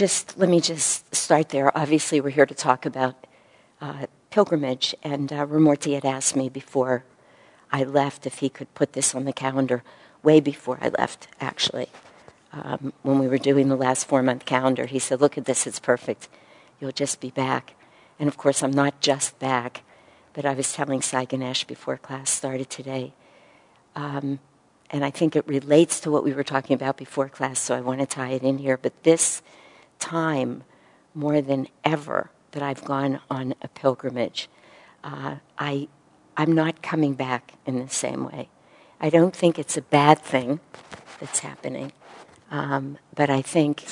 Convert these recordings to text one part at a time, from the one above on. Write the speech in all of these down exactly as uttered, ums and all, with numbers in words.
just let me just start there. Obviously, we're here to talk about uh, pilgrimage, and uh, Ramurti had asked me before I left if he could put this on the calendar, way before I left, actually. Um, when we were doing the last four-month calendar, he said, look at this, it's perfect. You'll just be back. And of course, I'm not just back, but I was telling Sai Ganesh before class started today, um, and I think it relates to what we were talking about before class, so I want to tie it in here. But this time, more than ever, that I've gone on a pilgrimage, uh, I, I'm not coming back in the same way. I don't think it's a bad thing that's happening, um, but I think,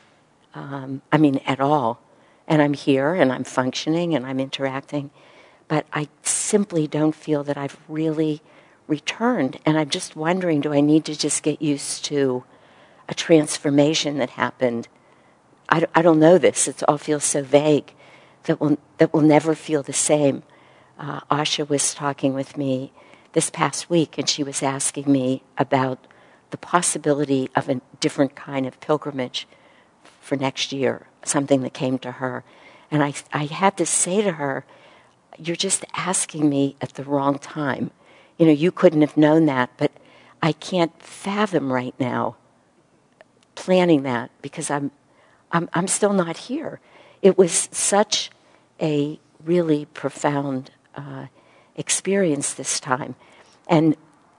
um, I mean, at all. And I'm here, and I'm functioning, and I'm interacting, but I simply don't feel that I've really returned. And I'm just wondering, do I need to just get used to a transformation that happened? I, I don't know this. It all feels so vague that will that will never feel the same. Uh, Asha was talking with me this past week, and she was asking me about the possibility of a different kind of pilgrimage for next year, something that came to her. And I, I had to say to her, you're just asking me at the wrong time. You know, you couldn't have known that, but I can't fathom right now planning that because I'm, I'm, I'm still not here. It was such a really profound uh, experience this time. And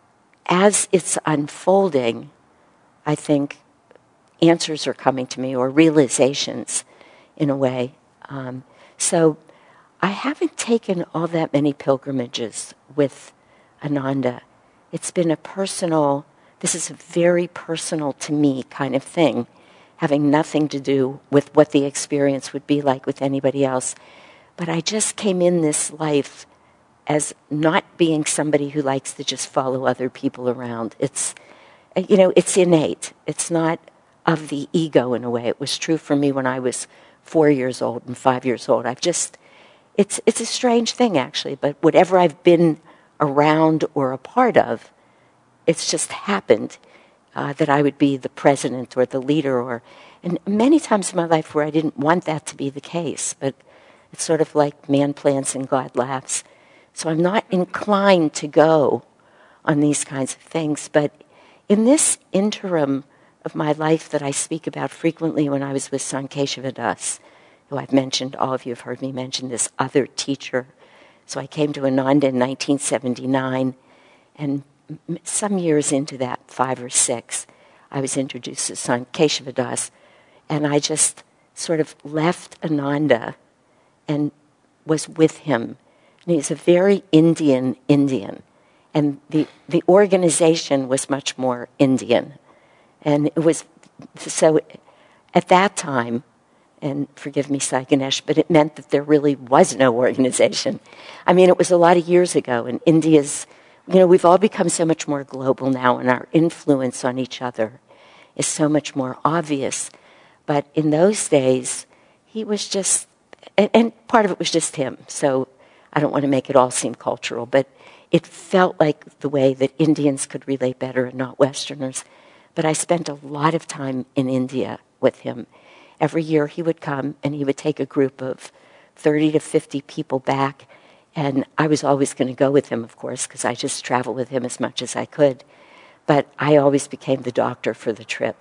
as it's unfolding, I think answers are coming to me, or realizations in a way. Um, so I haven't taken all that many pilgrimages with Ananda. It's been a personal, this is a very personal to me kind of thing, having nothing to do with what the experience would be like with anybody else. But I just came in this life as not being somebody who likes to just follow other people around. It's, you know, it's innate. It's not of the ego in a way. It was true for me when I was four years old and five years old. I've just, it's it's a strange thing actually, but whatever I've been around or a part of, it's just happened uh, that I would be the president or the leader, or, and many times in my life where I didn't want that to be the case, but it's sort of like man plans and God laughs. So I'm not inclined to go on these kinds of things, but in this interim of my life that I speak about frequently when I was with Sant Keshava Das, who I've mentioned, all of you have heard me mention this other teacher. So I came to Ananda in nineteen seventy-nine, and some years into that, five or six, I was introduced to Sant Keshava Das, and I just sort of left Ananda and was with him. And he's a very Indian Indian, and the, the organization was much more Indian. And it was, so at that time, and forgive me, Sai Ganesh, but it meant that there really was no organization. I mean, it was a lot of years ago, and India's, you know, we've all become so much more global now, and our influence on each other is so much more obvious. But in those days, he was just, and, and part of it was just him, so I don't want to make it all seem cultural, but it felt like the way that Indians could relate better and not Westerners. But I spent a lot of time in India with him. Every year he would come and he would take a group of thirty to fifty people back. And I was always going to go with him, of course, because I just traveled with him as much as I could. But I always became the doctor for the trip.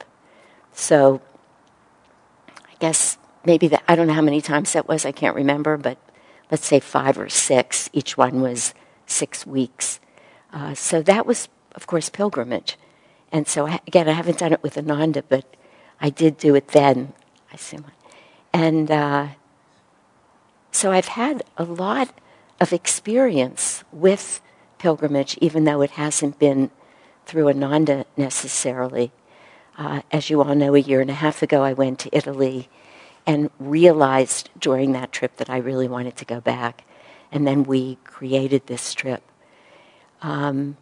So I guess maybe that, I don't know how many times that was, I can't remember, but let's say five or six. Each one was six weeks. Uh, so that was, of course, pilgrimage. And so, again, I haven't done it with Ananda, but I did do it then. I assume. And uh, so I've had a lot of experience with pilgrimage, even though it hasn't been through Ananda necessarily. Uh, as you all know, a year and a half ago, I went to Italy and realized during that trip that I really wanted to go back. And then we created this trip. Um,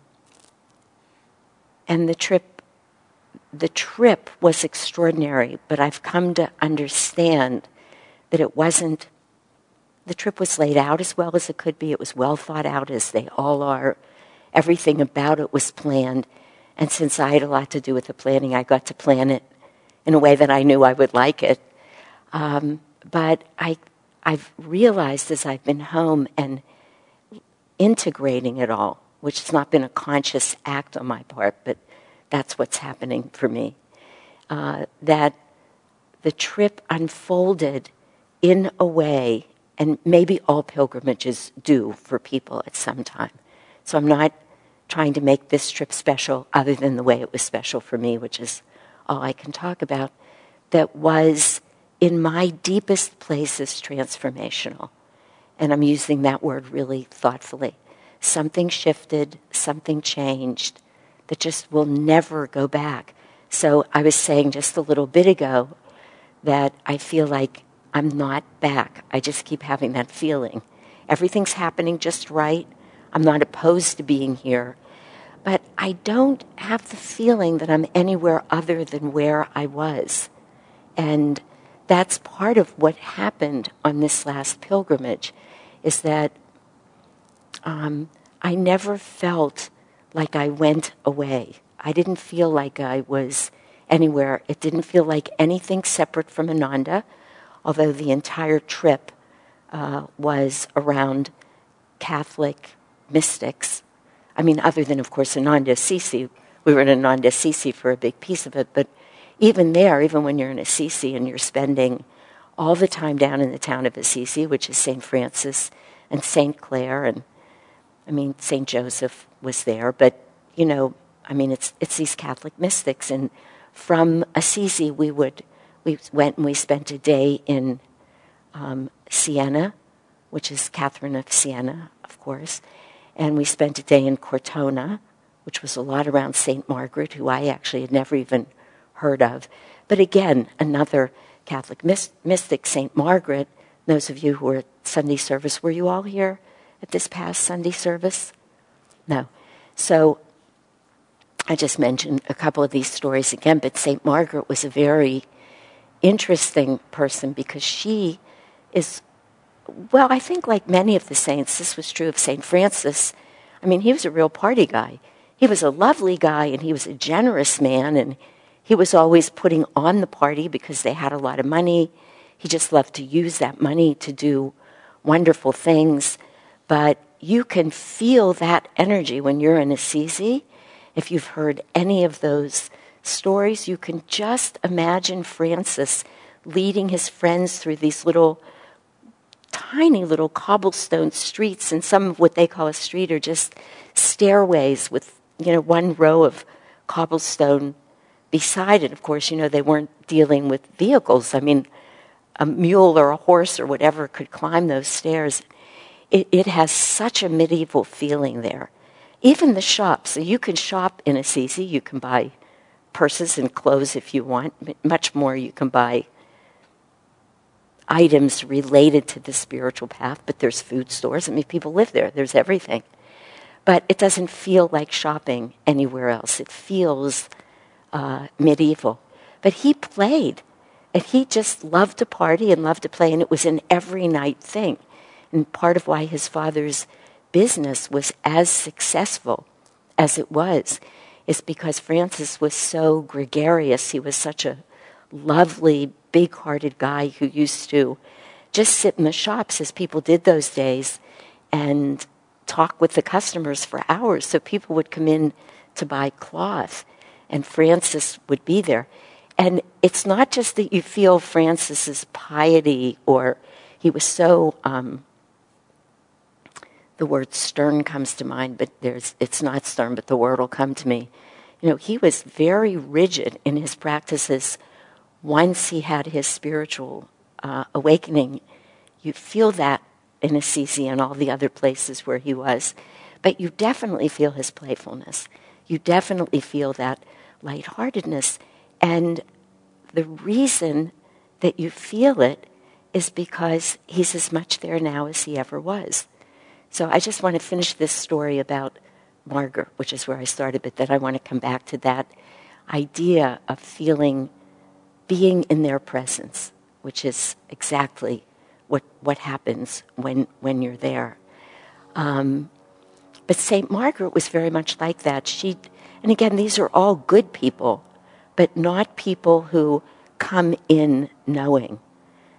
and the trip The trip was extraordinary, but I've come to understand that it wasn't, the trip was laid out as well as it could be. It was well thought out, as they all are. Everything about it was planned. And since I had a lot to do with the planning, I got to plan it in a way that I knew I would like it. Um, but I, I've realized as I've been home and integrating it all, which has not been a conscious act on my part, but that's what's happening for me, uh, that the trip unfolded in a way, and maybe all pilgrimages do for people at some time. So I'm not trying to make this trip special other than the way it was special for me, which is all I can talk about, that was in my deepest places transformational. And I'm using that word really thoughtfully. Something shifted, something changed that just will never go back. So I was saying just a little bit ago that I feel like I'm not back. I just keep having that feeling. Everything's happening just right. I'm not opposed to being here. But I don't have the feeling that I'm anywhere other than where I was. And that's part of what happened on this last pilgrimage, is that um, I never felt like I went away. I didn't feel like I was anywhere. It didn't feel like anything separate from Ananda, although the entire trip uh, was around Catholic mystics. I mean, other than, of course, Ananda Assisi. We were in Ananda Assisi for a big piece of it, but even there, even when you're in Assisi and you're spending all the time down in the town of Assisi, which is Saint Francis and Saint Clare, and I mean, Saint Joseph was there, but, you know, I mean, it's it's these Catholic mystics. And from Assisi, we would, we went and we spent a day in um, Siena, which is Catherine of Siena, of course, and we spent a day in Cortona, which was a lot around Saint Margaret, who I actually had never even heard of. But again, another Catholic mystic, Saint Margaret. Those of you who were at Sunday service, were you all here at this past Sunday service? No. So I just mentioned a couple of these stories again, but Saint Margaret was a very interesting person because she is, well, I think like many of the saints, this was true of Saint Francis. I mean, he was a real party guy. He was a lovely guy, and he was a generous man, and he was always putting on the party because they had a lot of money. He just loved to use that money to do wonderful things. But you can feel that energy when you're in Assisi. If you've heard any of those stories, you can just imagine Francis leading his friends through these little, tiny little cobblestone streets, and some of what they call a street are just stairways with, you know, one row of cobblestone beside it. Of course, you know, they weren't dealing with vehicles. I mean, a mule or a horse or whatever could climb those stairs. It, it has such a medieval feeling there. Even the shops. So you can shop in Assisi. You can buy purses and clothes if you want. Much more, you can buy items related to the spiritual path. But there's food stores. I mean, people live there. There's everything. But it doesn't feel like shopping anywhere else. It feels uh, medieval. But he played. And he just loved to party and loved to play. And it was an every night thing. And part of why his father's business was as successful as it was is because Francis was so gregarious. He was such a lovely, big-hearted guy who used to just sit in the shops, as people did those days, and talk with the customers for hours. So people would come in to buy cloth, and Francis would be there. And it's not just that you feel Francis's piety, or he was so... Um, the word stern comes to mind, but there's it's not stern, but the word will come to me. You know, he was very rigid in his practices. Once he had his spiritual uh, awakening, you feel that in Assisi and all the other places where he was. But you definitely feel his playfulness. You definitely feel that lightheartedness. And the reason that you feel it is because he's as much there now as he ever was. So I just want to finish this story about Margaret, which is where I started, but then I want to come back to that idea of feeling, being in their presence, which is exactly what what happens when, when you're there. Um, but Saint Margaret was very much like that. She, and again, these are all good people, but not people who come in knowing.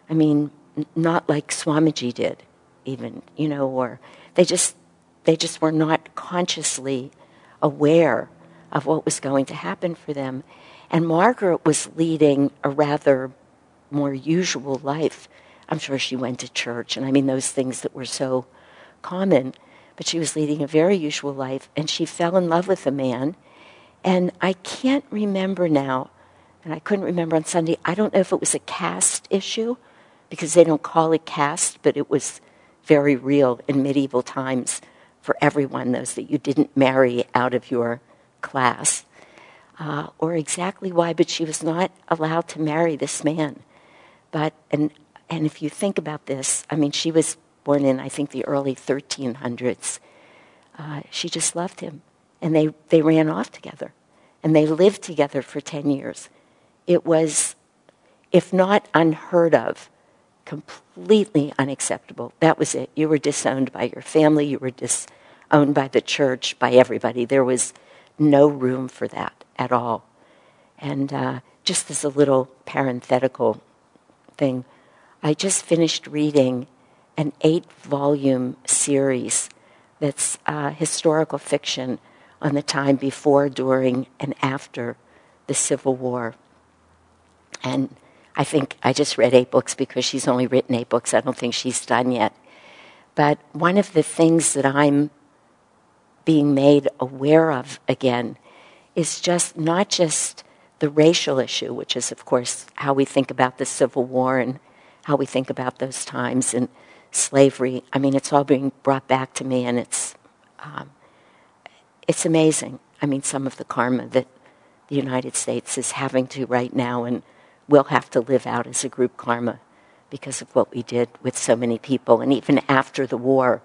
I mean, n- not like Swamiji did, even, you know, or they just they just were not consciously aware of what was going to happen for them. And Margaret was leading a rather more usual life. I'm sure she went to church, and I mean those things that were so common, but she was leading a very usual life, and she fell in love with a man. And I can't remember now, and I couldn't remember on Sunday, I don't know if it was a caste issue, because they don't call it caste, but it was very real in medieval times for everyone, those that you didn't marry out of your class, uh, or exactly why, but she was not allowed to marry this man. But, and, and if you think about this, I mean, she was born in, I think, the early thirteen hundreds. Uh, she just loved him. And they, they ran off together. And they lived together for ten years. It was, if not unheard of, completely unacceptable. That was it. You were disowned by your family. You were disowned by the church, by everybody. There was no room for that at all. And uh, just as a little parenthetical thing, I just finished reading an eight-volume series that's uh, historical fiction on the time before, during, and after the Civil War. And I think I just read eight books because she's only written eight books. I don't think she's done yet. But one of the things that I'm being made aware of again is just not just the racial issue, which is, of course, how we think about the Civil War and how we think about those times and slavery. I mean, it's all being brought back to me, and it's um, it's amazing. I mean, some of the karma that the United States is having to right now and will have to live out as a group karma because of what we did with so many people. And even after the war,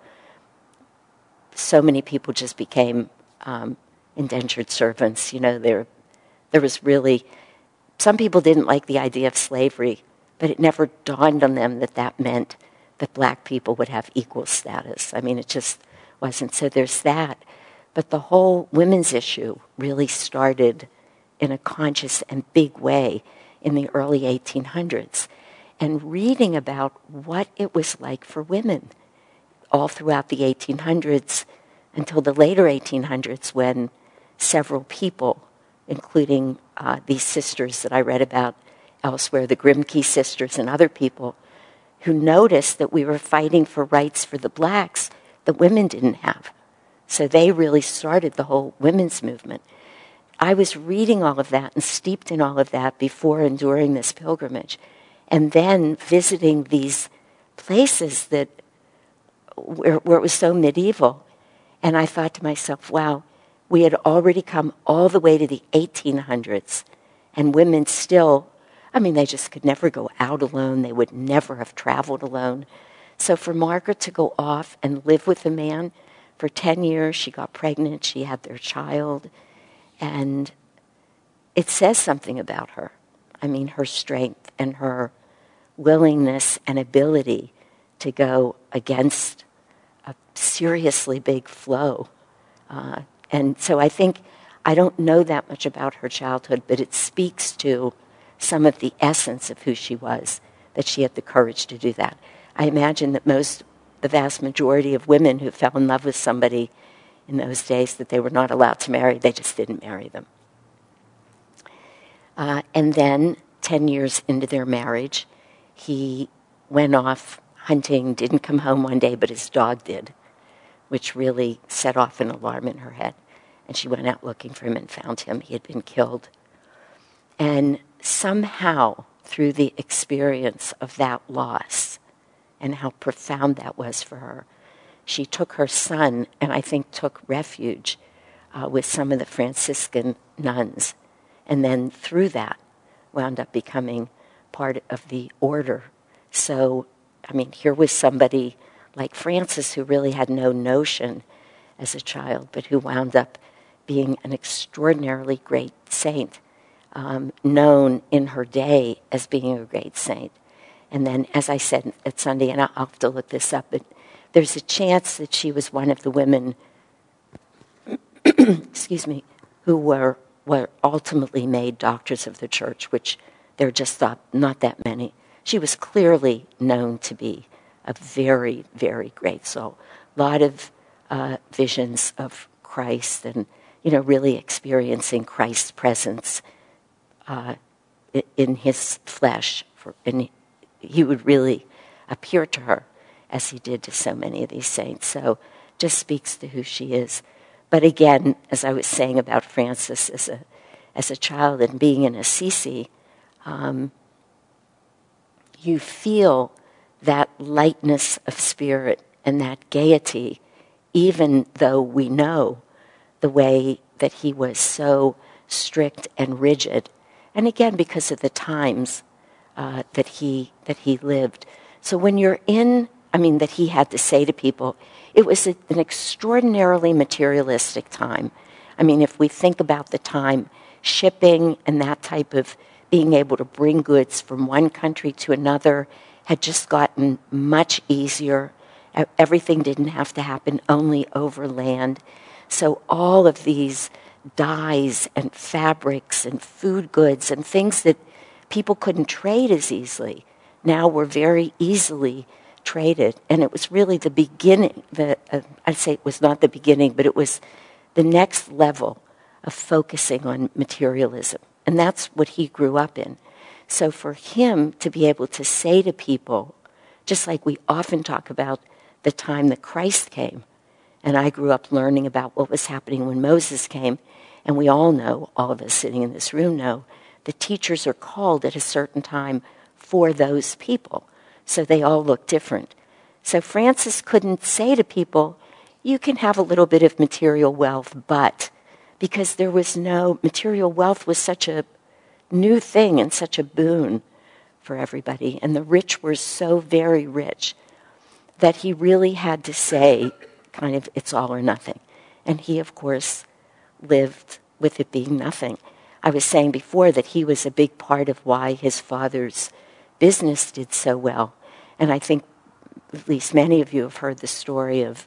so many people just became um, indentured servants. You know, there, there was really, some people didn't like the idea of slavery, but it never dawned on them that that meant that black people would have equal status. I mean, it just wasn't. So there's that. But the whole women's issue really started in a conscious and big way in the early eighteen hundreds. And reading about what it was like for women all throughout the eighteen hundreds until the later eighteen hundreds, when several people, including uh, these sisters that I read about elsewhere, the Grimke sisters and other people, who noticed that we were fighting for rights for the blacks that women didn't have. So they really started the whole women's movement. I was reading all of that and steeped in all of that before and during this pilgrimage, and then visiting these places that where, where it was so medieval. And I thought to myself, wow, we had already come all the way to the eighteen hundreds, and women still, I mean, they just could never go out alone. They would never have traveled alone. So for Margaret to go off and live with a man for ten years, she got pregnant, she had their child, and it says something about her. I mean, her strength and her willingness and ability to go against a seriously big flow. Uh, and so I think, I don't know that much about her childhood, but it speaks to some of the essence of who she was, that she had the courage to do that. I imagine that most, the vast majority of women who fell in love with somebody in those days that they were not allowed to marry, they just didn't marry them. Uh, and then, ten years into their marriage, he went off hunting, didn't come home one day, but his dog did, which really set off an alarm in her head. And she went out looking for him and found him. He had been killed. And somehow, through the experience of that loss and how profound that was for her, she took her son and I think took refuge uh, with some of the Franciscan nuns. And then through that, wound up becoming part of the order. So, I mean, here was somebody like Frances who really had no notion as a child, but who wound up being an extraordinarily great saint, um, known in her day as being a great saint. And then, as I said at Sunday, and I'll have to look this up, but there's a chance that she was one of the women, excuse me, who were, were ultimately made doctors of the church, which there are just not, not that many. she was clearly known to be a very, very great soul. A lot of uh, visions of Christ and, you know, really experiencing Christ's presence uh, in his flesh. For, and he would really appear to her as he did to so many of these saints. So just speaks to who she is. But again, as I was saying about Frances as a as a child and being in Assisi, um, you feel that lightness of spirit and that gaiety, even though we know the way that he was so strict and rigid. And again, because of the times uh, that he that he lived. So when you're in, I mean, that he had to say to people, it was a, an extraordinarily materialistic time. I mean, if we think about the time, shipping and that type of being able to bring goods from one country to another had just gotten much easier. Everything didn't have to happen only over land. So all of these dyes and fabrics and food goods and things that people couldn't trade as easily now were very easily traded. And it was really the beginning, the, uh, I'd say it was not the beginning, but it was the next level of focusing on materialism. And that's what he grew up in. So for him to be able to say to people, just like we often talk about the time that Christ came, and I grew up learning about what was happening when Moses came, and we all know, all of us sitting in this room know, the teachers are called at a certain time for those people. So they all look different. So Frances couldn't say to people, you can have a little bit of material wealth, but because there was no, material wealth was such a new thing and such a boon for everybody. And the rich were so very rich that he really had to say, kind of, it's all or nothing. And he, of course, lived with it being nothing. I was saying before that he was a big part of why his father's business did so well. And I think at least many of you have heard the story of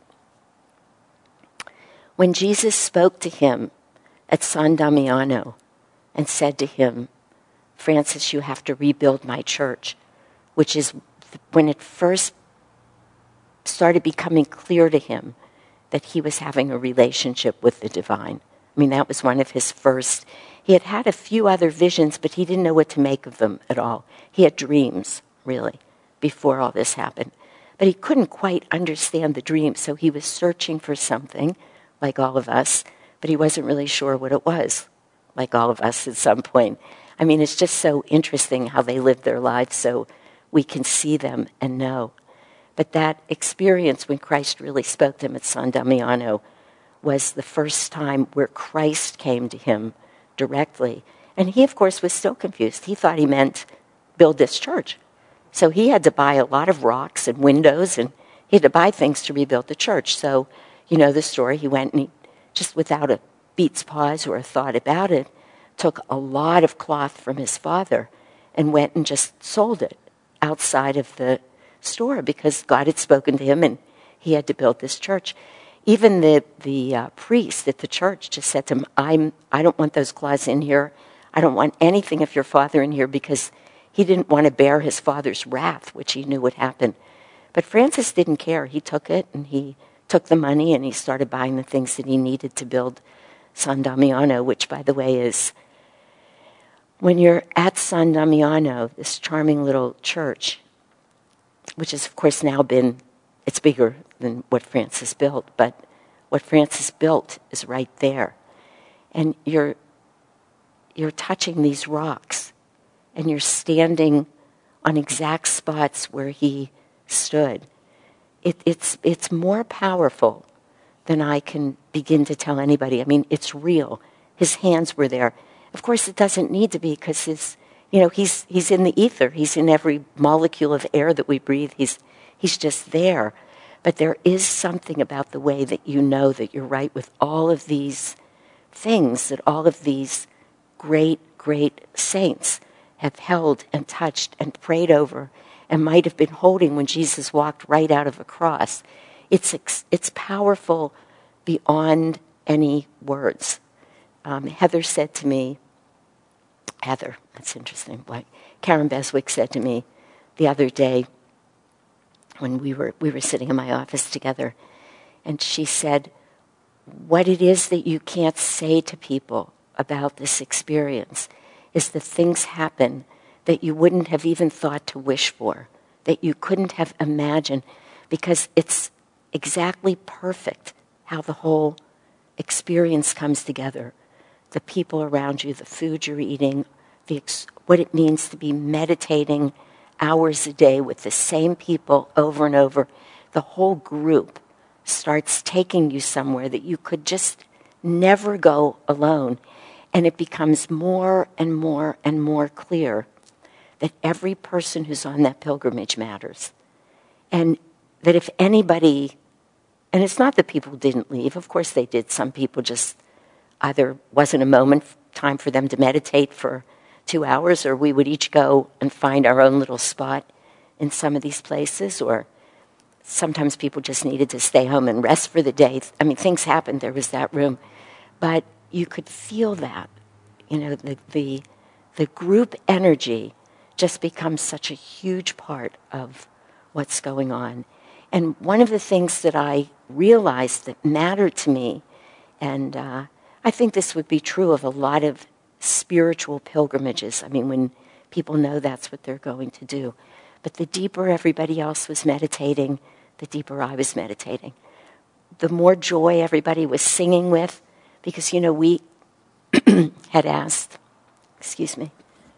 when Jesus spoke to him at San Damiano and said to him, Francis, you have to rebuild my church, which is when it first started becoming clear to him that he was having a relationship with the divine. I mean, that was one of his first. He had had a few other visions, but he didn't know what to make of them at all. He had dreams, really, before all this happened. But he couldn't quite understand the dream, so he was searching for something, like all of us, but he wasn't really sure what it was, like all of us at some point. I mean, it's just so interesting how they live their lives so we can see them and know. But that experience when Christ really spoke to him at San Damiano was the first time where Christ came to him directly. And he, of course, was still confused. He thought he meant build this church. So he had to buy a lot of rocks and windows, and he had to buy things to rebuild the church. So, you know the story. He went and he, just without a beat's pause or a thought about it, took a lot of cloth from his father and went and just sold it outside of the store because God had spoken to him and he had to build this church. Even the, the uh, priest at the church just said to him, I'm, I don't want those cloths in here. I don't want anything of your father in here, because he didn't want to bear his father's wrath, which he knew would happen. But Francis didn't care. He took it and he took the money and he started buying the things that he needed to build San Damiano, which, by the way, is, when you're at San Damiano, this charming little church, which has, of course, now been, it's bigger than what Francis built, but what Francis built is right there. And you're you're touching these rocks, and you're standing on exact spots where he stood. It, it's it's more powerful than I can begin to tell anybody. I mean, it's real. His hands were there. Of course, it doesn't need to be, because his, you know, he's he's in the ether. He's in every molecule of air that we breathe. He's he's just there. But there is something about the way that you know that you're right with all of these things that all of these great, great saints have held and touched and prayed over and might have been holding when Jesus walked right out of a cross. It's it's powerful beyond any words. Um, Heather said to me, Heather, that's interesting, like Karen Beswick said to me the other day when we were we were sitting in my office together, and she said, what it is that you can't say to people about this experience is that things happen that you wouldn't have even thought to wish for, that you couldn't have imagined, because it's exactly perfect how the whole experience comes together. The people around you, the food you're eating, the ex- what it means to be meditating hours a day with the same people over and over. The whole group starts taking you somewhere that you could just never go alone. And it becomes more and more and more clear that every person who's on that pilgrimage matters. And that if anybody, and it's not that people didn't leave, of course they did. Some people just either wasn't a moment, time for them to meditate for two hours, or we would each go and find our own little spot in some of these places, or sometimes people just needed to stay home and rest for the day. I mean, things happened. There was that room. But you could feel that, you know, the the, the group energy just becomes such a huge part of what's going on. And one of the things that I realized that mattered to me, and uh, I think this would be true of a lot of spiritual pilgrimages. I mean, when people know that's what they're going to do. But the deeper everybody else was meditating, the deeper I was meditating. The more joy everybody was singing with, because, you know, we had asked, excuse me,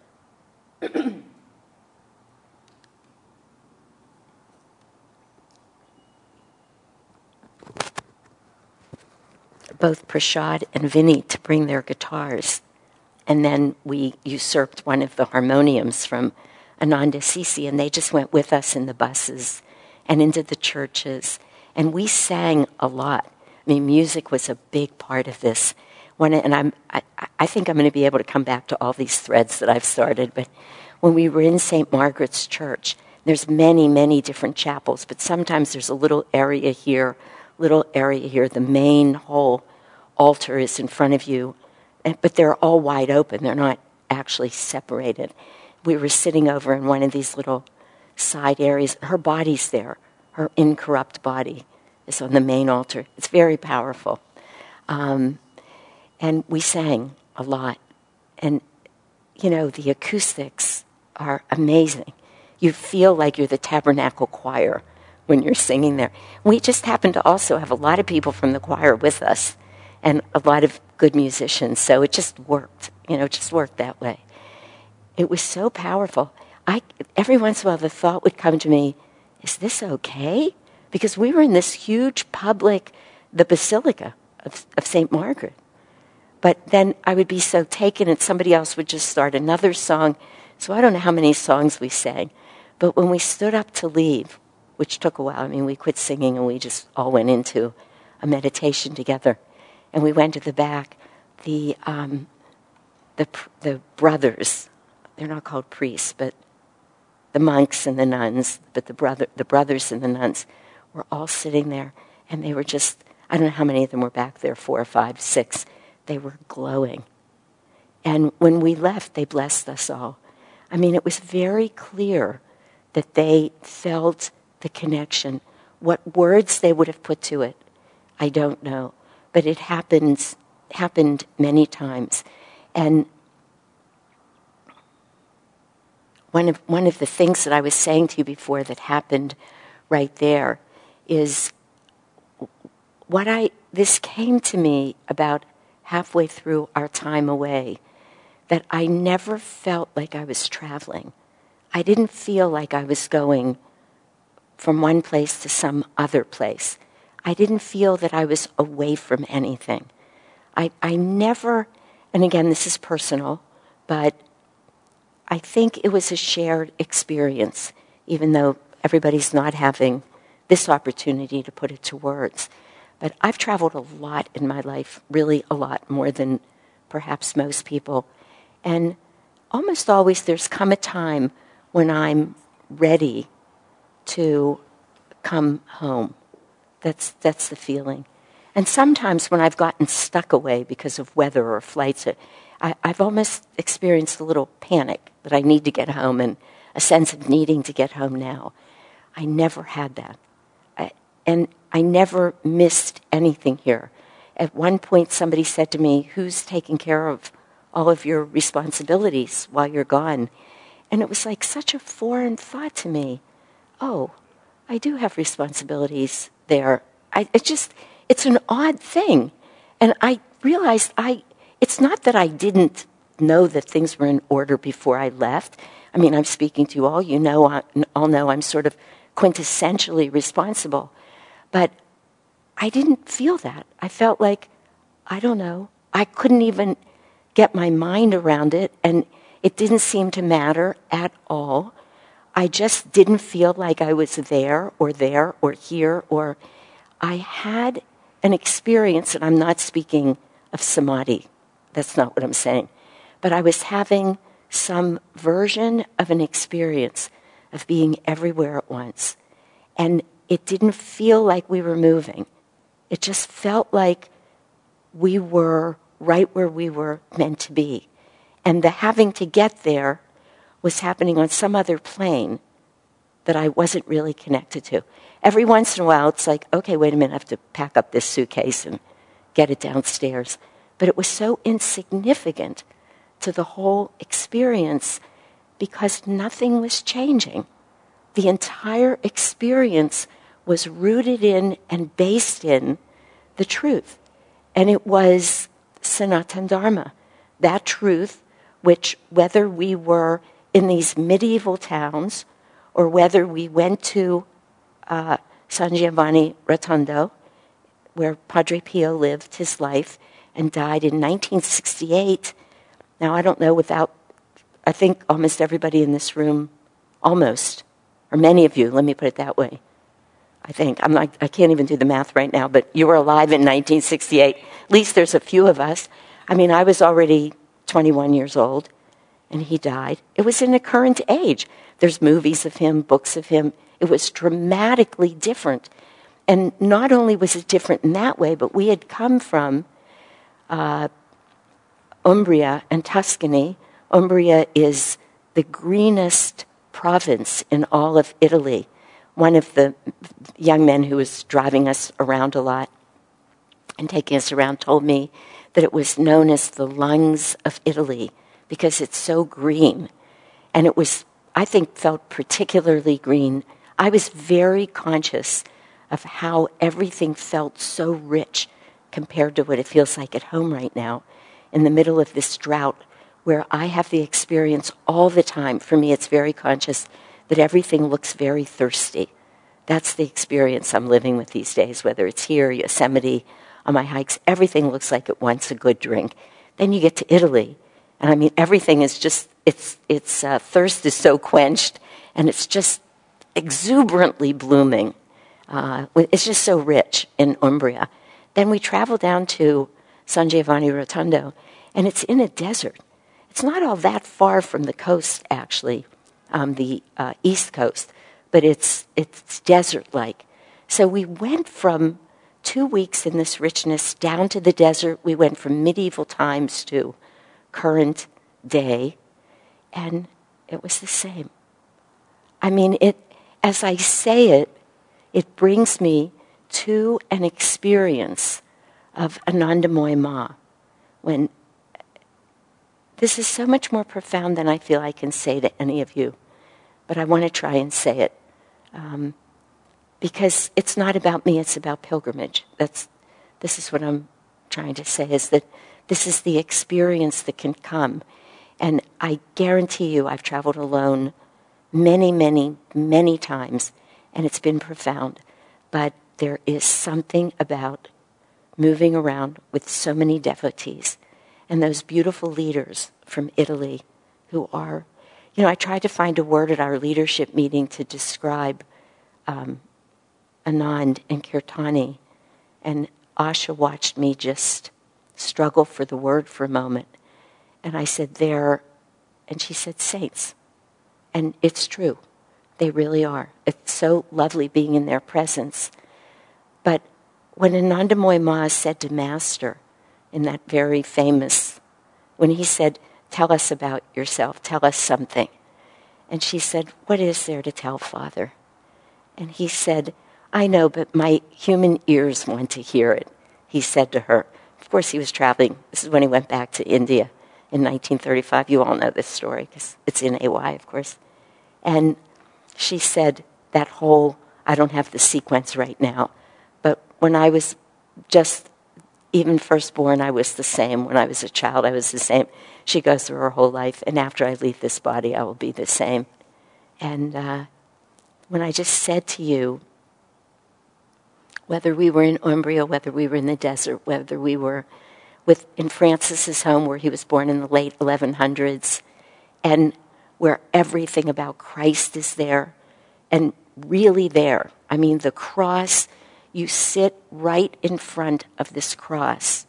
both Prashad and Vinny to bring their guitars. And then we usurped one of the harmoniums from Ananda Sisi, and they just went with us in the buses and into the churches. And we sang a lot. I mean, music was a big part of this. When, and I'm, I, I think I'm going to be able to come back to all these threads that I've started. But when we were in Saint Margaret's Church, there's many, many different chapels, but sometimes there's a little area here, little area here. The main whole altar is in front of you, but they're all wide open. They're not actually separated. We were sitting over in one of these little side areas. Her body's there. Her incorrupt body is on the main altar. It's very powerful. Um, and we sang a lot. And, you know, the acoustics are amazing. You feel like you're the Tabernacle Choir when you're singing there. We just happen to also have a lot of people from the choir with us and a lot of good musicians, so it just worked. You know, it just worked that way. It was so powerful. I, every once in a while the thought would come to me, is this okay? Because we were in this huge public, the Basilica of, of Saint Margaret. But then I would be so taken and somebody else would just start another song. So I don't know how many songs we sang. But when we stood up to leave, which took a while, I mean, we quit singing and we just all went into a meditation together. And we went to the back. The um, the the brothers, they're not called priests, but the monks and the nuns, but the brother the brothers and the nuns were all sitting there, and they were just, I don't know how many of them were back there, four or five, six. They were glowing. And when we left, they blessed us all. I mean, it was very clear that they felt the connection. What words they would have put to it, I don't know. But it happens, happened many times. And one of, one of the things that I was saying to you before that happened right there is what I, this came to me about halfway through our time away, that I never felt like I was traveling. I didn't feel like I was going from one place to some other place. I didn't feel that I was away from anything. I, I never, and again, this is personal, but I think it was a shared experience, even though everybody's not having this opportunity to put it to words. But I've traveled a lot in my life, really a lot more than perhaps most people. And almost always there's come a time when I'm ready to come home. That's that's the feeling. And sometimes when I've gotten stuck away because of weather or flights, I, I've almost experienced a little panic that I need to get home and a sense of needing to get home now. I never had that. I, and I never missed anything here. At one point, somebody said to me, who's taking care of all of your responsibilities while you're gone? And it was like such a foreign thought to me. Oh, I do have responsibilities there. I, it just, it's an odd thing. And I realized I, it's not that I didn't know that things were in order before I left. I mean, I'm speaking to you all. You know, I, all know I'm sort of quintessentially responsible. But I didn't feel that. I felt like, I don't know, I couldn't even get my mind around it, and it didn't seem to matter at all. I just didn't feel like I was there or there or here, or I had an experience, and I'm not speaking of samadhi. That's not what I'm saying. But I was having some version of an experience of being everywhere at once. And it didn't feel like we were moving. It just felt like we were right where we were meant to be. And the having to get there was happening on some other plane that I wasn't really connected to. Every once in a while, it's like, okay, wait a minute, I have to pack up this suitcase and get it downstairs. But it was so insignificant to the whole experience because nothing was changing. The entire experience was rooted in and based in the truth. And it was Sanatana Dharma, that truth which, whether we were in these medieval towns or whether we went to uh, San Giovanni Rotondo, where Padre Pio lived his life and died in nineteen sixty-eight. Now, I don't know without, I think almost everybody in this room, almost, or many of you, let me put it that way. I think, I'm like, I can't even do the math right now, but you were alive in nineteen sixty-eight. At least there's a few of us. I mean, I was already twenty-one years old, and he died. It was in a current age. There's movies of him, books of him. It was dramatically different. And not only was it different in that way, but we had come from uh, Umbria and Tuscany. Umbria is the greenest province in all of Italy. One of the young men who was driving us around a lot and taking us around told me that it was known as the lungs of Italy because it's so green. And it was, I think, felt particularly green. I was very conscious of how everything felt so rich compared to what it feels like at home right now in the middle of this drought where I have the experience all the time. For me, it's very conscious that everything looks very thirsty. That's the experience I'm living with these days, whether it's here, Yosemite, on my hikes. Everything looks like it wants a good drink. Then you get to Italy, and I mean, everything is just, its its uh, thirst is so quenched, and it's just exuberantly blooming. Uh, it's just so rich in Umbria. Then we travel down to San Giovanni Rotondo, and it's in a desert. It's not all that far from the coast, actually. Um, the uh, East Coast, but it's it's desert-like. So we went from two weeks in this richness down to the desert. We went from medieval times to current day, and it was the same. I mean, it. As I say it, it brings me to an experience of Anandamoy Ma, when this is so much more profound than I feel I can say to any of you. But I want to try and say it. Um, because it's not about me, it's about pilgrimage. That's, this is what I'm trying to say, is that this is the experience that can come. And I guarantee you I've traveled alone many, many, many times, and it's been profound. But there is something about moving around with so many devotees and those beautiful leaders from Italy who are, you know, I tried to find a word at our leadership meeting to describe um, Anand and Kirtani, and Asha watched me just struggle for the word for a moment. And I said, they're, and she said, saints. And it's true. They really are. It's so lovely being in their presence. But when Anandamoy Ma said to Master, in that very famous, when he said, tell us about yourself, tell us something. And she said, "What is there to tell, Father?" And he said, "I know, but my human ears want to hear it," he said to her. Of course, he was traveling. This is when he went back to India in nineteen thirty-five. You all know this story because it's in A Y, of course. And she said that whole, I don't have the sequence right now, but when I was just even firstborn, I was the same. When I was a child, I was the same. She goes through her whole life, and after I leave this body, I will be the same. And uh, when I just said to you, whether we were in Umbria, whether we were in the desert, whether we were with in Francis's home where he was born in the late eleven hundreds, and where everything about Christ is there, and really there. I mean, the cross, you sit right in front of this cross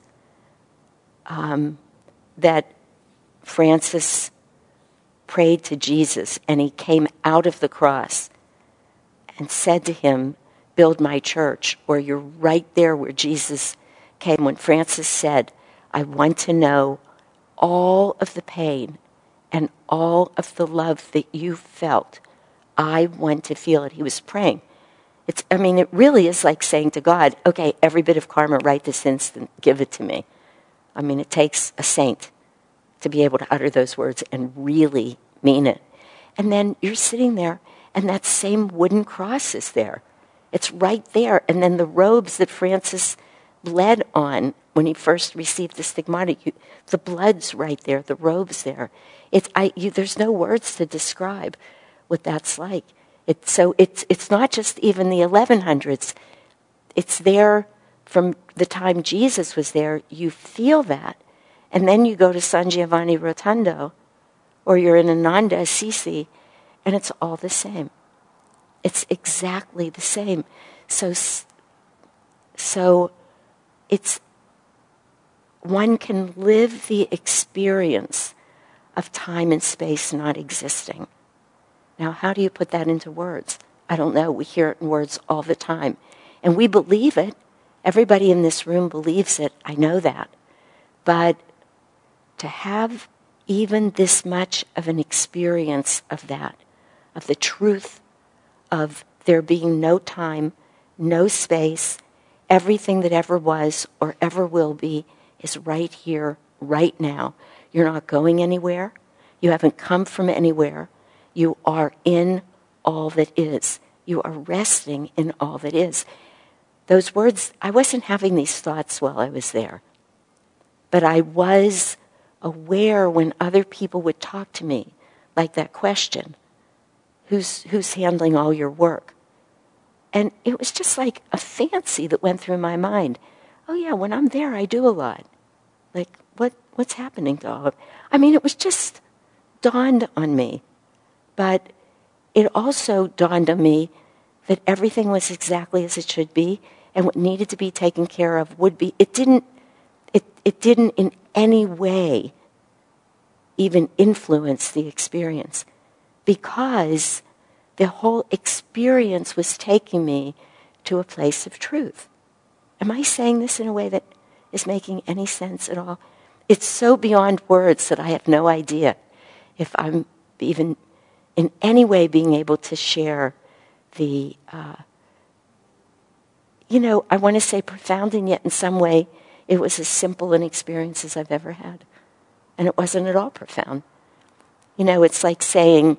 um, that Francis prayed to Jesus, and he came out of the cross and said to him, "Build my church," or you're right there where Jesus came when Francis said, "I want to know all of the pain and all of the love that you felt. I want to feel it." He was praying. It's, I mean, it really is like saying to God, "Okay, every bit of karma right this instant, give it to me." I mean, it takes a saint to be able to utter those words and really mean it. And then you're sitting there, and that same wooden cross is there. It's right there. And then the robes that Francis bled on when he first received the stigmata, you, the blood's right there, the robe's there. It's, I, you, there's no words to describe what that's like. It, so it's, it's not just even the eleven hundreds. It's there from the time Jesus was there. You feel that. And then you go to San Giovanni Rotondo, or you're in Ananda Assisi, and it's all the same. It's exactly the same. So, so it's, one can live the experience of time and space not existing. Now, how do you put that into words? I don't know. We hear it in words all the time. And we believe it. Everybody in this room believes it. I know that. But to have even this much of an experience of that, of the truth of there being no time, no space, everything that ever was or ever will be is right here, right now. You're not going anywhere. You haven't come from anywhere. You are in all that is. You are resting in all that is. Those words, I wasn't having these thoughts while I was there. But I was aware when other people would talk to me, like that question, who's, who's handling all your work? And it was just like a fancy that went through my mind. Oh yeah, when I'm there, I do a lot. Like, what, what's happening to all of it? I mean, it was just dawned on me. But it also dawned on me that everything was exactly as it should be, and what needed to be taken care of would be. It didn't, it, it didn't in any way even influence the experience, because the whole experience was taking me to a place of truth. Am I saying this in a way that is making any sense at all? It's so beyond words that I have no idea if I'm even in any way being able to share the, uh, you know, I want to say profound, and yet in some way it was as simple an experience as I've ever had. And it wasn't at all profound. You know, it's like saying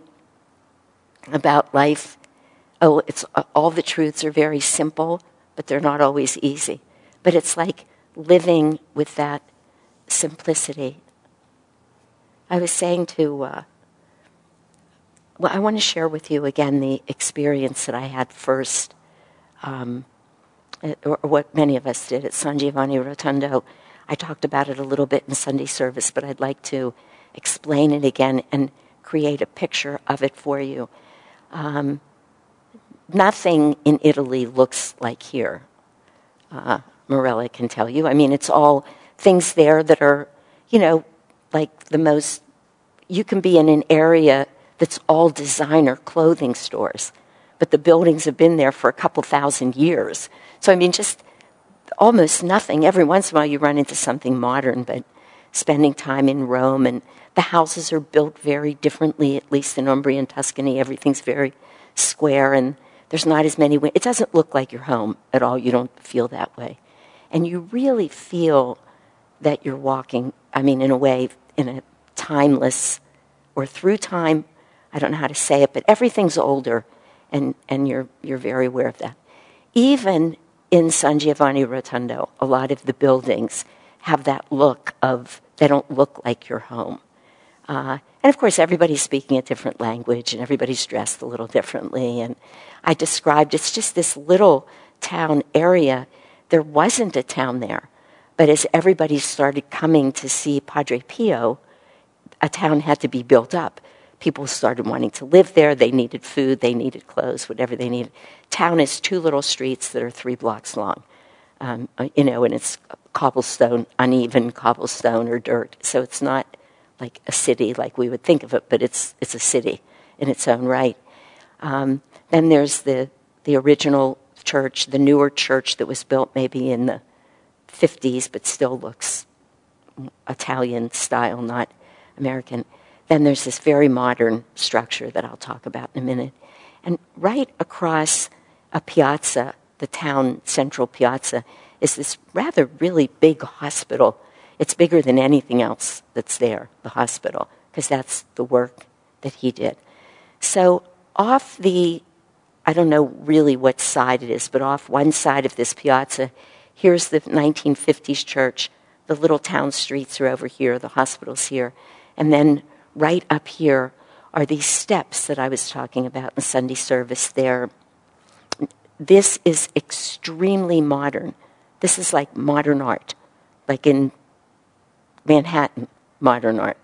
about life, oh, it's all the truths are very simple, but they're not always easy. But it's like living with that simplicity. I was saying to, uh, well, I want to share with you again the experience that I had first, um, or what many of us did at San Giovanni Rotondo. I talked about it a little bit in Sunday service, but I'd like to explain it again and create a picture of it for you. Um, nothing in Italy looks like here. Uh, Morella can tell you. I mean, it's all things there that are, you know, like the most, you can be in an area that's all designer clothing stores, but the buildings have been there for a couple thousand years. So, I mean, just almost nothing. Every once in a while you run into something modern, but spending time in Rome, and the houses are built very differently, at least in Umbria and Tuscany. Everything's very square, and there's not as many windows. It doesn't look like your home at all. You don't feel that way. And you really feel that you're walking, I mean, in a way, in a timeless, or through time, I don't know how to say it, but everything's older, and, and you're you're very aware of that. Even in San Giovanni Rotondo, a lot of the buildings have that look of, they don't look like your home. Uh, and of course, everybody's speaking a different language, and everybody's dressed a little differently. And I described, it's just this little town area. There wasn't a town there. But as everybody started coming to see Padre Pio, a town had to be built up. People started wanting to live there. They needed food. They needed clothes, whatever they needed. Town is two little streets that are three blocks long, um, you know, and it's cobblestone, uneven cobblestone or dirt. So it's not like a city like we would think of it, but it's it's a city in its own right. Um, then there's the the original church, the newer church that was built maybe in the fifties, but still looks Italian style, not American. Then there's this very modern structure that I'll talk about in a minute. And right across a piazza, the town central piazza, is this rather really big hospital. It's bigger than anything else that's there, the hospital, because that's the work that he did. So off the, I don't know really what side it is, but off one side of this piazza, here's the nineteen fifties church. The little town streets are over here, the hospital's here. And then right up here are these steps that I was talking about in Sunday service there. This is extremely modern. This is like modern art, like in Manhattan modern art.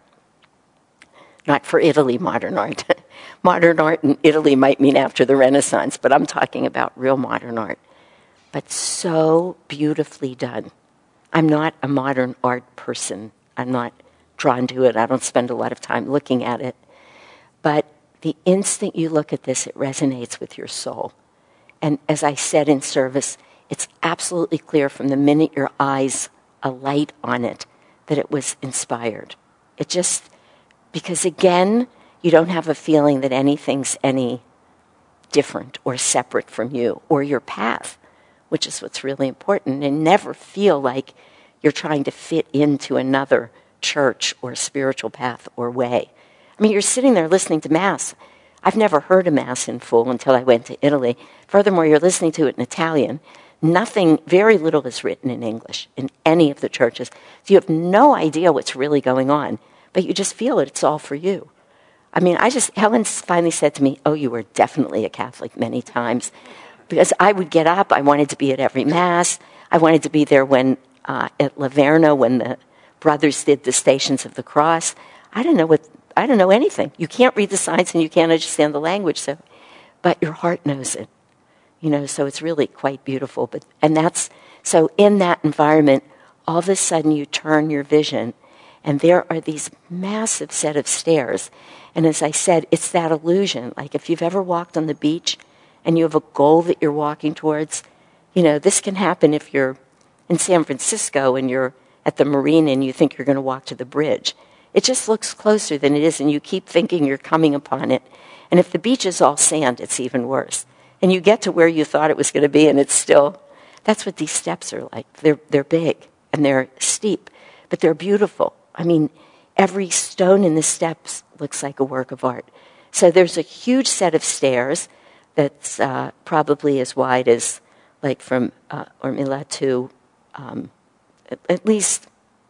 Not for Italy modern art. Modern art in Italy might mean after the Renaissance, but I'm talking about real modern art. But so beautifully done. I'm not a modern art person. I'm not drawn to it. I don't spend a lot of time looking at it. But the instant you look at this, it resonates with your soul. And as I said in service, it's absolutely clear from the minute your eyes alight on it that it was inspired. It just, because again, you don't have a feeling that anything's any different or separate from you or your path, which is what's really important, and never feel like you're trying to fit into another church or spiritual path or way. I mean, you're sitting there listening to Mass. I've never heard a Mass in full until I went to Italy. Furthermore, you're listening to it in Italian. Nothing, very little is written in English in any of the churches. So you have no idea what's really going on, but you just feel it. It's all for you. I mean, I just, Helen finally said to me, oh, you were definitely a Catholic many times. Because I would get up, I wanted to be at every Mass. I wanted to be there when, uh, at Laverno, when the brothers did the Stations of the Cross. I don't know what, I don't know anything. You can't read the signs and you can't understand the language, so, but your heart knows it. You know, so it's really quite beautiful. But and that's, so in that environment, all of a sudden you turn your vision, and there are these massive set of stairs. And as I said, it's that illusion. Like if you've ever walked on the beach and you have a goal that you're walking towards, you know, this can happen if you're in San Francisco and you're at the marina and you think you're going to walk to the bridge. It just looks closer than it is, and you keep thinking you're coming upon it. And if the beach is all sand, it's even worse. And you get to where you thought it was going to be, and it's still, that's what these steps are like. They're, they're big, and they're steep, but they're beautiful. I mean, every stone in the steps looks like a work of art. So there's a huge set of stairs that's uh, probably as wide as, like from uh, Ormila to, um, at, at least,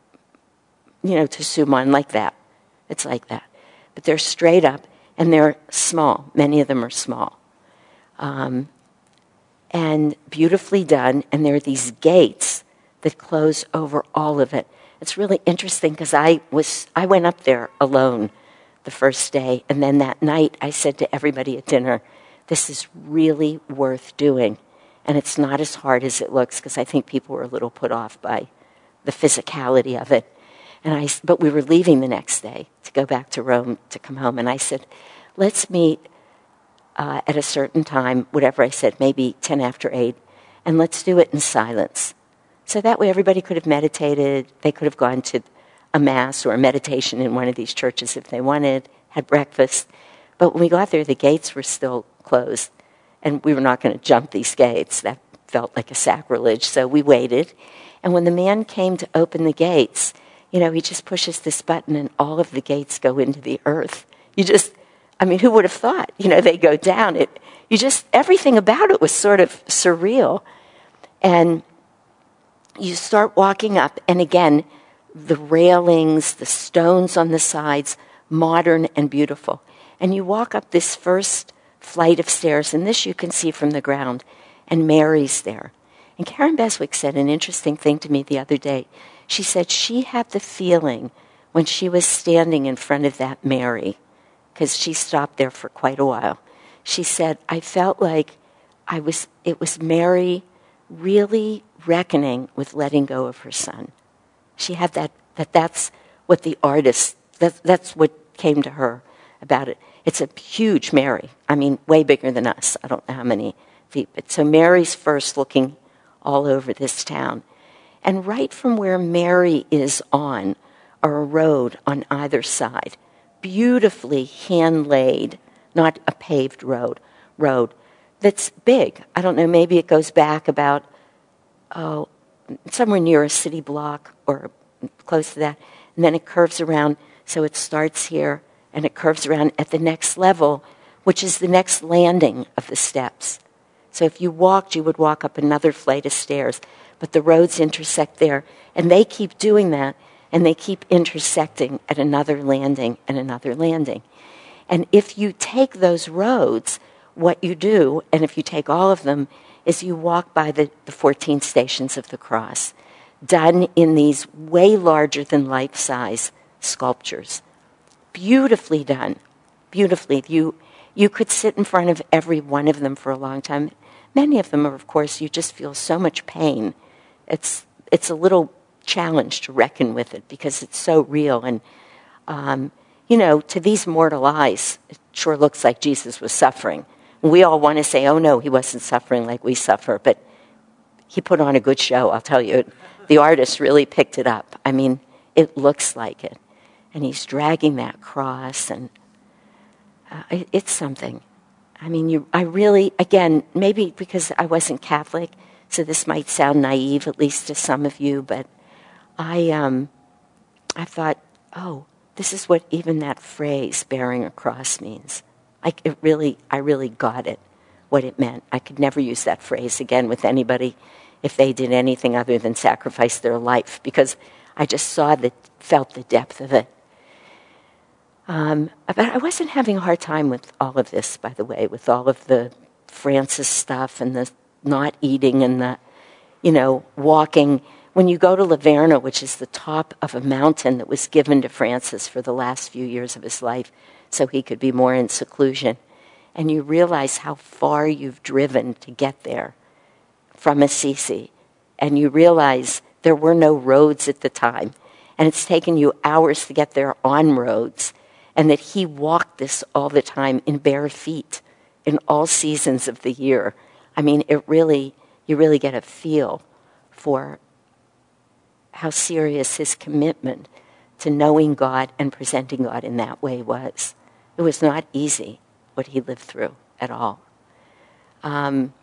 you know, to Suman, like that. It's like that. But they're straight up, and they're small. Many of them are small. Um, and beautifully done, and there are these gates that close over all of it. It's really interesting because I was I went up there alone the first day, and then that night I said to everybody at dinner, this is really worth doing, and it's not as hard as it looks, because I think people were a little put off by the physicality of it. And I, but we were leaving the next day to go back to Rome to come home, and I said, let's meet uh, at a certain time, whatever I said, maybe ten after eight, and let's do it in silence. So that way everybody could have meditated. They could have gone to a mass or a meditation in one of these churches if they wanted, had breakfast. But when we got there, the gates were still closed, and we were not going to jump these gates. That felt like a sacrilege, so we waited. And when the man came to open the gates, you know, he just pushes this button and all of the gates go into the earth. You just, I mean, who would have thought? You know, they go down. It, you just, everything about it was sort of surreal. And you start walking up, and again, the railings, the stones on the sides, modern and beautiful. And you walk up this first flight of stairs, and this you can see from the ground, and Mary's there. And Karen Beswick said an interesting thing to me the other day. She said she had the feeling when she was standing in front of that Mary, because she stopped there for quite a while. She said, I felt like I was. it was Mary really reckoning with letting go of her son. She had that, that that's what the artist, that, that's what came to her about it. It's a huge Mary. I mean, way bigger than us. I don't know how many feet. But so Mary's first looking all over this town. And right from where Mary is on are a road on either side, beautifully hand-laid, not a paved road, road that's big. I don't know, maybe it goes back about, oh, somewhere near a city block or close to that. And then it curves around, so it starts here, and it curves around at the next level, which is the next landing of the steps. So if you walked, you would walk up another flight of stairs. But the roads intersect there, and they keep doing that, and they keep intersecting at another landing and another landing. And if you take those roads, what you do, and if you take all of them, is you walk by the, the fourteen stations of the cross, done in these way larger than life-size sculptures. Beautifully done, beautifully. You, you could sit in front of every one of them for a long time. Many of them are, of course, you just feel so much pain. It's it's a little challenge to reckon with it because it's so real. And, um, you know, to these mortal eyes, it sure looks like Jesus was suffering. We all want to say, oh, no, he wasn't suffering like we suffer. But he put on a good show, I'll tell you. The artist really picked it up. I mean, it looks like it. And he's dragging that cross, and uh, it, it's something. I mean, you. I really, again, maybe because I wasn't Catholic, so this might sound naive, at least to some of you, but I, um, I thought, oh, this is what even that phrase, bearing a cross, means. Like, it really, I really got it, what it meant. I could never use that phrase again with anybody if they did anything other than sacrifice their life, because I just saw the, felt the depth of it. Um, but I wasn't having a hard time with all of this, by the way, with all of the Francis stuff and the not eating and the, you know, walking. When you go to Laverna, which is the top of a mountain that was given to Francis for the last few years of his life so he could be more in seclusion, and you realize how far you've driven to get there from Assisi, and you realize there were no roads at the time, and it's taken you hours to get there on roads, and that he walked this all the time in bare feet in all seasons of the year. I mean, it really, you really get a feel for how serious his commitment to knowing God and presenting God in that way was. It was not easy, what he lived through at all. Um,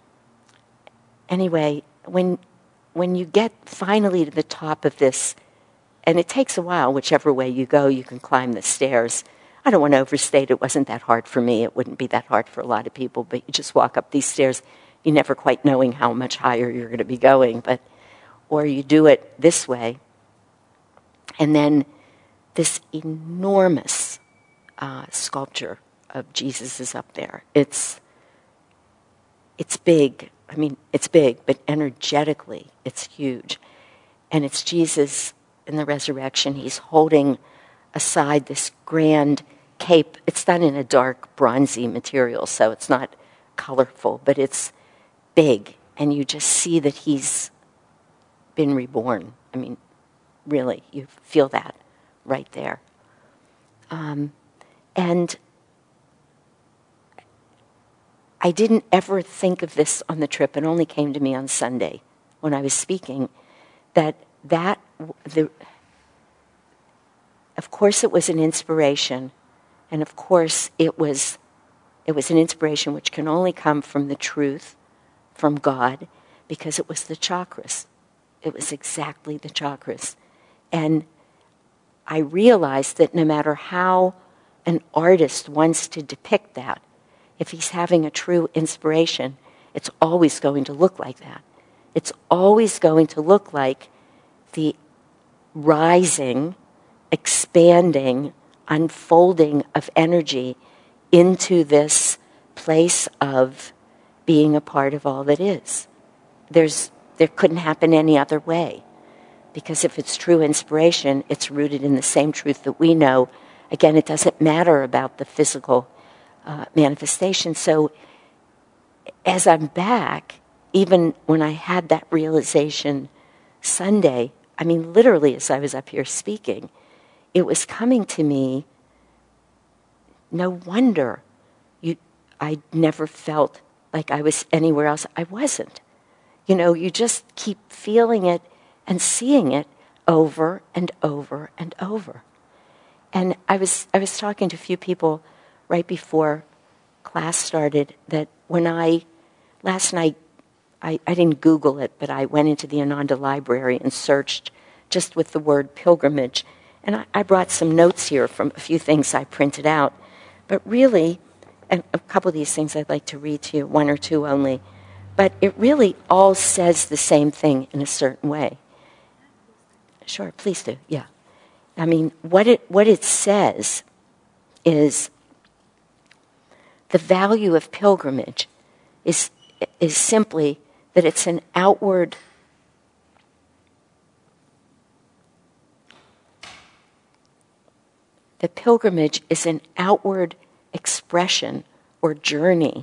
anyway, when when you get finally to the top of this, and it takes a while, whichever way you go, you can climb the stairs. I don't want to overstate, it wasn't that hard for me. It wouldn't be that hard for a lot of people, but you just walk up these stairs, you never quite knowing how much higher you're going to be going, but or you do it this way. And then this enormous uh, sculpture of Jesus is up there. It's it's big. I mean, it's big, but energetically, it's huge. And it's Jesus in the resurrection. He's holding aside this grand cape. It's done in a dark, bronzy material, so it's not colorful, but it's big. And you just see that he's been reborn. I mean, really, you feel that right there. Um, and I didn't ever think of this on the trip. It only came to me on Sunday when I was speaking, that that the of course it was an inspiration, and of course it was it was an inspiration which can only come from the truth, from God, because it was the chakras. It was exactly the chakras. And I realized that no matter how an artist wants to depict that, if he's having a true inspiration, it's always going to look like that. It's always going to look like the rising, expanding, unfolding of energy into this place of being a part of all that is. There's, there couldn't happen any other way. Because if it's true inspiration, it's rooted in the same truth that we know. Again, it doesn't matter about the physical uh, manifestation. So as I'm back, even when I had that realization Sunday, I mean, literally as I was up here speaking, it was coming to me, no wonder you, I never felt like I was anywhere else. I wasn't. You know, you just keep feeling it and seeing it over and over and over. And I was I was talking to a few people right before class started that when I, last night, I, I didn't Google it, but I went into the Ananda Library and searched just with the word pilgrimage. And I, I brought some notes here from a few things I printed out. But really, and a couple of these things I'd like to read to you, one or two only. But it really all says the same thing in a certain way. Sure, please do, yeah. I mean, what it what it says is the value of pilgrimage is is simply that it's an outward the pilgrimage is an outward expression or journey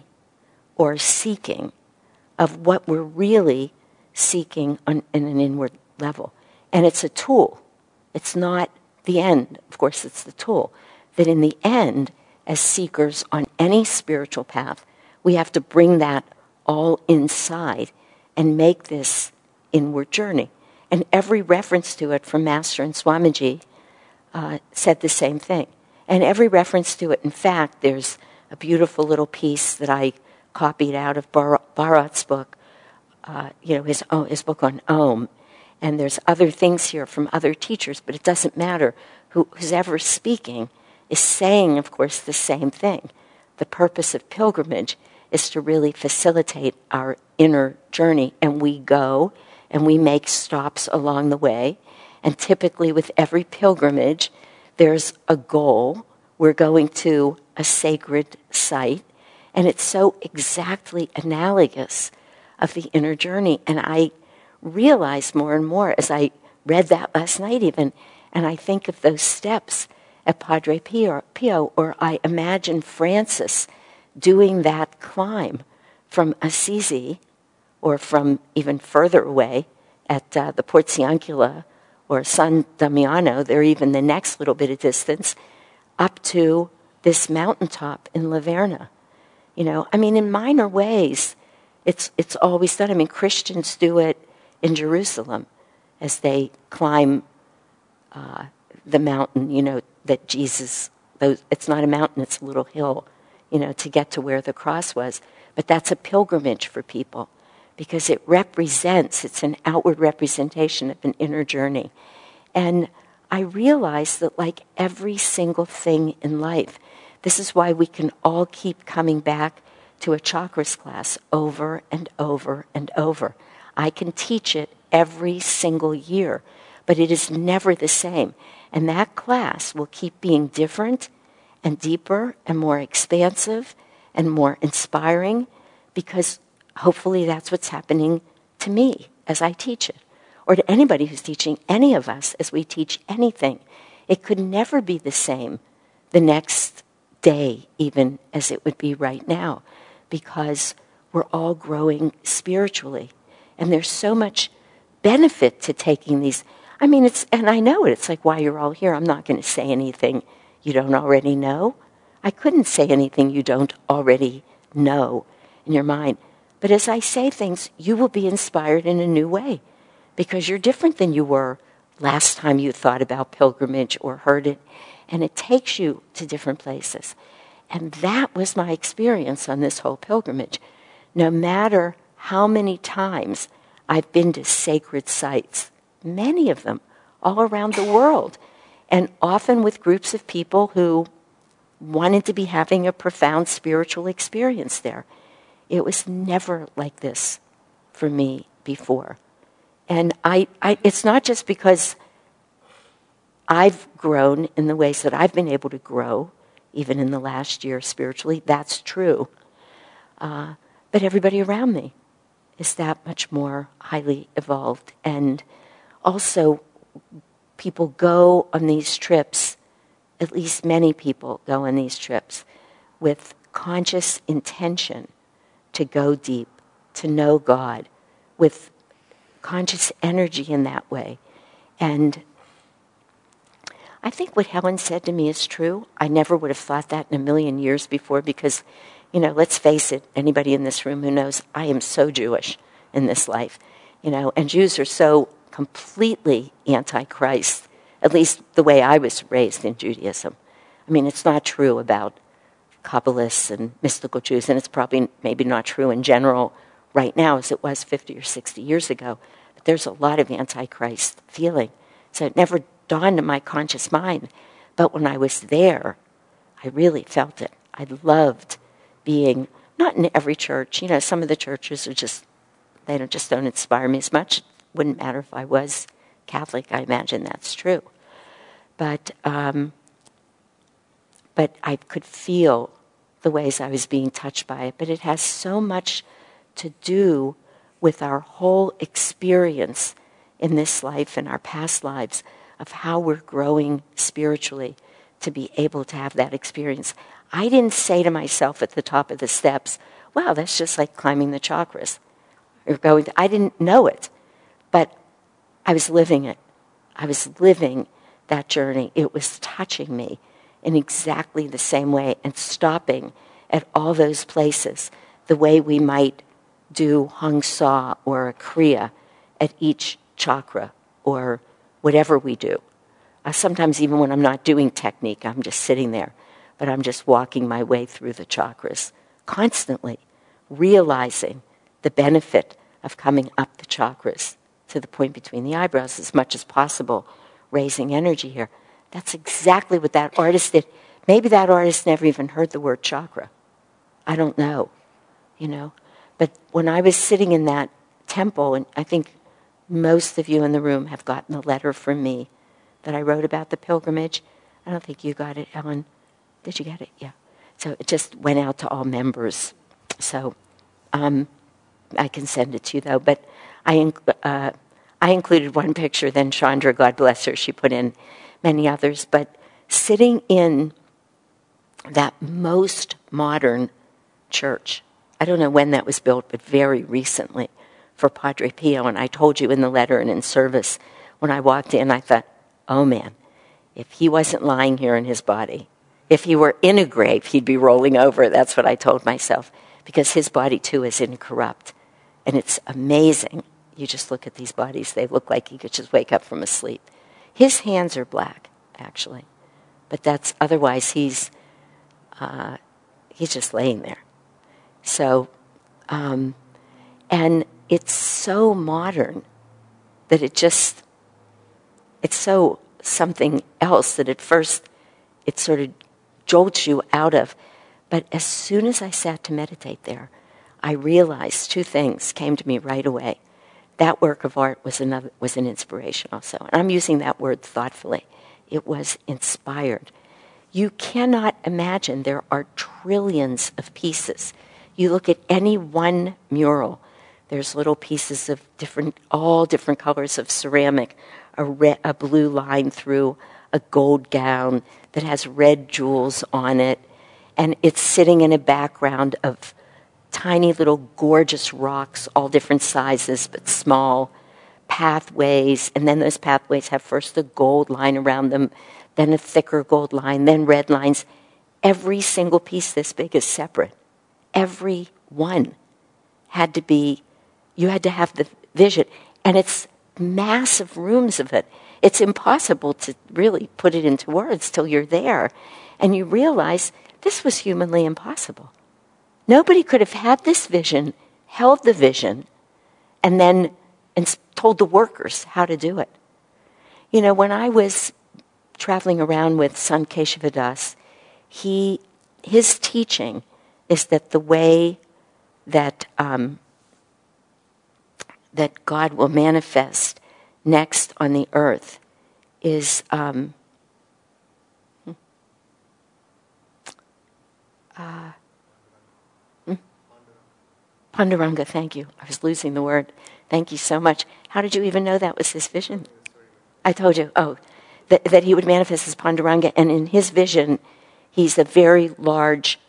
or seeking of what we're really seeking on in an inward level. And it's a tool. It's not the end. Of course, it's the tool. That in the end, as seekers on any spiritual path, we have to bring that all inside and make this inward journey. And every reference to it from Master and Swamiji uh, said the same thing. And every reference to it, in fact, there's a beautiful little piece that I copied out of Bar- Bharat's book, uh, you know, his, oh, his book on Om. And there's other things here from other teachers, but it doesn't matter. Who, who's ever speaking is saying, of course, the same thing. The purpose of pilgrimage is to really facilitate our inner journey. And we go and we make stops along the way. And typically with every pilgrimage, there's a goal. We're going to a sacred site. And it's so exactly analogous of the inner journey. And I realized more and more as I read that last night even, and I think of those steps at Padre Pio, Pio or I imagine Francis doing that climb from Assisi or from even further away at uh, the Porziuncula or San Damiano, they're even the next little bit of distance, up to this mountaintop in Laverna. You know, I mean, in minor ways, it's it's always done. I mean, Christians do it in Jerusalem as they climb uh, the mountain, you know, that Jesus, those, it's not a mountain, it's a little hill, you know, to get to where the cross was. But that's a pilgrimage for people because it represents, it's an outward representation of an inner journey. And I realized that like every single thing in life, this is why we can all keep coming back to a chakras class over and over and over. I can teach it every single year, but it is never the same. And that class will keep being different and deeper and more expansive and more inspiring because hopefully that's what's happening to me as I teach it, or to anybody who's teaching any of us as we teach anything. It could never be the same the next day even as it would be right now because we're all growing spiritually. And there's so much benefit to taking these. I mean, it's, and I know it. It's like why you're all here. I'm not going to say anything you don't already know. I couldn't say anything you don't already know in your mind. But as I say things, you will be inspired in a new way because you're different than you were last time you thought about pilgrimage or heard it, and it takes you to different places. And that was my experience on this whole pilgrimage. No matter how many times I've been to sacred sites, many of them all around the world, and often with groups of people who wanted to be having a profound spiritual experience there. It was never like this for me before. And I, I, it's not just because I've grown in the ways that I've been able to grow, even in the last year spiritually, that's true. Uh, but everybody around me is that much more highly evolved. And also, people go on these trips, at least many people go on these trips, with conscious intention to go deep, to know God, with conscious energy in that way. And I think what Helen said to me is true. I never would have thought that in a million years before because, you know, let's face it, anybody in this room who knows, I am so Jewish in this life, you know, and Jews are so completely anti-Christ, at least the way I was raised in Judaism. I mean, it's not true about Kabbalists and mystical Jews, and it's probably maybe not true in general right now as it was fifty or sixty years ago, but there's a lot of anti-Christ feeling. So it never dawned in my conscious mind. But when I was there, I really felt it. I loved being, not in every church, you know, some of the churches are just, they don't, just don't inspire me as much. It wouldn't matter if I was Catholic, I imagine that's true. But, um, but I could feel the ways I was being touched by it. But it has so much to do with our whole experience in this life and our past lives of how we're growing spiritually to be able to have that experience. I didn't say to myself at the top of the steps, wow, that's just like climbing the chakras. Or going to, I didn't know it, but I was living it. I was living that journey. It was touching me in exactly the same way and stopping at all those places the way we might do Hong Sa or a Kriya at each chakra or whatever we do. Uh, sometimes even when I'm not doing technique, I'm just sitting there, but I'm just walking my way through the chakras, constantly realizing the benefit of coming up the chakras to the point between the eyebrows as much as possible, raising energy here. That's exactly what that artist did. Maybe that artist never even heard the word chakra. I don't know, you know. But when I was sitting in that temple, and I think most of you in the room have gotten the letter from me that I wrote about the pilgrimage. I don't think you got it, Ellen. Did you get it? Yeah. So it just went out to all members. So um, I can send it to you, though. But I, uh, I included one picture, then Chandra, God bless her, she put in many others. But sitting in that most modern church, I don't know when that was built, but very recently, for Padre Pio, and I told you in the letter and in service, when I walked in, I thought, oh man, if he wasn't lying here in his body, if he were in a grave, he'd be rolling over. That's what I told myself, because his body too is incorrupt. And it's amazing. You just look at these bodies, they look like he could just wake up from a sleep. His hands are black, actually, but that's, otherwise he's, uh, he's just laying there. So, um, and it's so modern that it just, it's so something else that at first it sort of jolts you out of. But as soon as I sat to meditate there, I realized two things came to me right away. That work of art was another, was an inspiration also. And I'm using that word thoughtfully. It was inspired. You cannot imagine there are trillions of pieces. You look at any one mural, there's little pieces of different, all different colors of ceramic, a, red, a blue line through a gold gown that has red jewels on it, and it's sitting in a background of tiny little gorgeous rocks, all different sizes but small, pathways, and then those pathways have first a gold line around them, then a thicker gold line, then red lines. Every single piece this big is separate. Every one had to be, you had to have the vision. And it's massive rooms of it. It's impossible to really put it into words till you're there. And you realize this was humanly impossible. Nobody could have had this vision, held the vision, and then and told the workers how to do it. You know, when I was traveling around with Sant Keshavadas, he, his teaching is that the way that um, that God will manifest next on the earth is um, uh, hmm? Panduranga, thank you. I was losing the word. Thank you so much. How did you even know that was his vision? I told you, oh, that, that he would manifest as Panduranga, and in his vision, he's a very large,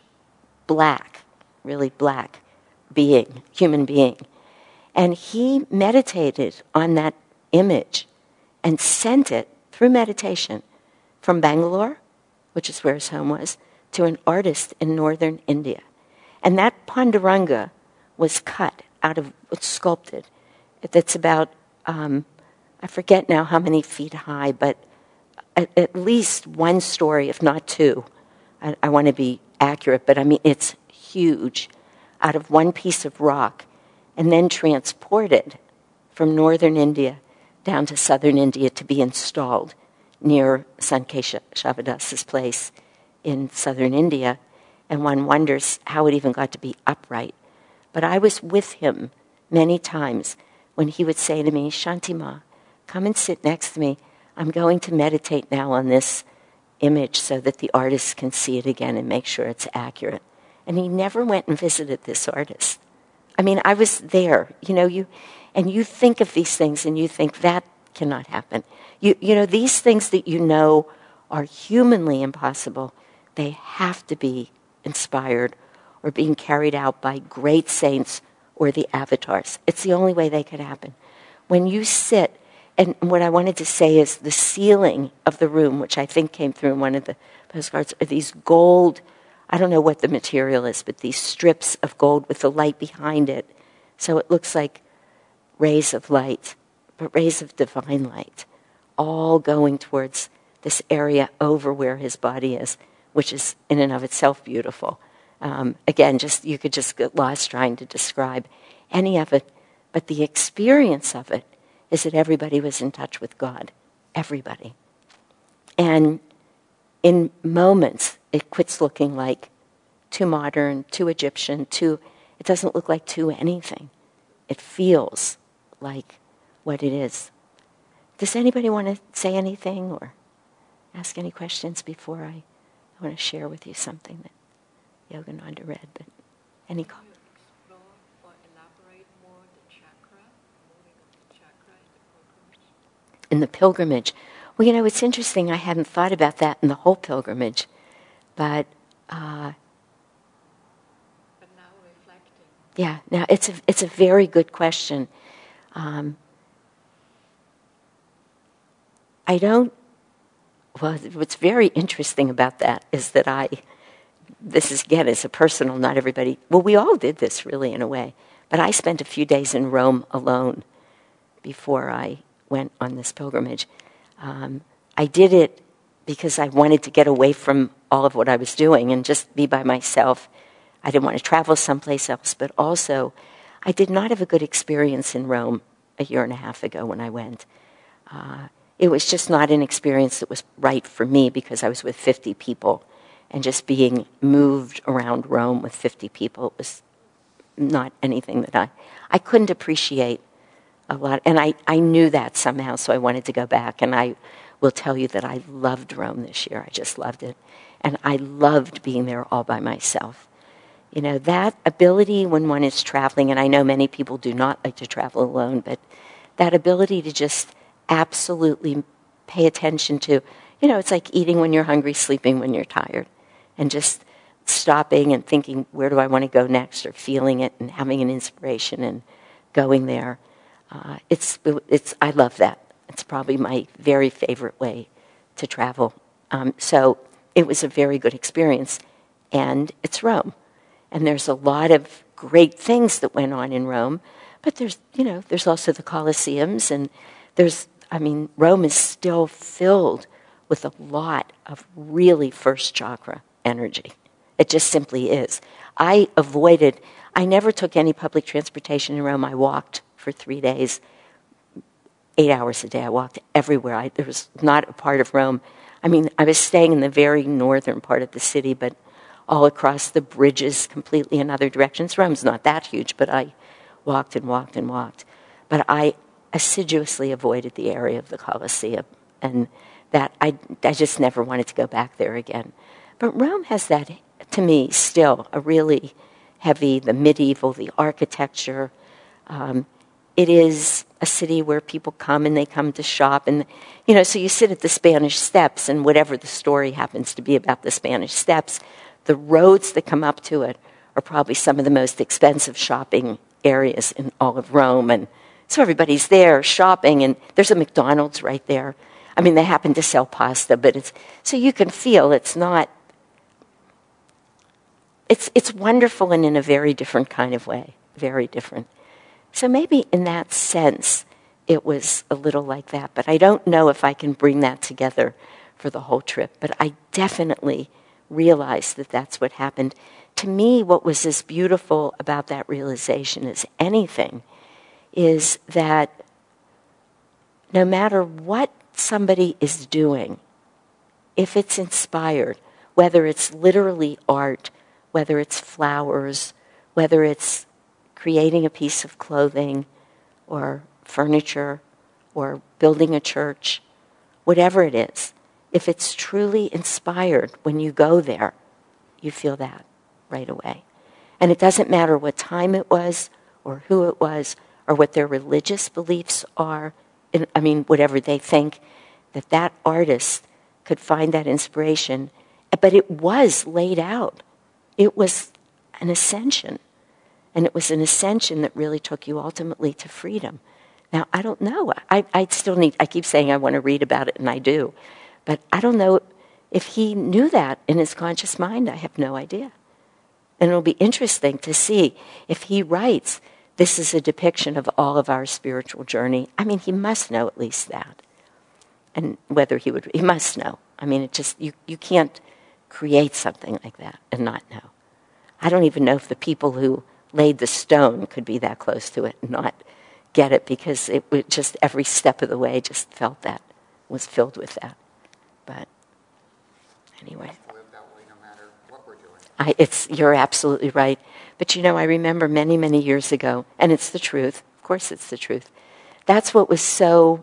black, really black being, human being. And he meditated on that image and sent it through meditation from Bangalore, which is where his home was, to an artist in northern India. And that Panduranga was cut out of, it's sculpted. It's about, um, I forget now how many feet high, but at, at least one story, if not two. I, I want to be accurate, but I mean, it's huge, out of one piece of rock, and then transported from northern India down to southern India to be installed near Sant Keshavadas's place in southern India. And one wonders how it even got to be upright. But I was with him many times when he would say to me, Shantima, come and sit next to me. I'm going to meditate now on this image so that the artist can see it again and make sure it's accurate. And he never went and visited this artist. I mean, I was there, you know, you, and you think of these things and you think that cannot happen. You, you know, these things that you know are humanly impossible, they have to be inspired or being carried out by great saints or the avatars. It's the only way they could happen. When you sit, and what I wanted to say is the ceiling of the room, which I think came through in one of the postcards, are these gold, I don't know what the material is, but these strips of gold with the light behind it. So it looks like rays of light, but rays of divine light, all going towards this area over where his body is, which is in and of itself beautiful. Um, again, just you could just get lost trying to describe any of it, but the experience of it is that everybody was in touch with God, everybody. And in moments, it quits looking like too modern, too Egyptian, too, it doesn't look like too anything. It feels like what it is. Does anybody want to say anything or ask any questions before I, I want to share with you something that Yogananda read, but any comments? Explore or elaborate more the chakra, moving of the chakra in the pilgrimage? In the pilgrimage. Well, you know, it's interesting. I hadn't thought about that in the whole pilgrimage, but uh, but now reflecting. Yeah, now it's a it's a very good question. Um, I don't. Well, what's very interesting about that is that I. This is again, it's a personal. Not everybody. Well, we all did this really in a way, but I spent a few days in Rome alone before I went on this pilgrimage. Um, I did it because I wanted to get away from all of what I was doing and just be by myself. I didn't want to travel someplace else, but also I did not have a good experience in Rome a year and a half ago when I went. Uh, it was just not an experience that was right for me because I was with fifty people, and just being moved around Rome with fifty people was not anything that I... I couldn't appreciate a lot, and I, I knew that somehow, so I wanted to go back, and I will tell you that I loved Rome this year. I just loved it. And I loved being there all by myself. You know, that ability when one is traveling, and I know many people do not like to travel alone, but that ability to just absolutely pay attention to, you know, it's like eating when you're hungry, sleeping when you're tired, and just stopping and thinking, where do I want to go next, or feeling it and having an inspiration and going there. Uh, it's, it's, I love that. It's probably my very favorite way to travel. Um, so it was a very good experience, and it's Rome. And there's a lot of great things that went on in Rome, but there's, you know, there's also the Colosseums, and there's I mean, Rome is still filled with a lot of really first chakra energy. It just simply is. I avoided, I never took any public transportation in Rome. I walked for three days, eight hours a day. I walked everywhere. I, there was not a part of Rome. I mean, I was staying in the very northern part of the city, but all across the bridges, completely in other directions. Rome's not that huge, but I walked and walked and walked. But I assiduously avoided the area of the Colosseum, and that I, I just never wanted to go back there again. But Rome has that, to me, still a really heavy, the medieval, the architecture. Um, it is a city where people come and they come to shop. And, you know, so you sit at the Spanish Steps, and whatever the story happens to be about the Spanish Steps, the roads that come up to it are probably some of the most expensive shopping areas in all of Rome. And so everybody's there shopping, and there's a McDonald's right there. I mean, they happen to sell pasta, but it's, so you can feel it's not, it's, it's wonderful and in a very different kind of way, very different. So maybe in that sense, it was a little like that, but I don't know if I can bring that together for the whole trip. But I definitely realized that that's what happened. To me, what was as beautiful about that realization as anything is that no matter what somebody is doing, if it's inspired, whether it's literally art, whether it's flowers, whether it's creating a piece of clothing or furniture or building a church, whatever it is, if it's truly inspired, when you go there, you feel that right away. And it doesn't matter what time it was or who it was or what their religious beliefs are, in, I mean, whatever they think, that that artist could find that inspiration. But it was laid out. It was an ascension. And it was an ascension that really took you ultimately to freedom. Now, I don't know. I, I still need, I keep saying I want to read about it, and I do. But I don't know if he knew that in his conscious mind. I have no idea. And it'll be interesting to see if he writes, this is a depiction of all of our spiritual journey. I mean, he must know at least that. And whether he would, he must know. I mean, it just, you, you can't create something like that and not know. I don't even know if the people who laid the stone could be that close to it and not get it, because it would just, every step of the way just felt that, was filled with that. But anyway. Live that way no matter what we're doing. I, it's, you're absolutely right. But you know, I remember many, many years ago, and it's the truth, of course it's the truth, that's what was so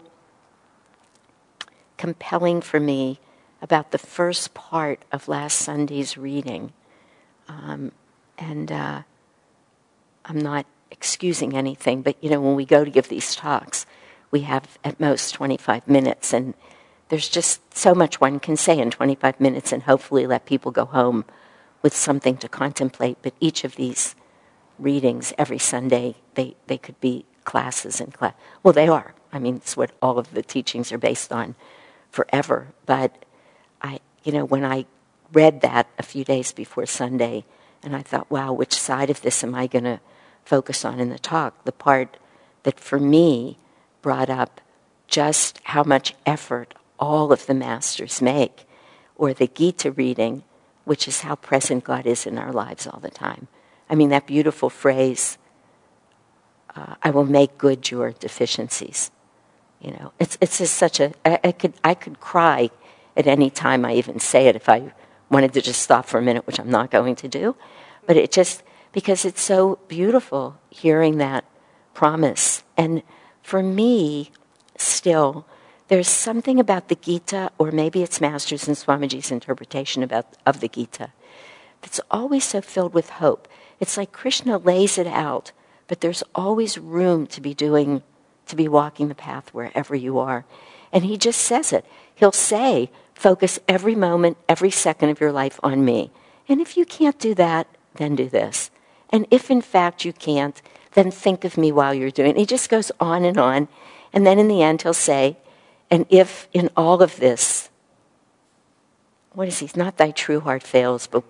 compelling for me about the first part of last Sunday's reading. Um, and uh, I'm not excusing anything, but you know, when we go to give these talks, we have at most twenty-five minutes, and there's just so much one can say in twenty-five minutes and hopefully let people go home with something to contemplate. But each of these readings every Sunday, they, they could be classes and class. Well, they are. I mean, it's what all of the teachings are based on forever. But I, you know, when I read that a few days before Sunday, and I thought, wow, which side of this am I going to focus on in the talk? The part that for me brought up just how much effort all of the masters make, or the Gita reading, which is how present God is in our lives all the time. I mean, that beautiful phrase, uh, I will make good your deficiencies. You know, it's it's just such a, I, I could I could cry at any time I even say it if I wanted to just stop for a minute, which I'm not going to do. But it just, because it's so beautiful hearing that promise. And for me, still, there's something about the Gita, or maybe it's Masters and Swamiji's interpretation about of the Gita, that's always so filled with hope. It's like Krishna lays it out, but there's always room to be doing, to be walking the path wherever you are. And he just says it. He'll say, focus every moment, every second of your life on me. And if you can't do that, then do this. And if in fact you can't, then think of me while you're doing it. He just goes on and on. And then in the end he'll say, and if in all of this, what is he? Not thy true heart fails, but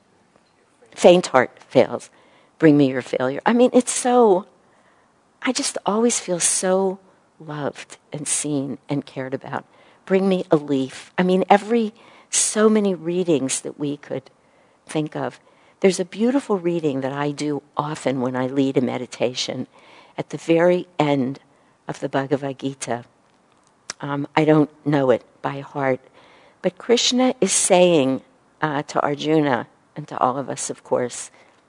faint heart fails. Bring me your failure. I mean, it's so, I just always feel so loved and seen and cared about. Bring me a leaf. I mean, every, so many readings that we could think of. There's a beautiful reading that I do often when I lead a meditation at the very end of the Bhagavad Gita. Um, I don't know it by heart, but Krishna is saying uh, to Arjuna, and to all of us, of course,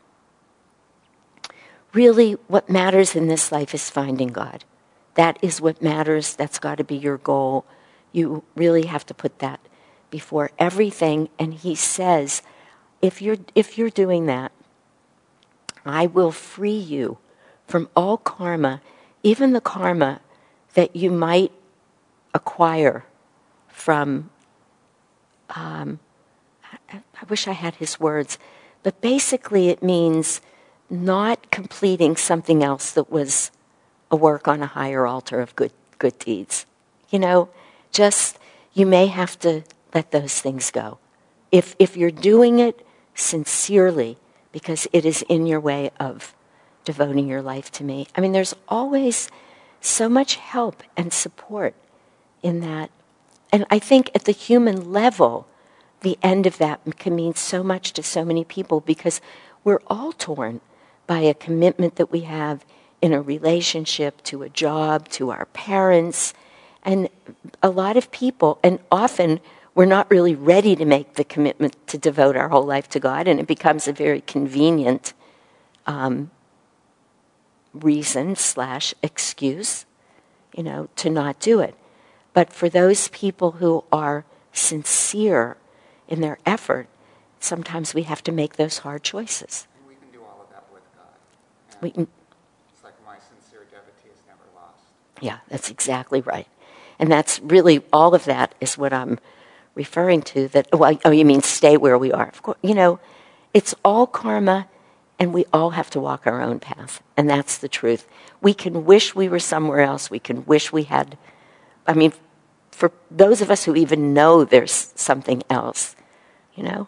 really what matters in this life is finding God. That is what matters. That's got to be your goal. You really have to put that before everything. And he says, if you're, if you're doing that, I will free you from all karma, even the karma that you might acquire from, um, I, I wish I had his words, but basically it means not completing something else that was a work on a higher altar of good good deeds. You know, just, you may have to let those things go. If if you're doing it sincerely, because it is in your way of devoting your life to me. I mean, there's always so much help and support in that. And I think at the human level, the end of that can mean so much to so many people, because we're all torn by a commitment that we have in a relationship, to a job, to our parents. And a lot of people, and often we're not really ready to make the commitment to devote our whole life to God, and it becomes a very convenient um, reason slash excuse, you know, to not do it. But for those people who are sincere in their effort, sometimes we have to make those hard choices. And we can do all of that with God. And We can, it's like my sincere devotee is never lost. yeah, that's exactly right. And that's really, all of that is what I'm referring to. That, well, oh, you mean stay where we are. Of course, you know, it's all karma, and we all have to walk our own path. And that's the truth. We can wish we were somewhere else. We can wish we had, I mean, for those of us who even know there's something else, you know.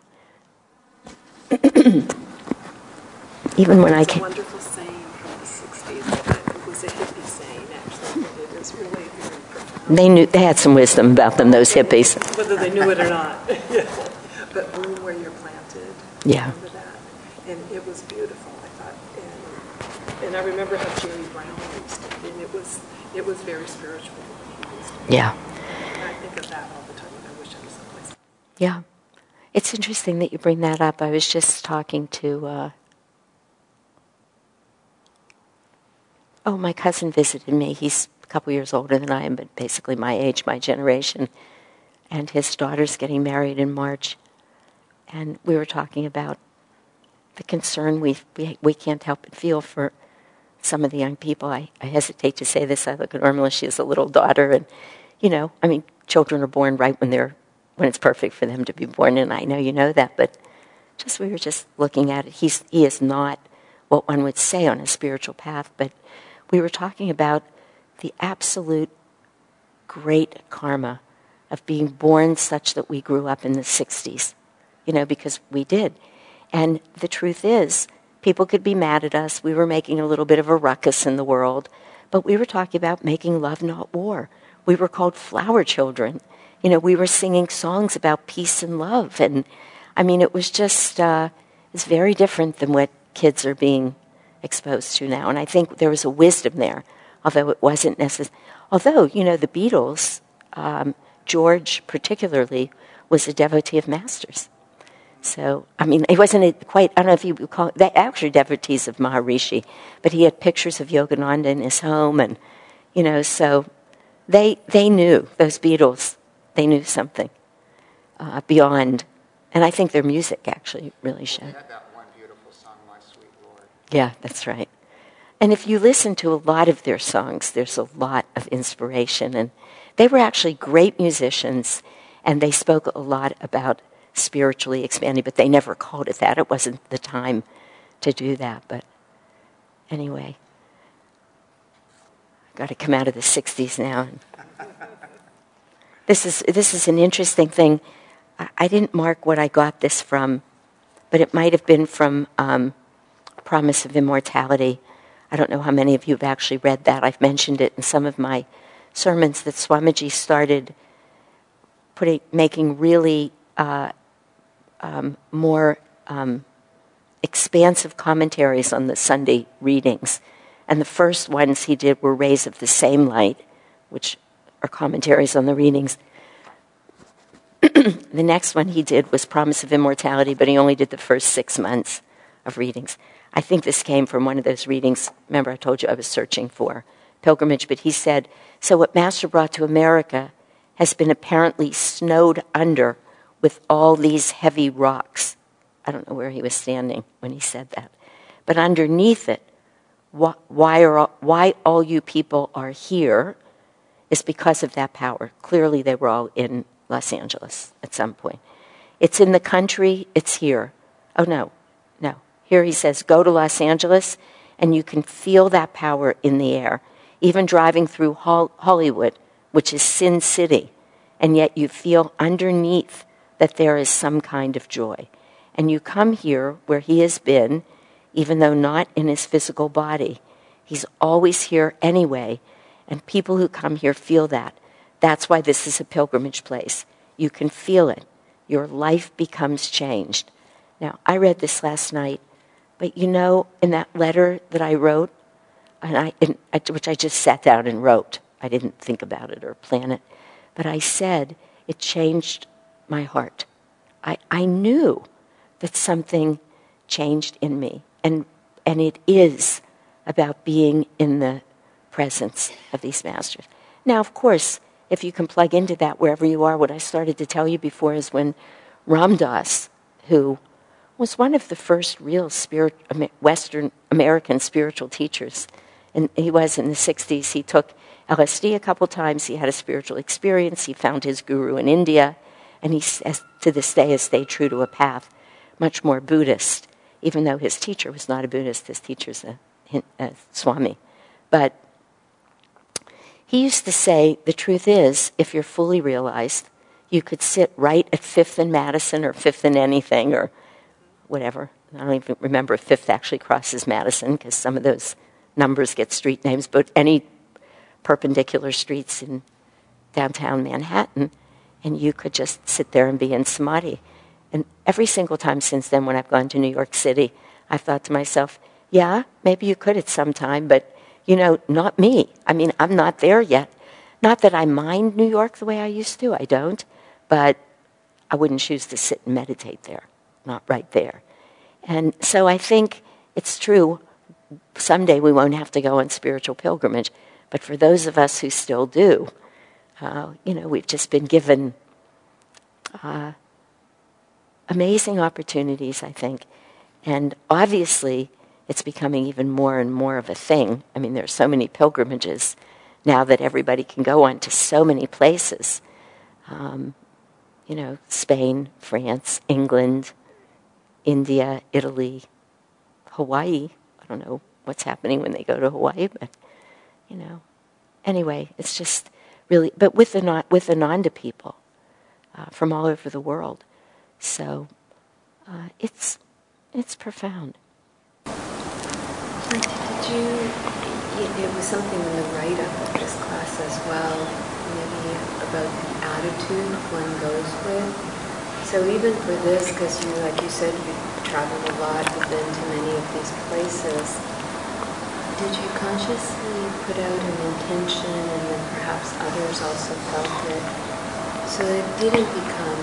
Even when I It's a came... wonderful saying from the sixties. It was a hippie saying, actually, but it is really very profound. They knew, they had some wisdom about them, those hippies. Whether they knew it or not. Yeah. But bloom where you're planted. Yeah. Remember that? And it was beautiful, I thought. And, and I remember how Jerry Brown used it. And it was, it was very spiritual when he used it. Yeah. And I think of that all the time. I wish I was someplace. Yeah. It's interesting that you bring that up. I was just talking to... Uh, oh, my cousin visited me. He's a couple years older than I am, but basically my age, my generation. And his daughter's getting married in March. And we were talking about the concern we we, we can't help but feel for some of the young people. I, I hesitate to say this. I look at Urmila, she has a little daughter. And, you know, I mean, children are born right when they're when it's perfect for them to be born. And I know you know that. But just we were just looking at it. He's, he is not what one would say on a spiritual path. But we were talking about the absolute great karma of being born such that we grew up in the sixties, you know, because we did. And the truth is, people could be mad at us. We were making a little bit of a ruckus in the world, but we were talking about making love, not war. We were called flower children. You know, we were singing songs about peace and love. And, I mean, it was just, uh, it's very different than what kids are being exposed to now. And I think there was a wisdom there, although it wasn't necessary. Although, you know, the Beatles, um, George particularly, was a devotee of Masters. So, I mean, he wasn't a quite, I don't know if you would call it, they actually devotees of Maharishi, but he had pictures of Yogananda in his home, and, you know, so they they knew, those Beatles, they knew something uh, beyond, and I think their music actually really They showed. had that one beautiful song, My Sweet Lord. Yeah, that's right. And if you listen to a lot of their songs, there's a lot of inspiration, and they were actually great musicians, and they spoke a lot about spiritually expanding, but they never called it that. It wasn't the time to do that. But anyway, I've got to come out of the sixties now. This is this is an interesting thing. I, I didn't mark what I got this from, but it might have been from um, Promise of Immortality. I don't know how many of you have actually read that. I've mentioned it in some of my sermons that Swamiji started putting, making really uh, um, more um, expansive commentaries on the Sunday readings. And the first ones he did were Rays of the Same Light, which are commentaries on the readings. The next one he did was Promise of Immortality, but he only did the first six months of readings. I think this came from one of those readings, remember I told you I was searching for pilgrimage, but he said, so what Master brought to America has been apparently snowed under with all these heavy rocks. I don't know where he was standing when he said that. But underneath it, why, are all, why all you people are here is because of that power. Clearly they were all in Los Angeles at some point. It's in the country, it's here. Oh, no, no. Here he says, go to Los Angeles, and you can feel that power in the air. Even driving through Hol- Hollywood, which is Sin City, and yet you feel underneath that there is some kind of joy. And you come here where he has been, even though not in his physical body. He's always here anyway, and people who come here feel that. That's why this is a pilgrimage place. You can feel it. Your life becomes changed. Now, I read this last night, but you know, in that letter that I wrote, and I, in, which I just sat down and wrote, I didn't think about it or plan it, but I said it changed my heart. I, I knew that something changed in me, and and it is about being in the presence of these masters. Now, of course, if you can plug into that wherever you are, what I started to tell you before is when Ram Dass, who was one of the first real spirit, Western American spiritual teachers, and he was in the sixties, he took L S D a couple times, he had a spiritual experience, he found his guru in India, and he, as, to this day, has stayed true to a path much more Buddhist, even though his teacher was not a Buddhist, his teacher's a, a Swami. But he used to say, the truth is, if you're fully realized, you could sit right at Fifth and Madison or Fifth and anything or whatever. I don't even remember if Fifth actually crosses Madison because some of those numbers get street names, but any perpendicular streets in downtown Manhattan, and you could just sit there and be in samadhi. And every single time since then when I've gone to New York City, I've thought to myself, yeah, maybe you could at some time, but you know, not me. I mean, I'm not there yet. Not that I mind New York the way I used to, I don't, but I wouldn't choose to sit and meditate there, not right there. And so I think it's true, someday we won't have to go on spiritual pilgrimage, but for those of us who still do, uh, you know, we've just been given uh, amazing opportunities, I think. And obviously, it's becoming even more and more of a thing. I mean, there are so many pilgrimages now that everybody can go on to so many places. Um, you know, Spain, France, England, India, Italy, Hawaii. I don't know what's happening when they go to Hawaii, but, you know. Anyway, it's just really, but with, the, with Ananda people uh, from all over the world. So uh, it's it's profound. Did you, it was something in the write-up of this class as well, maybe about the attitude one goes with. So even for this, because you, like you said, you've traveled a lot, you've been to many of these places, did you consciously put out an intention, and then perhaps others also felt it, so it didn't become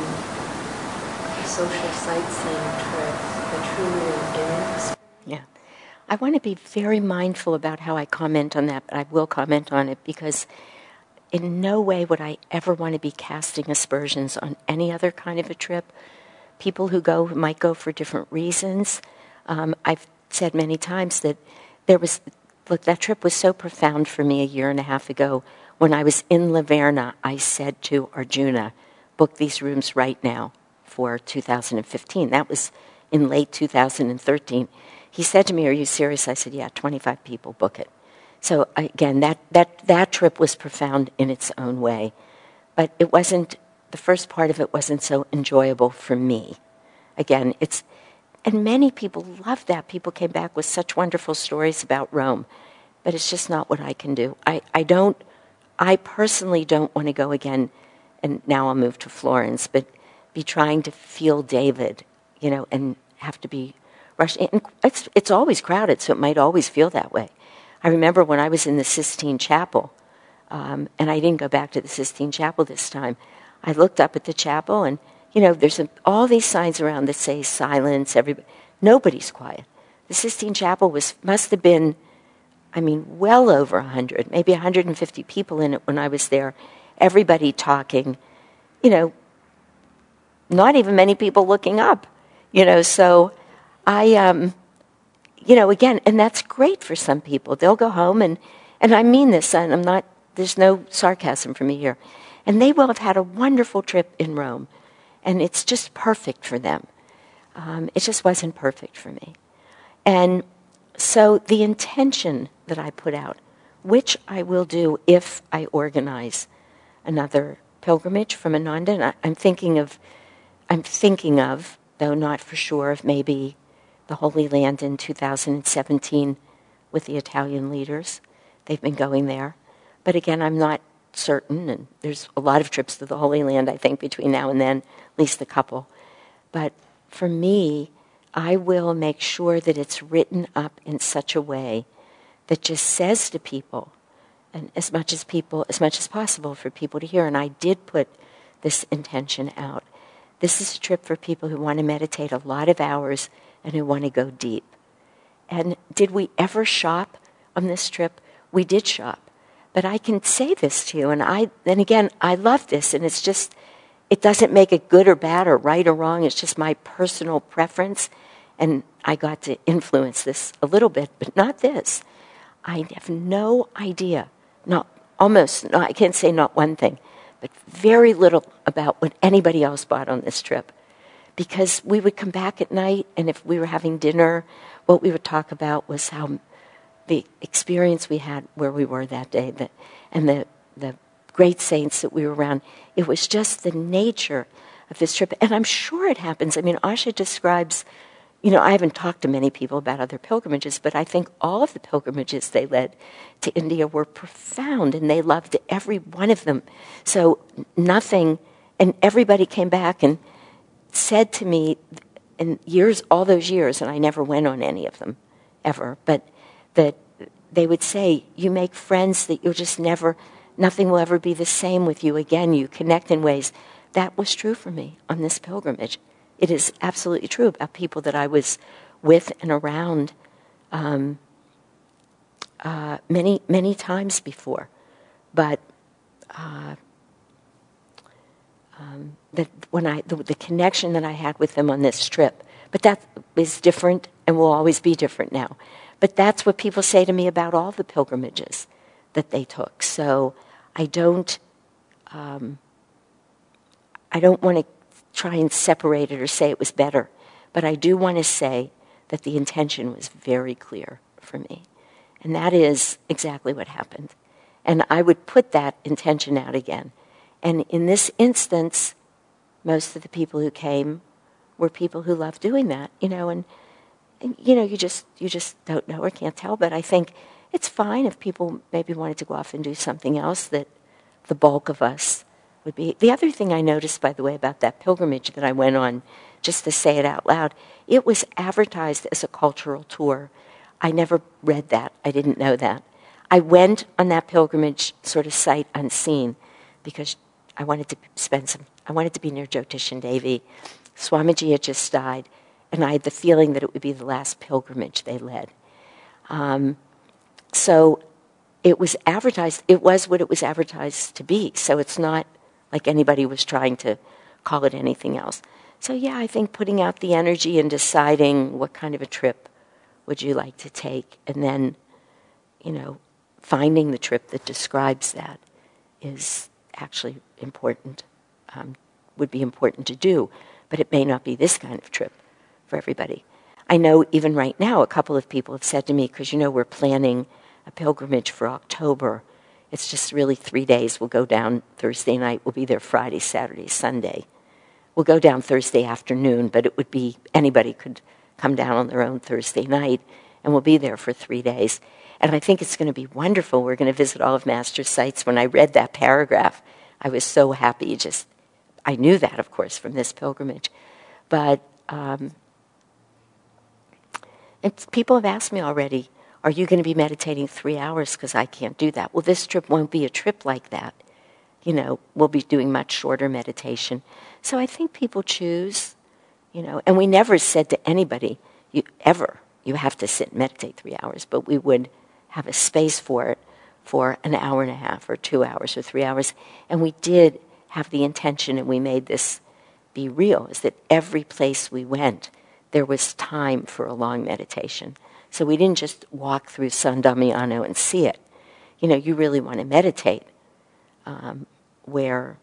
a social sightseeing trip, but truly an inner experience? Yeah. I want to be very mindful about how I comment on that, but I will comment on it because in no way would I ever want to be casting aspersions on any other kind of a trip. People who go who might go for different reasons. Um, I've said many times that there was, look, that trip was so profound for me a year and a half ago. When I was in Laverna, I said to Arjuna, book these rooms right now for two thousand fifteen. That was in late two thousand thirteen. He said to me, are you serious? I said, yeah, twenty-five people, book it. So again, that, that, that trip was profound in its own way. But it wasn't, the first part of it wasn't so enjoyable for me. Again, it's, and many people loved that. People came back with such wonderful stories about Rome. But it's just not what I can do. I, I don't, I personally don't want to go again, and now I'll move to Florence, but be trying to feel David, you know, and have to be rushed. And it's, it's always crowded, so it might always feel that way. I remember when I was in the Sistine Chapel, um, and I didn't go back to the Sistine Chapel this time, I looked up at the chapel, and, you know, there's a, all these signs around that say silence, everybody, nobody's quiet. The Sistine Chapel was must have been, I mean, well over one hundred, maybe one hundred fifty people in it when I was there. Everybody talking, you know, not even many people looking up, you know. So I, um, you know, again, and that's great for some people. They'll go home, and, and I mean this, and I'm not, there's no sarcasm for me here. And they will have had a wonderful trip in Rome, and it's just perfect for them. Um, it just wasn't perfect for me. And so the intention that I put out, which I will do if I organize another pilgrimage from Ananda, and I, I'm thinking of, I'm thinking of, though not for sure, of maybe the Holy Land in two thousand seventeen with the Italian leaders. They've been going there. But again, I'm not certain, and there's a lot of trips to the Holy Land, I think, between now and then, at least a couple. But for me, I will make sure that it's written up in such a way that just says to people, and as much as people, as much as possible for people to hear, and I did put this intention out. This is a trip for people who want to meditate a lot of hours and who want to go deep. And did we ever shop on this trip? We did shop. But I can say this to you, and I, then again, I love this, and it's just, it doesn't make it good or bad or right or wrong. It's just my personal preference, and I got to influence this a little bit, but not this. I have no idea, not almost, not, I can't say not one thing, but very little about what anybody else bought on this trip. Because we would come back at night, and if we were having dinner, what we would talk about was how the experience we had where we were that day, the, and the, the great saints that we were around. It was just the nature of this trip. And I'm sure it happens. I mean, Asha describes, you know, I haven't talked to many people about other pilgrimages, but I think all of the pilgrimages they led to India were profound, and they loved every one of them. So nothing, and everybody came back and said to me in years, all those years, and I never went on any of them, ever, but that they would say, you make friends that you'll just never, nothing will ever be the same with you again. You connect in ways. That was true for me on this pilgrimage. It is absolutely true about people that I was with and around um, uh, many, many times before. But uh, um, that when I the, the connection that I had with them on this trip, but that is different and will always be different now. But that's what people say to me about all the pilgrimages that they took. So I don't, um, I don't want to try and separate it or say it was better, but I do want to say that the intention was very clear for me, and that is exactly what happened. And I would put that intention out again. And in this instance, most of the people who came were people who loved doing that, you know, and. And, you know, you just you just don't know or can't tell. But I think it's fine if people maybe wanted to go off and do something else that the bulk of us would be. The other thing I noticed, by the way, about that pilgrimage that I went on, just to say it out loud, it was advertised as a cultural tour. I never read that. I didn't know that. I went on that pilgrimage sort of sight unseen because I wanted to spend some, I wanted to be near Jyotishan Devi. Swamiji had just died. And I had the feeling that it would be the last pilgrimage they led. Um, so it was advertised, it was what it was advertised to be. So it's not like anybody was trying to call it anything else. So yeah, I think putting out the energy and deciding what kind of a trip would you like to take, and then, you know, finding the trip that describes that is actually important, um, would be important to do. But it may not be this kind of trip for everybody. I know even right now a couple of people have said to me, because, you know, we're planning a pilgrimage for October. It's just really three days. We'll go down Thursday night. We'll be there Friday, Saturday, Sunday. We'll go down Thursday afternoon, but it would be, anybody could come down on their own Thursday night and we'll be there for three days. And I think it's going to be wonderful. We're going to visit all of Master's sites. When I read that paragraph, I was so happy. Just, I knew that, of course, from this pilgrimage. But um, it's, people have asked me already, are you going to be meditating three hours? Because I can't do that. Well, this trip won't be a trip like that. You know, we'll be doing much shorter meditation. So I think people choose, you know, and we never said to anybody, you ever, you have to sit and meditate three hours, but we would have a space for it for an hour and a half or two hours or three hours. And we did have the intention, and we made this be real, is that every place we went, there was time for a long meditation. So we didn't just walk through San Damiano and see it. You know, you really want to meditate um, where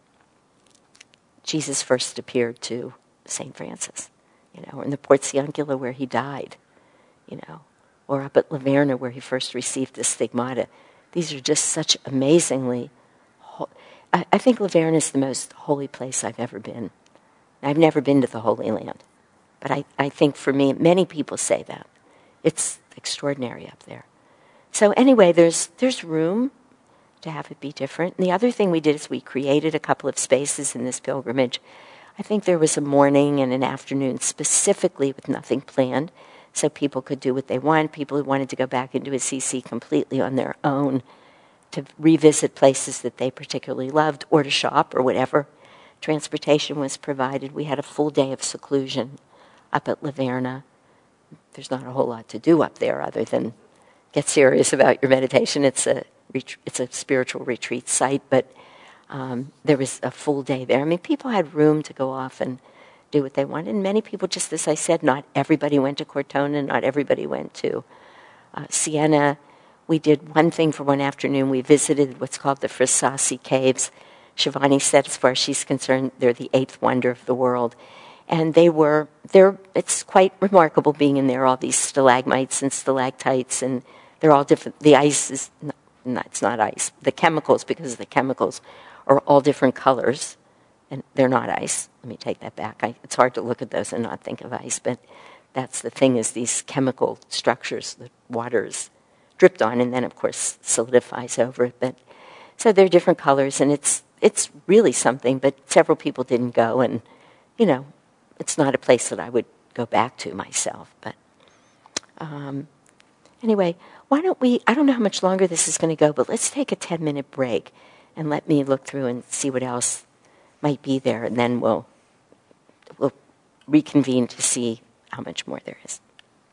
Jesus first appeared to Saint Francis, you know, or in the Porziuncula where he died, you know, or up at Laverna where he first received the stigmata. These are just such amazingly, ho- I, I think Laverna is the most holy place I've ever been. I've never been to the Holy Land, but I, I think for me, many people say that. It's extraordinary up there. So anyway, there's there's room to have it be different. And the other thing we did is we created a couple of spaces in this pilgrimage. I think there was a morning and an afternoon specifically with nothing planned, so people could do what they want. People who wanted to go back into Assisi completely on their own to revisit places that they particularly loved or to shop or whatever. Transportation was provided. We had a full day of seclusion up at Laverna. There's not a whole lot to do up there other than get serious about your meditation. It's a it's a spiritual retreat site, but um, there was a full day there. I mean, people had room to go off and do what they wanted. And many people, just as I said, not everybody went to Cortona, not everybody went to uh, Siena. We did one thing for one afternoon. We visited what's called the Frasassi Caves. Shivani said, as far as she's concerned, they're the eighth wonder of the world. And they were, they're, it's quite remarkable being in there, all these stalagmites and stalactites, and they're all different. The ice is, not, not, it's not ice. The chemicals, because the chemicals are all different colors, and they're not ice. Let me take that back. I, it's hard to look at those and not think of ice, but that's the thing, is these chemical structures that water is dripped on, and then, of course, solidifies over it. But so they're different colors, and it's it's really something, but several people didn't go, and, you know, it's not a place that I would go back to myself. But um, anyway, why don't we, I don't know how much longer this is going to go, but let's take a ten-minute break and let me look through and see what else might be there, and then we'll we'll reconvene to see how much more there is.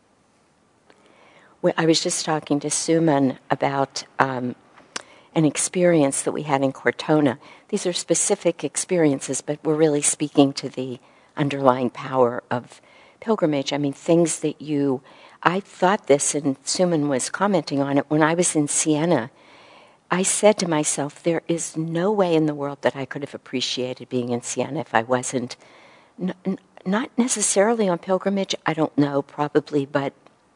Well, I was just talking to Suman about um, an experience that we had in Cortona. These are specific experiences, but we're really speaking to the underlying power of pilgrimage. I mean, things that you... I thought this, and Suman was commenting on it, when I was in Siena. I said to myself, there is no way in the world that I could have appreciated being in Siena if I wasn't, n- n- not necessarily on pilgrimage, I don't know, probably, but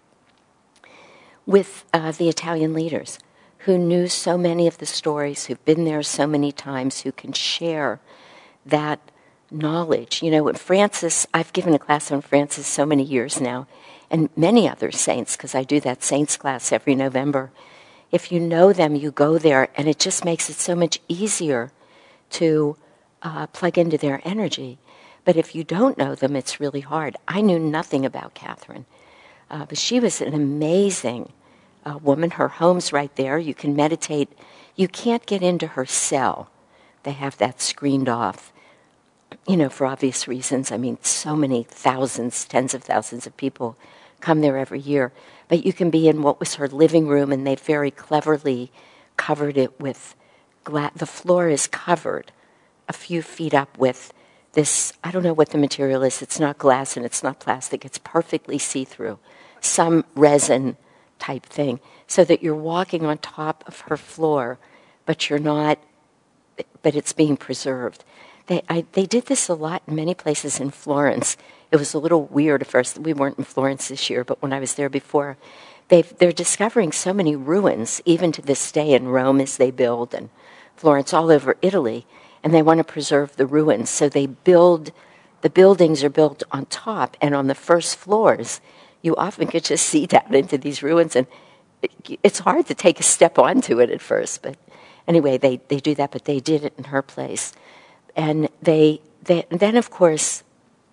with uh, the Italian leaders who knew so many of the stories, who've been there so many times, who can share that knowledge. You know, Francis, I've given a class on Francis so many years now, and many other saints, because I do that saints class every November. If you know them, you go there, and it just makes it so much easier to uh, plug into their energy. But if you don't know them, it's really hard. I knew nothing about Catherine, uh, but she was an amazing uh, woman. Her home's right there. You can meditate. You can't get into her cell. They have that screened off, you know, for obvious reasons. I mean, so many thousands, tens of thousands of people come there every year. But you can be in what was her living room, and they very cleverly covered it with glass. The floor is covered a few feet up with this, I don't know what the material is. It's not glass and it's not plastic. It's perfectly see-through, some resin type thing, so that you're walking on top of her floor, but you're not, but it's being preserved. They, I, they did this a lot in many places in Florence. It was a little weird at first. We weren't in Florence this year, but when I was there before, they've, they're discovering so many ruins, even to this day in Rome as they build, and Florence, all over Italy, and they want to preserve the ruins. So they build, the buildings are built on top, and on the first floors, you often could just see down into these ruins, and it, it's hard to take a step onto it at first. But anyway, they, they do that, but they did it in her place. And they, they and then, of course,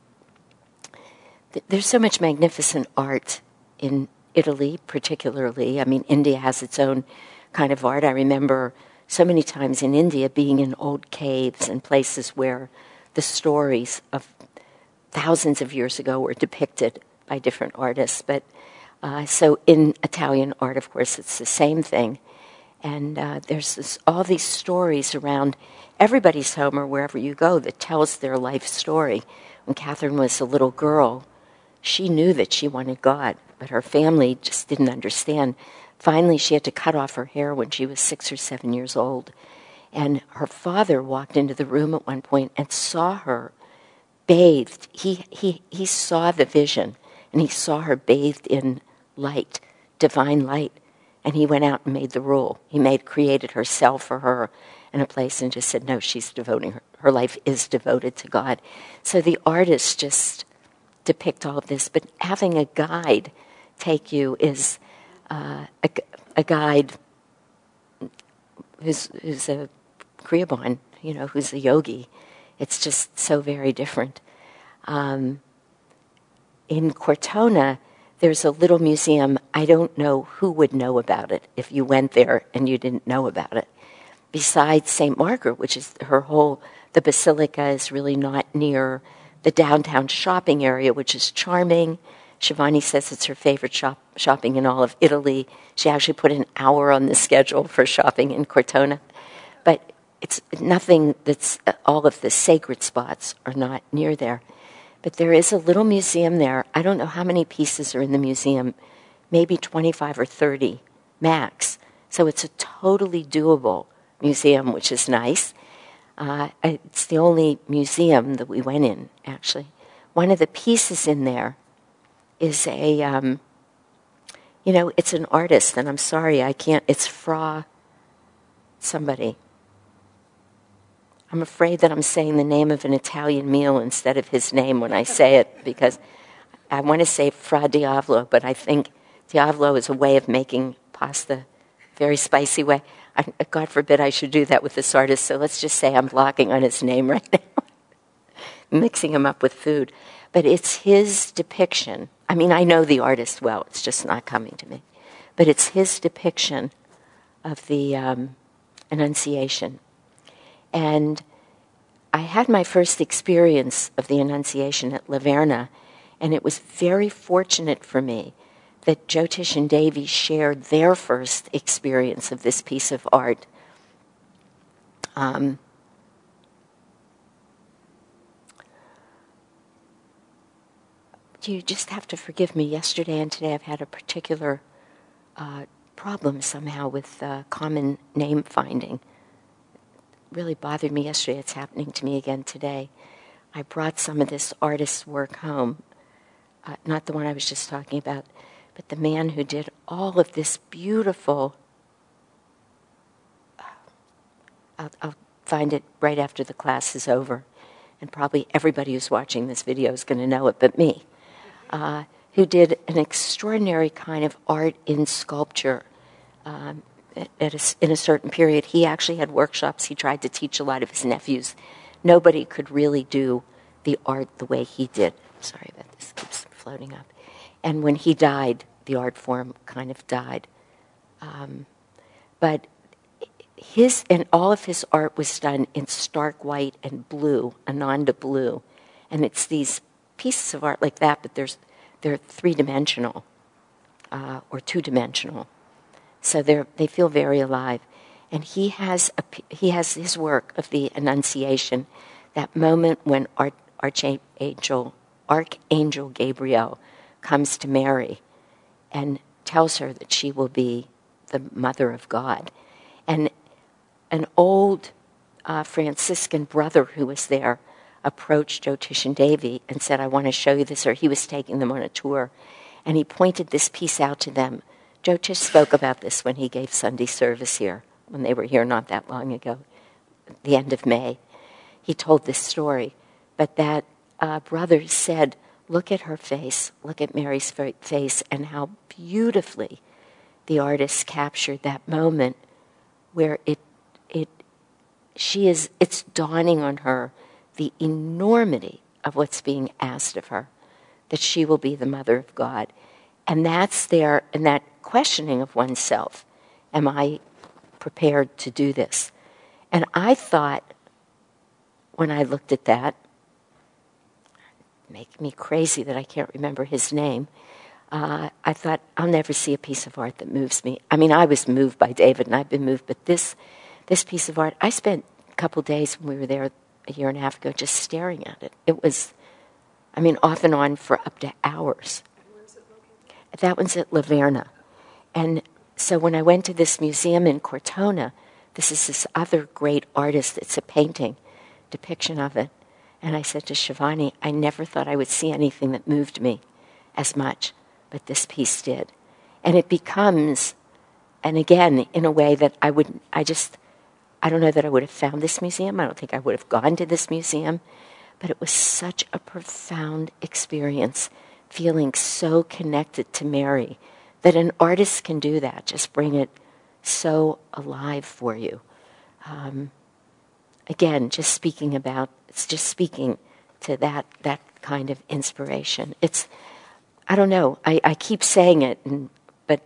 th- there's so much magnificent art in Italy, particularly. I mean, India has its own kind of art. I remember so many times in India being in old caves and places where the stories of thousands of years ago were depicted by different artists. But uh, so in Italian art, of course, it's the same thing. And uh, there's this, all these stories around everybody's home or wherever you go that tells their life story. When Catherine was a little girl, she knew that she wanted God, but her family just didn't understand. Finally, she had to cut off her hair when she was six or seven years old. And her father walked into the room at one point and saw her bathed. He, he, he saw the vision, and he saw her bathed in light, divine light. And he went out and made the rule. He made, created herself for her in a place and just said, no, she's devoting her. Her life is devoted to God. So the artists just depict all of this. But having a guide take you is uh, a, a guide who's, who's a Kriyaban, you know, who's a yogi. It's just so very different. Um, in Cortona, there's a little museum. I don't know who would know about it if you went there and you didn't know about it. Besides Saint Margaret, which is her whole, the basilica is really not near the downtown shopping area, which is charming. Shivani says it's her favorite shop, shopping in all of Italy. She actually put an hour on the schedule for shopping in Cortona. But it's nothing that's, all of the sacred spots are not near there. But there is a little museum there. I don't know how many pieces are in the museum, maybe twenty-five or thirty max. So it's a totally doable museum, which is nice. Uh, it's the only museum that we went in, actually. One of the pieces in there is a, um, you know, it's an artist, and I'm sorry, I can't, it's Fra somebody. I'm afraid that I'm saying the name of an Italian meal instead of his name when I say it, because I want to say Fra Diavolo, but I think Diavolo is a way of making pasta, very spicy way. I, God forbid I should do that with this artist, so let's just say I'm blocking on his name right now, mixing him up with food. But it's his depiction. I mean, I know the artist well, it's just not coming to me. But it's his depiction of the um, Annunciation. And I had my first experience of the Annunciation at La Verna, and it was very fortunate for me that Jyotish and Devi shared their first experience of this piece of art. Um, you just have to forgive me. Yesterday and today I've had a particular uh, problem somehow with uh, common name finding. Really bothered me yesterday. It's happening to me again today. I brought some of this artist's work home, uh, not the one I was just talking about, but the man who did all of this beautiful, uh, I'll, I'll find it right after the class is over, and probably everybody who's watching this video is going to know it but me, uh, who did an extraordinary kind of art in sculpture. Um, At a, in a certain period, he actually had workshops. He tried to teach a lot of his nephews. Nobody could really do the art the way he did. Sorry about this, keeps floating up. And when he died, the art form kind of died. Um, but his and all of his art was done in stark white and blue, Ananda blue. And it's these pieces of art like that, but there's they're three-dimensional uh, or two-dimensional. So they they feel very alive, and he has a, he has his work of the Annunciation, that moment when Arch, Archangel Archangel Gabriel comes to Mary, and tells her that she will be the mother of God, and an old uh, Franciscan brother who was there approached Jyotish and Devi and said, "I want to show you this," or he was taking them on a tour, and he pointed this piece out to them. Jyotish spoke about this when he gave Sunday service here, when they were here not that long ago, at the end of May. He told this story. But that uh, brother said, look at her face, look at Mary's face, and how beautifully the artist captured that moment where it, it, she is, it's dawning on her the enormity of what's being asked of her, that she will be the mother of God. And that's there, and that questioning of oneself, am I prepared to do this? And I thought, when I looked at that, make me crazy that I can't remember his name, uh, I thought, I'll never see a piece of art that moves me. I mean, I was moved by David, and I've been moved, but this this piece of art, I spent a couple days when we were there a year and a half ago just staring at it. It was, I mean, off and on for up to hours. Where's it located? That one's at La Verna. And so when I went to this museum in Cortona, this is this other great artist, it's a painting, depiction of it. And I said to Shivani, I never thought I would see anything that moved me as much, but this piece did. And it becomes, and again, in a way that I would, I just, I don't know that I would have found this museum. I don't think I would have gone to this museum. But it was such a profound experience, feeling so connected to Mary, that an artist can do that, just bring it so alive for you. Um, again, just speaking about, it's just speaking to that that kind of inspiration. It's, I don't know, I, I keep saying it, and, but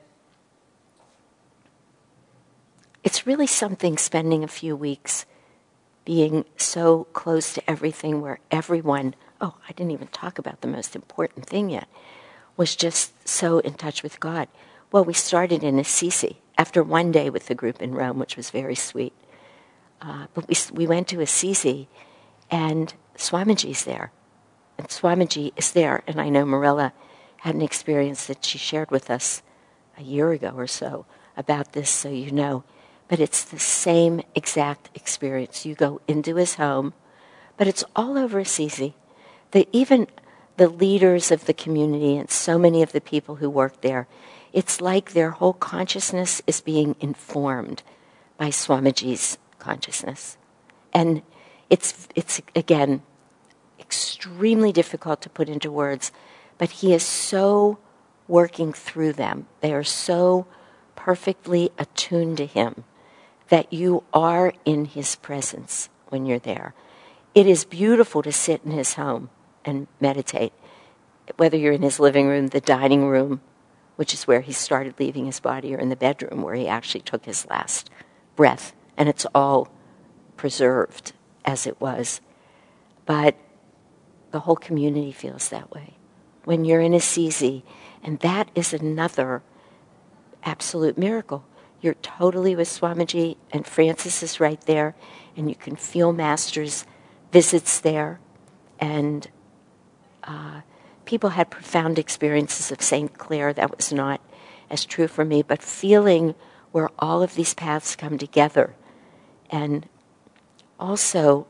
it's really something spending a few weeks being so close to everything where everyone, oh, I didn't even talk about the most important thing yet, was just so in touch with God. Well, we started in Assisi after one day with the group in Rome, which was very sweet. Uh, but we we went to Assisi, and Swamiji's there. And Swamiji is there, and I know Marilla had an experience that she shared with us a year ago or so about this, so you know. But it's the same exact experience. You go into his home, but it's all over Assisi. The, even the leaders of the community and so many of the people who work there, it's like their whole consciousness is being informed by Swamiji's consciousness. And it's, it's again, extremely difficult to put into words, but he is so working through them. They are so perfectly attuned to him that you are in his presence when you're there. It is beautiful to sit in his home and meditate, whether you're in his living room, the dining room, which is where he started leaving his body, or in the bedroom where he actually took his last breath. And it's all preserved as it was. But the whole community feels that way. When you're in Assisi, and that is another absolute miracle. You're totally with Swamiji, and Francis is right there, and you can feel Master's visits there. And uh, people had profound experiences of Saint Clare. That was not as true for me, but feeling where all of these paths come together. And also,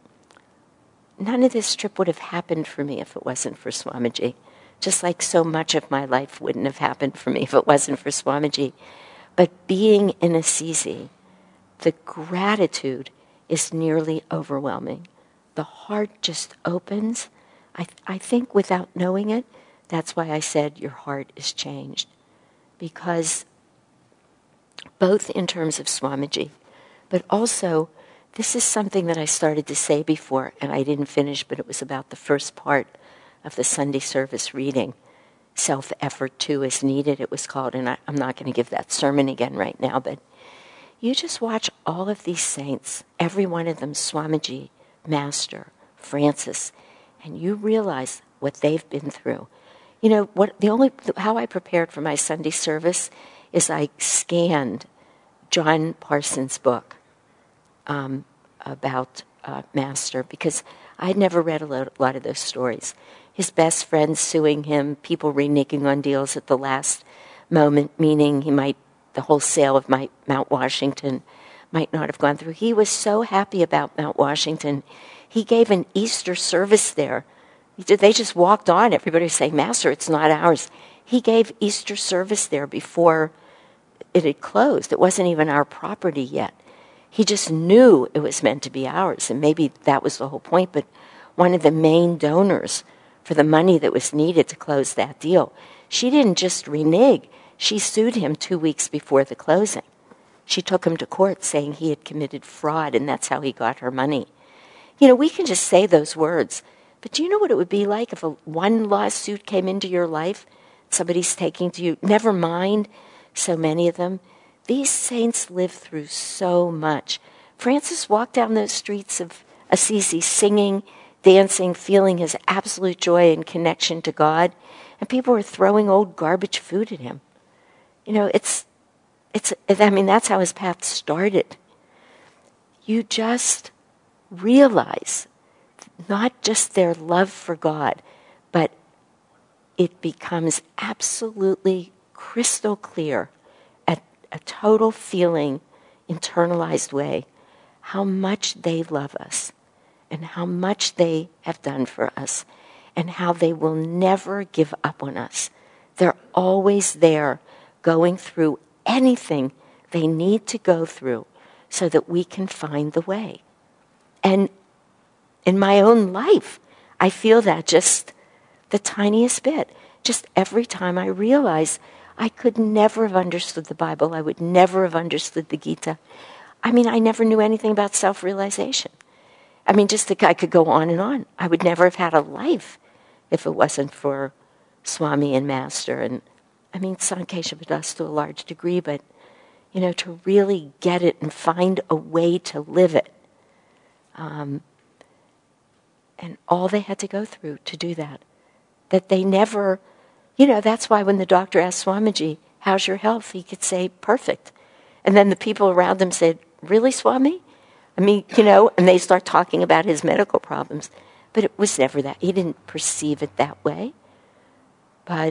none of this trip would have happened for me if it wasn't for Swamiji. Just like so much of my life wouldn't have happened for me if it wasn't for Swamiji. But being in Assisi, the gratitude is nearly overwhelming. The heart just opens. I, th- I think without knowing it, that's why I said your heart is changed. Because both in terms of Swamiji, but also this is something that I started to say before, and I didn't finish, but it was about the first part of the Sunday service reading. Self-effort too is needed, it was called, and I, I'm not going to give that sermon again right now, but you just watch all of these saints, every one of them, Swamiji, Master, Francis, and you realize what they've been through. You know, what the only how I prepared for my Sunday service is I scanned John Parsons' book um, about uh, Master, because I had never read a lot, a lot of those stories. His best friend suing him, people reneging on deals at the last moment, meaning he might, the whole sale of my, Mount Washington might not have gone through. He was so happy about Mount Washington. He gave an Easter service there. He did, they just walked on. Everybody was saying, Master, it's not ours. He gave Easter service there before it had closed. It wasn't even our property yet. He just knew it was meant to be ours, and maybe that was the whole point. But one of the main donors for the money that was needed to close that deal. She didn't just renege. She sued him two weeks before the closing. She took him to court saying he had committed fraud, and that's how he got her money. You know, we can just say those words, but do you know what it would be like if a, one lawsuit came into your life, somebody's taking to you, never mind so many of them. These saints lived through so much. Francis walked down those streets of Assisi singing, dancing, feeling his absolute joy and connection to God, and people were throwing old garbage food at him. You know, it's, it's, I mean, that's how his path started. You just realize not just their love for God, but it becomes absolutely crystal clear at a total feeling, internalized way, how much they love us and how much they have done for us and how they will never give up on us. They're always there going through anything they need to go through so that we can find the way. And in my own life, I feel that just the tiniest bit. Just every time I realize I could never have understood the Bible. I would never have understood the Gita. I mean, I never knew anything about self-realization. I mean, just that I could go on and on. I would never have had a life if it wasn't for Swami and Master. And I mean, Sankeshava Das to a large degree, but, you know, to really get it and find a way to live it. Um, and all they had to go through to do that. That they never, you know, that's why when the doctor asked Swamiji, how's your health? He could say, perfect. And then the people around him said, really, Swami? I mean, you know, and they start talking about his medical problems. But it was never that. He didn't perceive it that way. But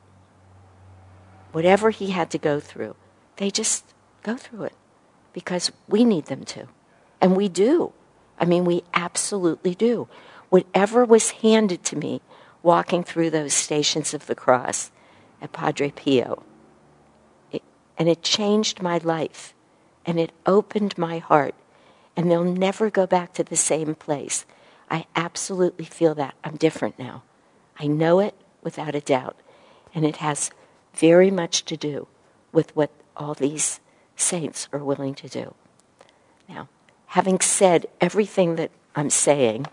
whatever he had to go through, they just go through it because we need them to. And we do. I mean, we absolutely do. Whatever was handed to me walking through those stations of the cross at Padre Pio, it, and it changed my life, and it opened my heart, and they'll never go back to the same place. I absolutely feel that. I'm different now. I know it without a doubt, and it has very much to do with what all these saints are willing to do. Now, having said everything that I'm saying,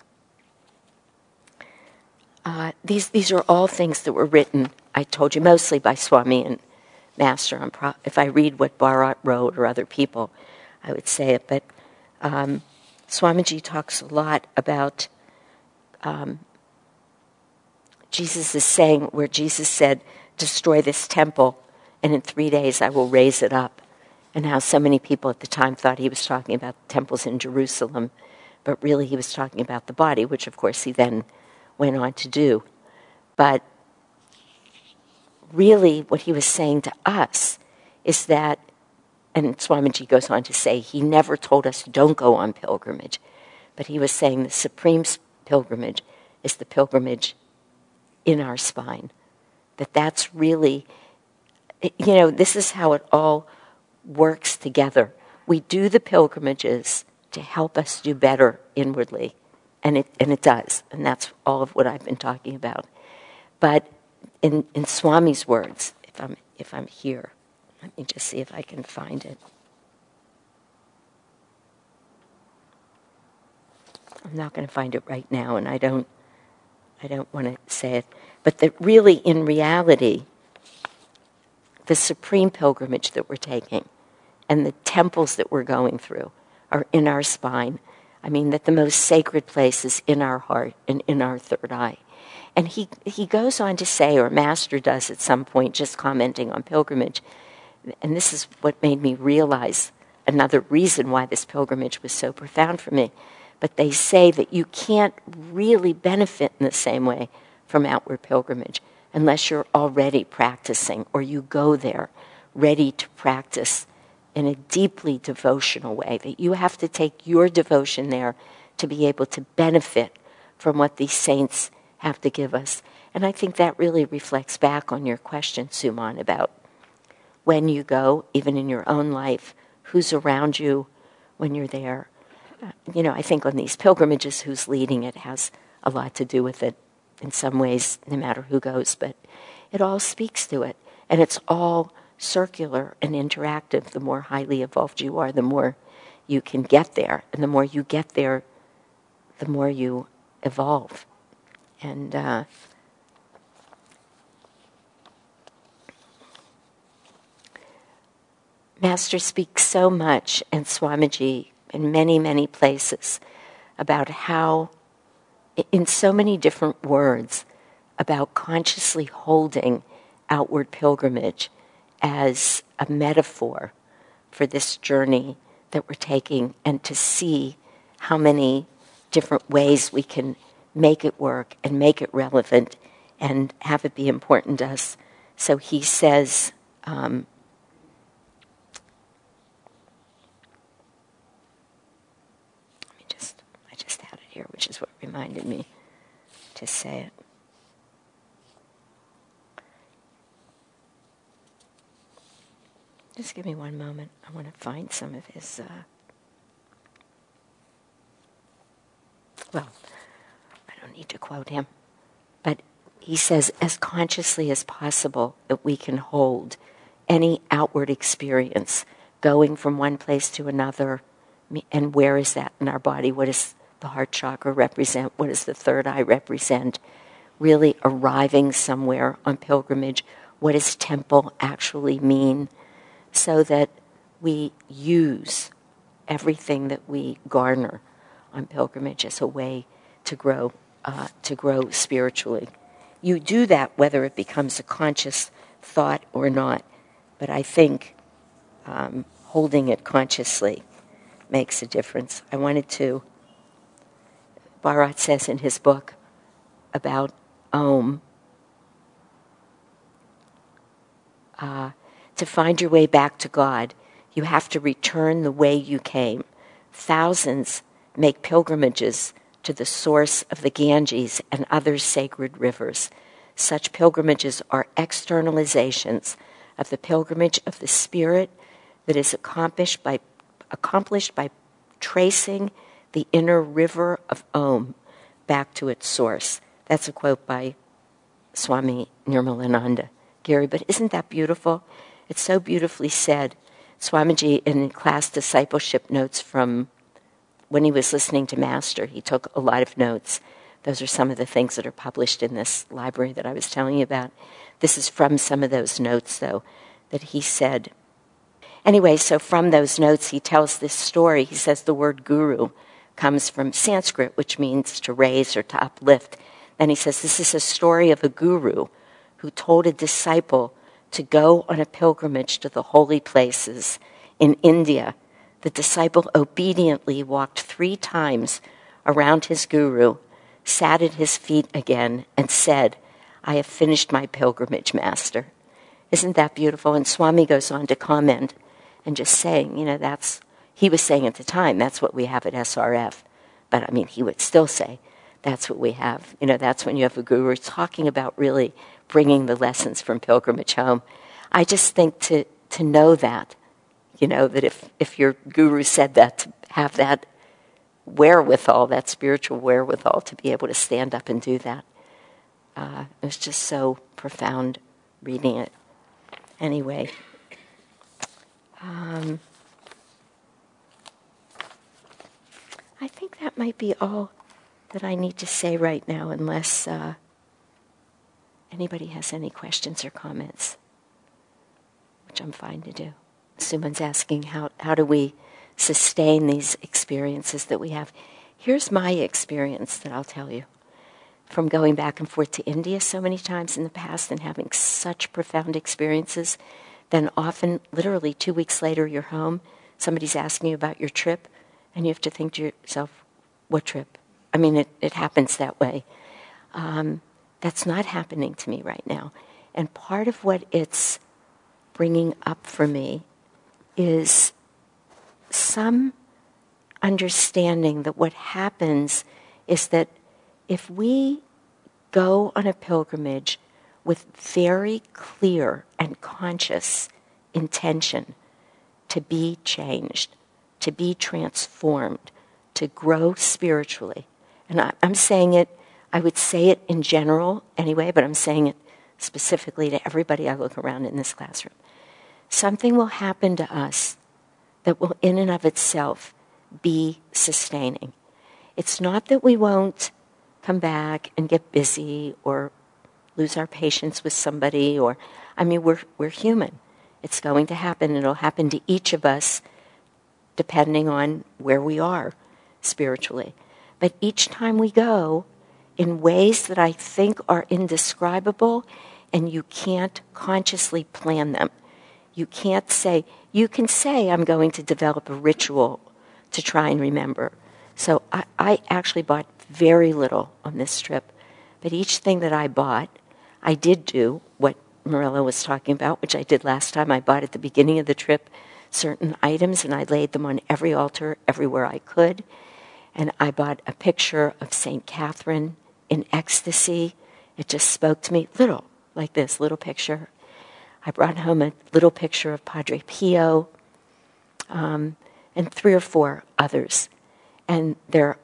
uh, these these are all things that were written, I told you, mostly by Swami and Master. I'm pro- if I read what Bharat wrote or other people, I would say it. But um, Swamiji talks a lot about um, Jesus is saying, where Jesus said, destroy this temple, and in three days I will raise it up. And how so many people at the time thought he was talking about temples in Jerusalem, but really he was talking about the body, which of course he then went on to do. But really what he was saying to us is that, and Swamiji goes on to say, he never told us don't go on pilgrimage, but he was saying the supreme pilgrimage is the pilgrimage in our spine. That that's really, you know, this is how it all works together. We do the pilgrimages to help us do better inwardly, and it and it does, and that's all of what I've been talking about. But in in Swami's words, if I'm if I'm here, let me just see if I can find it. I'm not going to find it right now, and I don't I don't want to say it, but that really, in reality, the supreme pilgrimage that we're taking and the temples that we're going through are in our spine. I mean, that the most sacred place is in our heart and in our third eye. And he, he goes on to say, or Master does at some point, just commenting on pilgrimage, and this is what made me realize another reason why this pilgrimage was so profound for me, but they say that you can't really benefit in the same way from outward pilgrimage unless you're already practicing or you go there ready to practice in a deeply devotional way, that you have to take your devotion there to be able to benefit from what these saints have to give us. And I think that really reflects back on your question, Suman, about when you go, even in your own life, who's around you when you're there. Uh, you know, I think on these pilgrimages, who's leading it has a lot to do with it in some ways, no matter who goes, but it all speaks to it. And it's all circular and interactive. The more highly evolved you are, the more you can get there. And the more you get there, the more you evolve. And uh, Master speaks so much, and Swamiji, in many, many places, about how, in so many different words, about consciously holding outward pilgrimage as a metaphor for this journey that we're taking, and to see how many different ways we can make it work and make it relevant and have it be important to us. So he says, um, let me just, I just had it here, which is what reminded me to say it. Just give me one moment. I want to find some of his, uh, well, I don't need to quote him, but he says, as consciously as possible that we can hold any outward experience going from one place to another, and where is that in our body? What does the heart chakra represent? What does the third eye represent? Really arriving somewhere on pilgrimage. What does temple actually mean? So that we use everything that we garner on pilgrimage as a way to grow, uh, to grow spiritually. You do that whether it becomes a conscious thought or not, but I think um, holding it consciously makes a difference. I wanted to, Bharat says in his book about Om, uh, to find your way back to God, you have to return the way you came. Thousands make pilgrimages to the source of the Ganges and other sacred rivers. Such pilgrimages are externalizations of the pilgrimage of the spirit that is accomplished by, accomplished by tracing the inner river of Om back to its source. That's a quote by Swami Nirmalananda. Gary, but isn't that beautiful? It's so beautifully said. Swamiji, in class discipleship notes from when he was listening to Master, he took a lot of notes. Those are some of the things that are published in this library that I was telling you about. This is from some of those notes, though, that he said. Anyway, so from those notes, he tells this story. He says the word guru comes from Sanskrit, which means to raise or to uplift. And he says this is a story of a guru who told a disciple to go on a pilgrimage to the holy places in India. The disciple obediently walked three times around his guru, sat at his feet again, and said, I have finished my pilgrimage, Master. Isn't that beautiful? And Swami goes on to comment and just saying, you know, that's, he was saying at the time, that's what we have at S R F. But I mean, he would still say, that's what we have. You know, that's when you have a guru talking about really bringing the lessons from pilgrimage home. I just think to, to know that, you know, that if, if your guru said that, to have that wherewithal, that spiritual wherewithal to be able to stand up and do that. Uh, it was just so profound reading it. Anyway, um, I think that might be all that I need to say right now, unless uh, anybody has any questions or comments, which I'm fine to do. Suman's asking, how, how do we sustain these experiences that we have? Here's my experience that I'll tell you. From going back and forth to India so many times in the past and having such profound experiences, then often, literally two weeks later, you're home, somebody's asking you about your trip, and you have to think to yourself, what trip? I mean, it, it happens that way. Um, that's not happening to me right now. And part of what it's bringing up for me is some understanding that what happens is that if we go on a pilgrimage with very clear and conscious intention to be changed, to be transformed, to grow spiritually, and I, I'm saying it, I would say it in general anyway, but I'm saying it specifically to everybody I look around in this classroom. Something will happen to us that will in and of itself be sustaining. It's not that we won't come back and get busy or lose our patience with somebody, or, I mean, we're we're human. It's going to happen. It'll happen to each of us depending on where we are spiritually. But each time we go, in ways that I think are indescribable, and you can't consciously plan them. You can't say, you can say, I'm going to develop a ritual to try and remember. So I, I actually bought very little on this trip, but each thing that I bought, I did do what Marilla was talking about, which I did last time. I bought at the beginning of the trip certain items, and I laid them on every altar everywhere I could. And I bought a picture of Saint Catherine in ecstasy. It just spoke to me, little, like this, little picture. I brought home a little picture of Padre Pio, um, and three or four others. And they're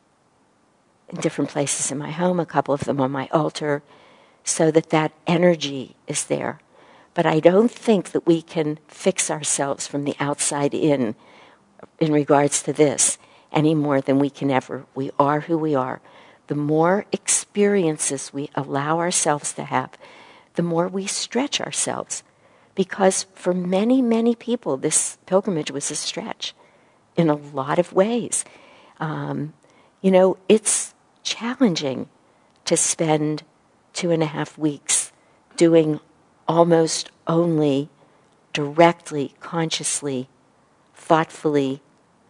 in different places in my home, a couple of them on my altar, so that that energy is there. But I don't think that we can fix ourselves from the outside in in regards to this any more than we can ever. We are who we are. The more experiences we allow ourselves to have, the more we stretch ourselves. Because for many, many people, this pilgrimage was a stretch in a lot of ways. Um, you know, it's challenging to spend two and a half weeks doing almost only directly, consciously, thoughtfully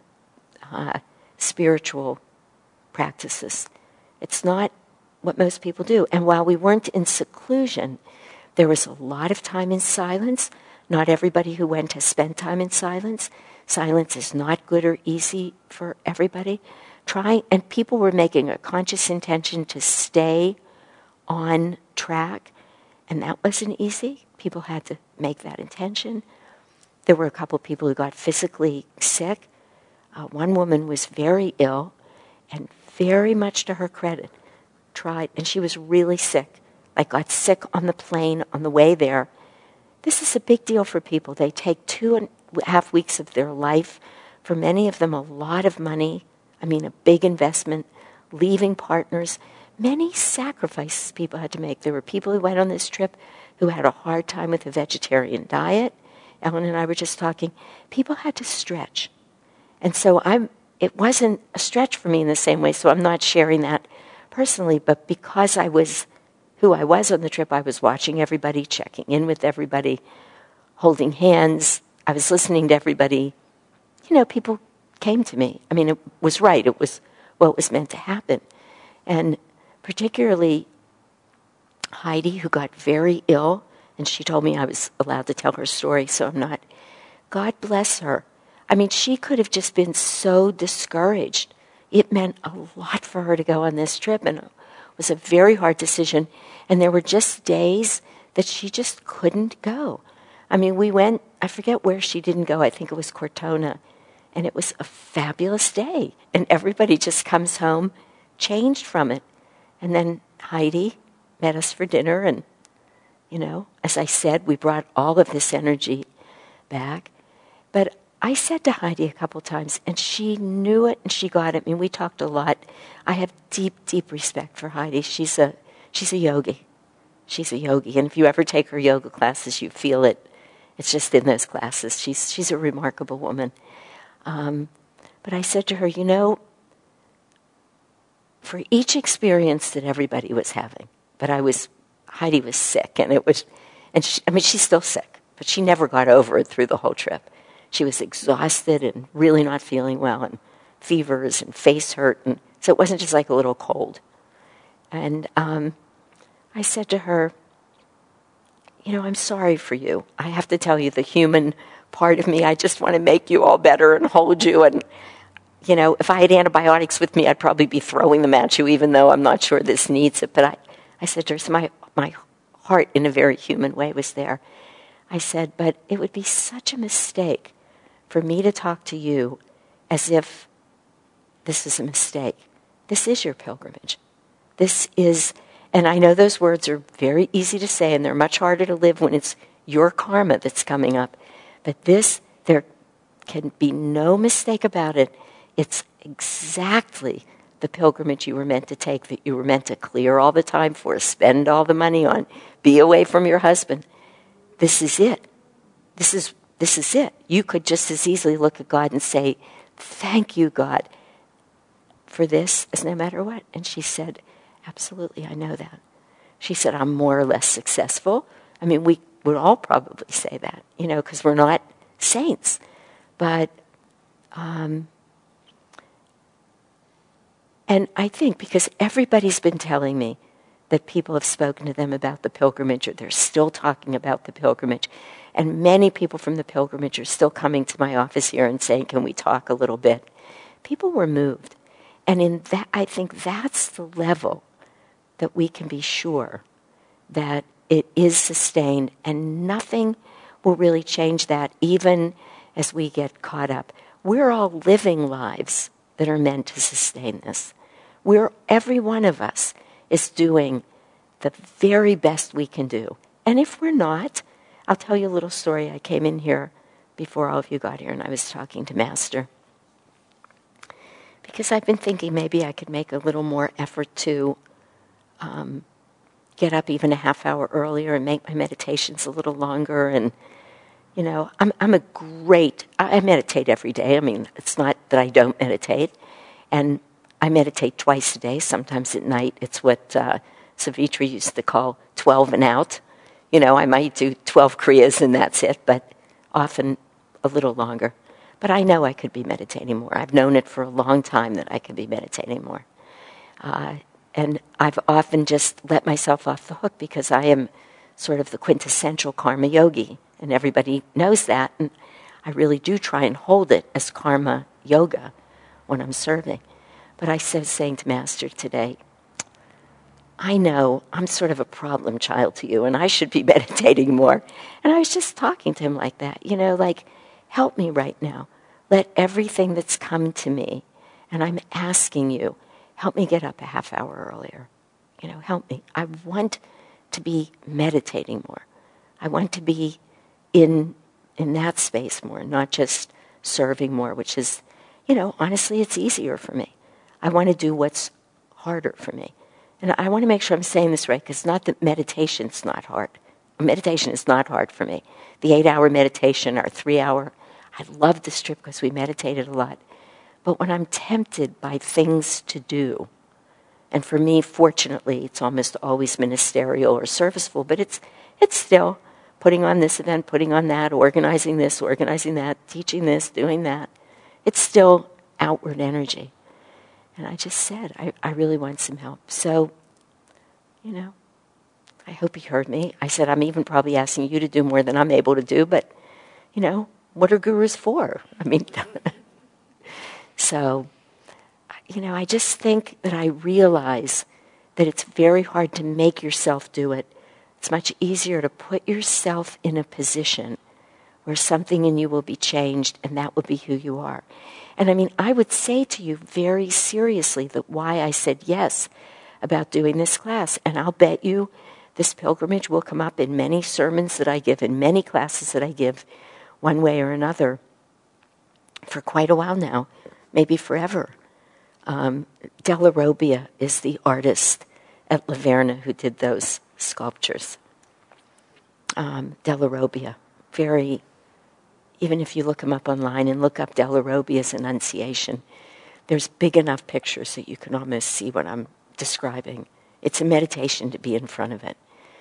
uh, spiritual practices. It's not what most people do. And while we weren't in seclusion, there was a lot of time in silence. Not everybody who went has spent time in silence. Silence is not good or easy for everybody. Try, and people were making a conscious intention to stay on track, and that wasn't easy. People had to make that intention. There were a couple of people who got physically sick. Uh, one woman was very ill, and very much to her credit, tried, and she was really sick. Like got sick on the plane on the way there. This is a big deal for people. They take two and a half weeks of their life. For many of them, a lot of money. I mean, a big investment, leaving partners. Many sacrifices people had to make. There were people who went on this trip who had a hard time with a vegetarian diet. Ellen and I were just talking. People had to stretch. And so I'm. It wasn't a stretch for me in the same way, so I'm not sharing that personally, but because I was who I was on the trip, I was watching everybody, checking in with everybody, holding hands. I was listening to everybody. You know, people came to me. I mean, it was right. It was what was meant to happen. And particularly Heidi, who got very ill, and she told me I was allowed to tell her story, so I'm not. God bless her. I mean, she could have just been so discouraged. It meant a lot for her to go on this trip, and it was a very hard decision. And there were just days that she just couldn't go. I mean, we went, I forget where she didn't go. I think it was Cortona. And it was a fabulous day. And everybody just comes home changed from it. And then Heidi met us for dinner. And, you know, as I said, we brought all of this energy back. But I said to Heidi a couple times, and she knew it and she got it. I mean, we talked a lot. I have deep, deep respect for Heidi. She's a she's a yogi. She's a yogi. And if you ever take her yoga classes, you feel it. It's just in those classes. She's she's a remarkable woman. Um, but I said to her, you know, for each experience that everybody was having, but I was, Heidi was sick, and it was, and she, I mean, she's still sick, but she never got over it through the whole trip. She was exhausted and really not feeling well, and fevers and face hurt, and so it wasn't just like a little cold. And um, I said to her, you know, I'm sorry for you. I have to tell you, the human part of me, I just want to make you all better and hold you. And, you know, if I had antibiotics with me, I'd probably be throwing them at you, even though I'm not sure this needs it. But I, I said to her, so my, my heart in a very human way was there. I said, but it would be such a mistake for me to talk to you as if this is a mistake. This is your pilgrimage. This is, and I know those words are very easy to say, and they're much harder to live when it's your karma that's coming up. But this, there can be no mistake about it. It's exactly the pilgrimage you were meant to take, that you were meant to clear all the time for, spend all the money on, be away from your husband. This is it. This is this is it. You could just as easily look at God and say, thank you, God, for this, as no matter what. And she said, absolutely, I know that. She said, I'm more or less successful. I mean, we would all probably say that, you know, because we're not saints. But, um, and I think because everybody's been telling me that people have spoken to them about the pilgrimage, or they're still talking about the pilgrimage. And many people from the pilgrimage are still coming to my office here and saying, can we talk a little bit? People were moved. And in that, I think that's the level that we can be sure that it is sustained, and nothing will really change that, even as we get caught up. We're all living lives that are meant to sustain this. We're, every one of us is doing the very best we can do. And if we're not, I'll tell you a little story. I came in here before all of you got here, and I was talking to Master. Because I've been thinking maybe I could make a little more effort to um, get up even a half hour earlier and make my meditations a little longer. And, you know, I'm, I'm a great, I meditate every day. I mean, it's not that I don't meditate. And I meditate twice a day, sometimes at night. It's what uh, Savitri used to call twelve and out. You know, I might do twelve kriyas and that's it, but often a little longer. But I know I could be meditating more. I've known it for a long time that I could be meditating more. Uh, and I've often just let myself off the hook because I am sort of the quintessential karma yogi, and everybody knows that. And I really do try and hold it as karma yoga when I'm serving. But I was saying to Master today, I know I'm sort of a problem child to you, and I should be meditating more. And I was just talking to him like that, you know, like, help me right now. Let everything that's come to me, and I'm asking you, help me get up a half hour earlier. You know, help me. I want to be meditating more. I want to be in in that space more, not just serving more, which is, you know, honestly, it's easier for me. I want to do what's harder for me. And I want to make sure I'm saying this right, because not that meditation's not hard. Meditation is not hard for me. The eight-hour meditation, our three-hour, I love this trip because we meditated a lot. But when I'm tempted by things to do, and for me, fortunately, it's almost always ministerial or serviceful, but it's it's still putting on this event, putting on that, organizing this, organizing that, teaching this, doing that. It's still outward energy. And I just said, I, I really want some help. So, you know, I hope he heard me. I said, I'm even probably asking you to do more than I'm able to do, but, you know, what are gurus for? I mean, so, you know, I just think that I realize that it's very hard to make yourself do it. It's much easier to put yourself in a position where something in you will be changed, and that will be who you are. And I mean, I would say to you very seriously that why I said yes about doing this class. And I'll bet you this pilgrimage will come up in many sermons that I give, in many classes that I give, one way or another, for quite a while now, maybe forever. Um, Della Robbia is the artist at La Verna who did those sculptures. Um, Della Robbia, very... Even if you look them up online and look up Della Robbia's Annunciation, there's big enough pictures that you can almost see what I'm describing. It's a meditation to be in front of it.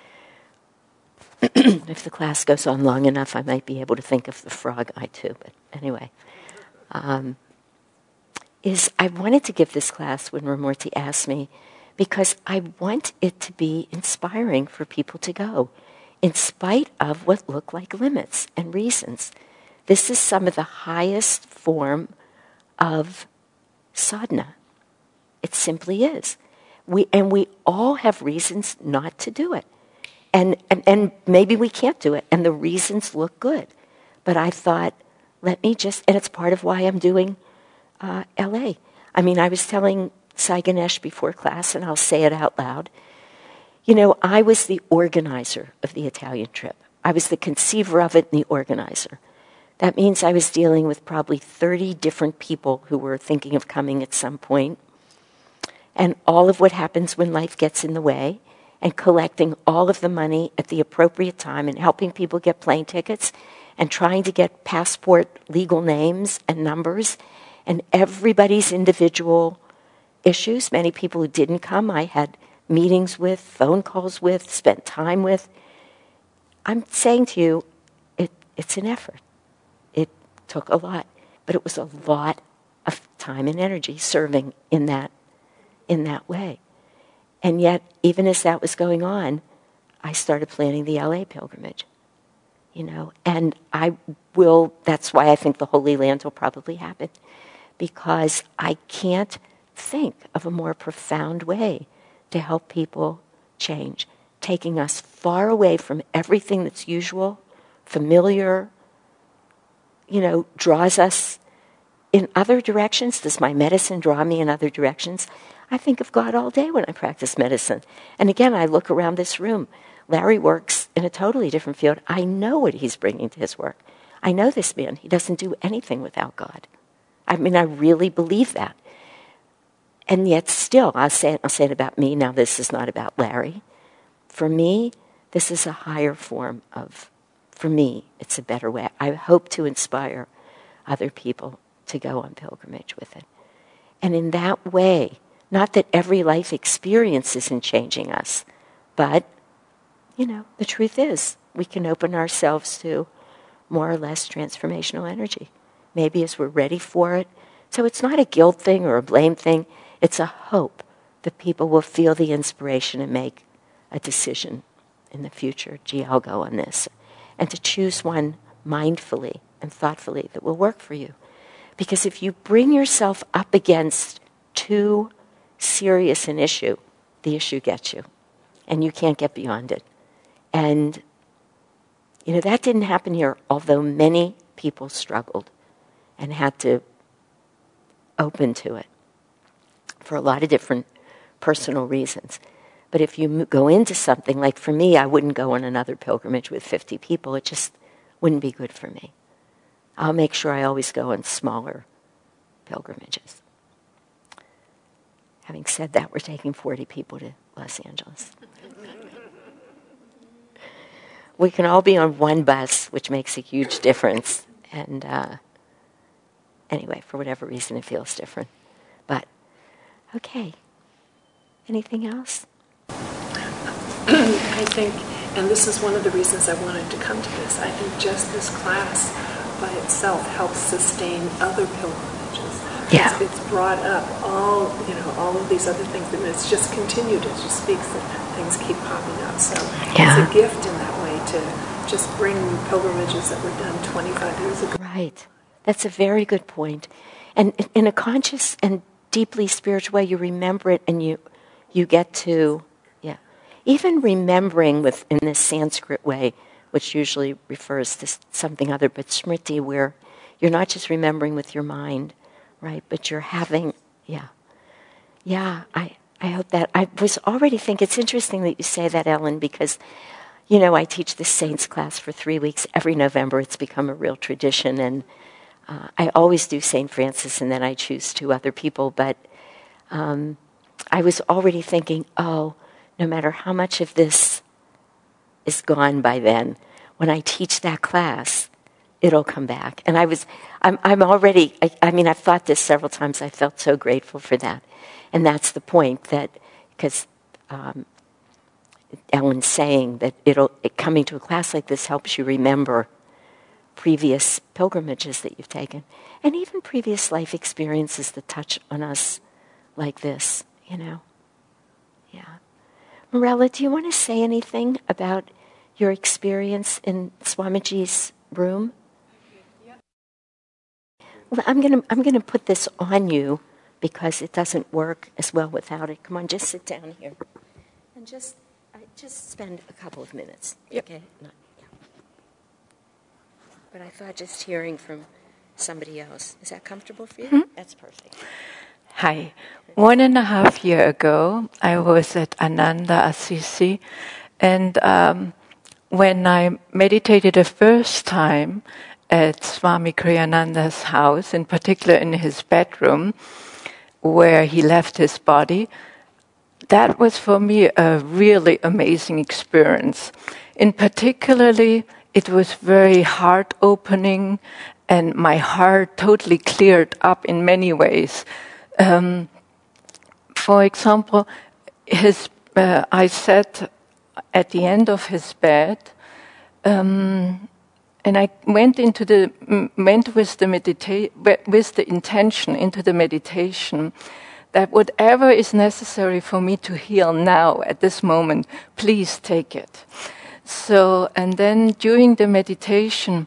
If the class goes on long enough, I might be able to think of the frog eye too. But anyway, um, is I wanted to give this class when Ramurti asked me because I want it to be inspiring for people to go, in spite of what look like limits and reasons. This is some of the highest form of sadhana. It simply is. We and we all have reasons not to do it. And, and and maybe we can't do it, and the reasons look good. But I thought, let me just, and it's part of why I'm doing uh, L A. I mean, I was telling Sai Ganesh before class, and I'll say it out loud. You know, I was the organizer of the Italian trip. I was the conceiver of it and the organizer. That means I was dealing with probably thirty different people who were thinking of coming at some point, and all of what happens when life gets in the way, and collecting all of the money at the appropriate time and helping people get plane tickets and trying to get passport legal names and numbers and everybody's individual issues. Many people who didn't come, I had meetings with, phone calls with, spent time with. I'm saying to you, it, it's an effort. It took a lot, but it was a lot of time and energy serving in that, in that way. And yet, even as that was going on, I started planning the L A pilgrimage, you know, and I will, that's why I think the Holy Land will probably happen, because I can't think of a more profound way to help people change, taking us far away from everything that's usual, familiar, you know, draws us in other directions. Does my medicine draw me in other directions? I think of God all day when I practice medicine. And again, I look around this room. Larry works in a totally different field. I know what he's bringing to his work. I know this man. He doesn't do anything without God. I mean, I really believe that. And yet still, I'll say it, I'll say it about me. Now, this is not about Larry. For me, this is a higher form of, for me, it's a better way. I hope to inspire other people to go on pilgrimage with it. And in that way, not that every life experience isn't changing us, but, you know, the truth is we can open ourselves to more or less transformational energy, maybe as we're ready for it. So it's not a guilt thing or a blame thing. It's a hope that people will feel the inspiration and make a decision in the future. Gee, I'll go on this. And to choose one mindfully and thoughtfully that will work for you. Because if you bring yourself up against too serious an issue, the issue gets you. And you can't get beyond it. And, you know, that didn't happen here, although many people struggled and had to open to it for a lot of different personal reasons. But if you go into something, like for me, I wouldn't go on another pilgrimage with fifty people. It just wouldn't be good for me. I'll make sure I always go on smaller pilgrimages. Having said that, we're taking forty people to Los Angeles. We can all be on one bus, which makes a huge difference. And uh, anyway, for whatever reason, it feels different. But, okay. Anything else? I think, and this is one of the reasons I wanted to come to this, I think just this class by itself helps sustain other pilgrimages. Yeah. It's, it's brought up all, you know, all of these other things, and it's just continued as you speak, that things keep popping up. So yeah. It's a gift in that way to just bring pilgrimages that were done twenty-five years ago. Right. That's a very good point. And in a conscious and deeply spiritual way, you remember it and you you get to, yeah. Even remembering with in this Sanskrit way, which usually refers to something other but smriti, where you're not just remembering with your mind, right, but you're having, yeah. Yeah, I, I hope that, I was already thinking, it's interesting that you say that, Ellen, because, you know, I teach the Saints class for three weeks. Every November it's become a real tradition, and uh, I always do Saint Francis, and then I choose two other people, but um, I was already thinking, oh, no matter how much of this is gone by then, when I teach that class, it'll come back. And I was, I'm, I'm already, I, I mean, I've thought this several times. I felt so grateful for that. And that's the point, that, because um, Ellen's saying that it'll, it, coming to a class like this helps you remember previous pilgrimages that you've taken, and even previous life experiences that touch on us like this, you know. Yeah. Morella, do you want to say anything about your experience in Swamiji's room? Yep. Well, I'm gonna I'm gonna put this on you because it doesn't work as well without it. Come on, just sit down here and just uh, just spend a couple of minutes. Yep. Okay. Not, yeah. But I thought just hearing from somebody else, is that comfortable for you? Mm-hmm. That's perfect. Hi. One and a half year ago, I was at Ananda Assisi, and um, when I meditated the first time at Swami Kriyananda's house, in particular in his bedroom, where he left his body, that was for me a really amazing experience. In particularly, it was very heart-opening, and my heart totally cleared up in many ways. Um, for example, his uh, I sat at the end of his bed, um, and I went into the went with the medita- with the intention into the meditation that whatever is necessary for me to heal now at this moment, please take it. So, and then during the meditation,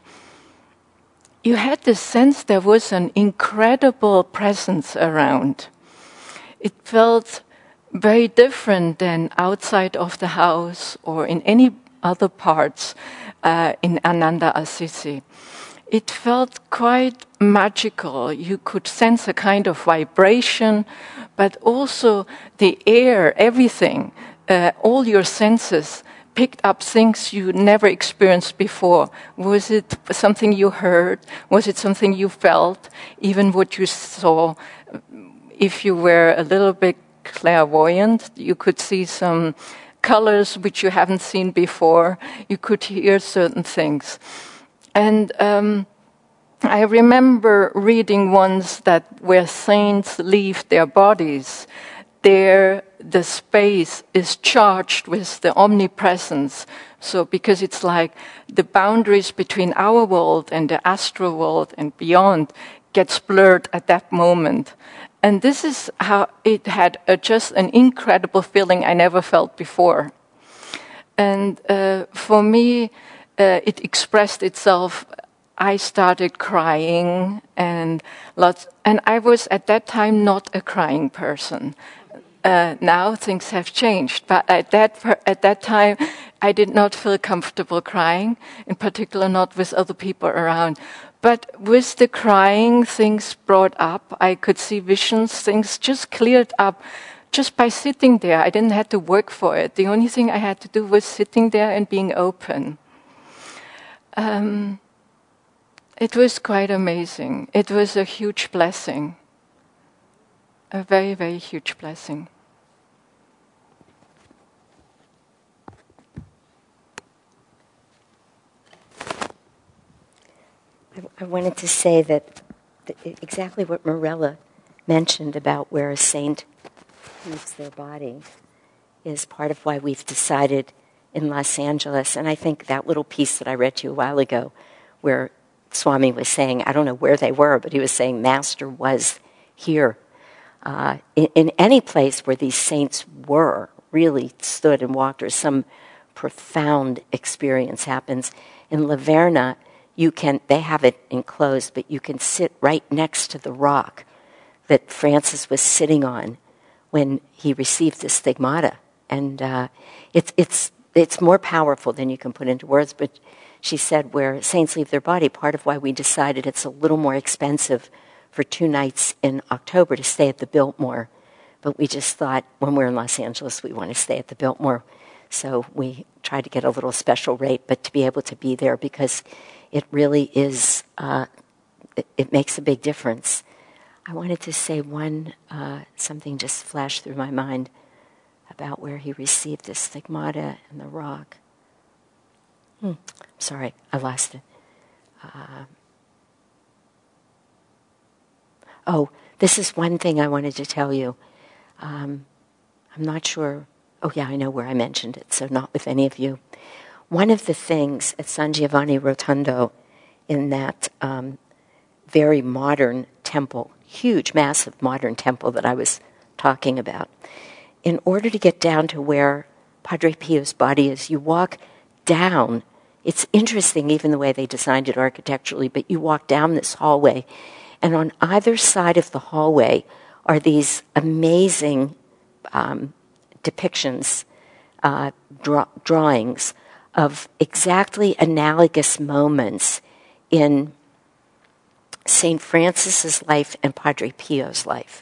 you had the sense there was an incredible presence around. It felt very different than outside of the house or in any other parts uh, in Ananda Assisi. It felt quite magical. You could sense a kind of vibration, but also the air, everything, uh, all your senses picked up things you never experienced before. Was it something you heard? Was it something you felt? Even what you saw. If you were a little bit clairvoyant, you could see some colors which you haven't seen before. You could hear certain things. And um, I remember reading once that where saints leave their bodies, there the space is charged with the omnipresence. So because it's like the boundaries between our world and the astral world and beyond gets blurred at that moment. And this is how it had a, just an incredible feeling I never felt before. And uh, for me, uh, it expressed itself. I started crying, and lots. And I was at that time not a crying person. Uh, now things have changed, but at that at that time, I did not feel comfortable crying. In particular, not with other people around. But with the crying, things brought up. I could see visions. Things just cleared up. Just by sitting there, I didn't have to work for it. The only thing I had to do was sitting there and being open. Um, it was quite amazing. It was a huge blessing. A very, very huge blessing. I wanted to say that exactly what Mirella mentioned about where a saint leaves their body is part of why we've decided in Los Angeles. And I think that little piece that I read to you a while ago where Swami was saying, I don't know where they were, but he was saying Master was here. Uh, in, in any place where these saints were, really stood and walked, or some profound experience happens. In Laverna, you can, they have it enclosed, but you can sit right next to the rock that Francis was sitting on when he received the stigmata. And uh, it's, it's, it's more powerful than you can put into words, but she said where saints leave their body, part of why we decided it's a little more expensive for two nights in October to stay at the Biltmore. But we just thought when we're in Los Angeles, we want to stay at the Biltmore. So we tried to get a little special rate, but to be able to be there because it really is, uh, it, it makes a big difference. I wanted to say one, uh, something just flashed through my mind about where he received the stigmata and the rock. Hmm. Sorry, I lost it. Uh, oh, this is one thing I wanted to tell you. Um, I'm not sure. Oh, yeah, I know where I mentioned it, so not with any of you. One of the things at San Giovanni Rotondo, in that um, very modern temple, huge, massive modern temple that I was talking about, in order to get down to where Padre Pio's body is, you walk down. It's interesting, even the way they designed it architecturally, but you walk down this hallway, and on either side of the hallway are these amazing um, depictions, uh, draw- drawings of exactly analogous moments in Saint Francis's life and Padre Pio's life.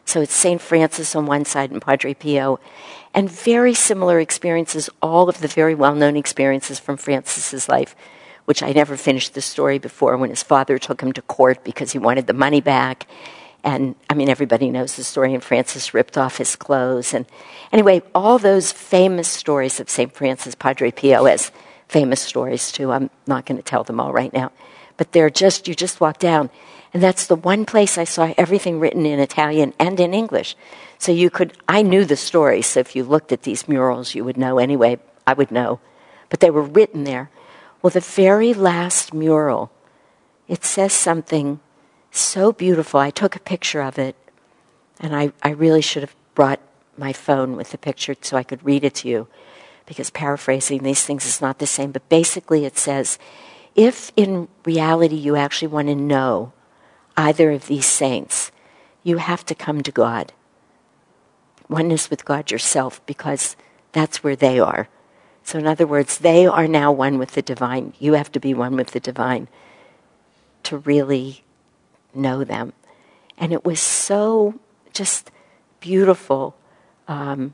So it's Saint Francis on one side and Padre Pio, and very similar experiences, all of the very well-known experiences from Francis's life, which I never finished the story before, when his father took him to court because he wanted the money back. And, I mean, everybody knows the story, and Francis ripped off his clothes. And anyway, all those famous stories of Saint Francis, Padre Pio as famous stories, too. I'm not going to tell them all right now. But they're just, you just walk down, and that's the one place I saw everything written in Italian and in English. So you could, I knew the story, so if you looked at these murals, you would know anyway. I would know. But they were written there. Well, the very last mural, it says something so beautiful. I took a picture of it, and I, I really should have brought my phone with the picture so I could read it to you, because paraphrasing these things is not the same. But basically it says, if in reality you actually want to know either of these saints, you have to come to God. Oneness with God yourself, because that's where they are. So in other words, they are now one with the divine. You have to be one with the divine to really know them. And it was so just beautiful um,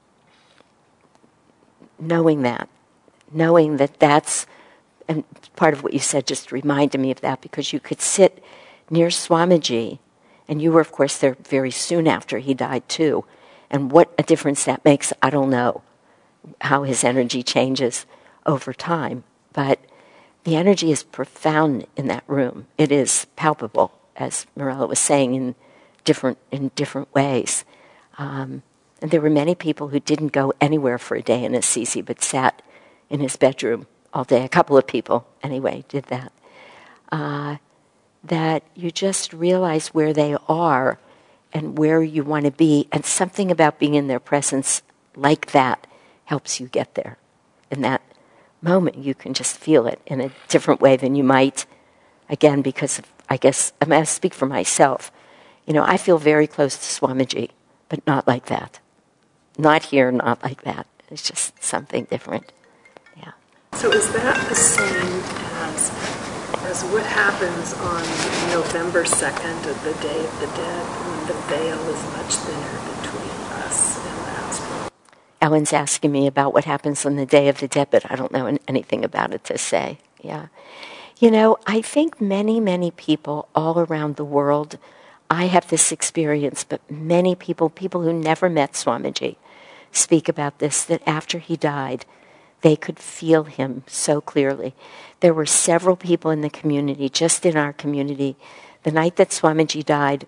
knowing that, knowing that that's, and part of what you said just reminded me of that, because you could sit near Swamiji, and you were, of course, there very soon after he died, too. And what a difference that makes, I don't know how his energy changes over time. But the energy is profound in that room. It is palpable, as Mirella was saying, in different in different ways. Um, and there were many people who didn't go anywhere for a day in Assisi, but sat in his bedroom all day. A couple of people, anyway, did that. Uh, that you just realize where they are and where you want to be, and something about being in their presence like that helps you get there. In that moment, you can just feel it in a different way than you might, again, because of, I guess, I mean, I speak for myself. You know, I feel very close to Swamiji, but not like that. Not here, not like that. It's just something different. Yeah. So is that the same as, as what happens on November second, of the Day of the Dead, when the veil is much thinner between us and the astral? Ellen's asking me about what happens on the Day of the Dead, but I don't know anything about it to say. Yeah. You know, I think many, many people all around the world, I have this experience, but many people, people who never met Swamiji, speak about this, that after he died, they could feel him so clearly. There were several people in the community, just in our community. The night that Swamiji died,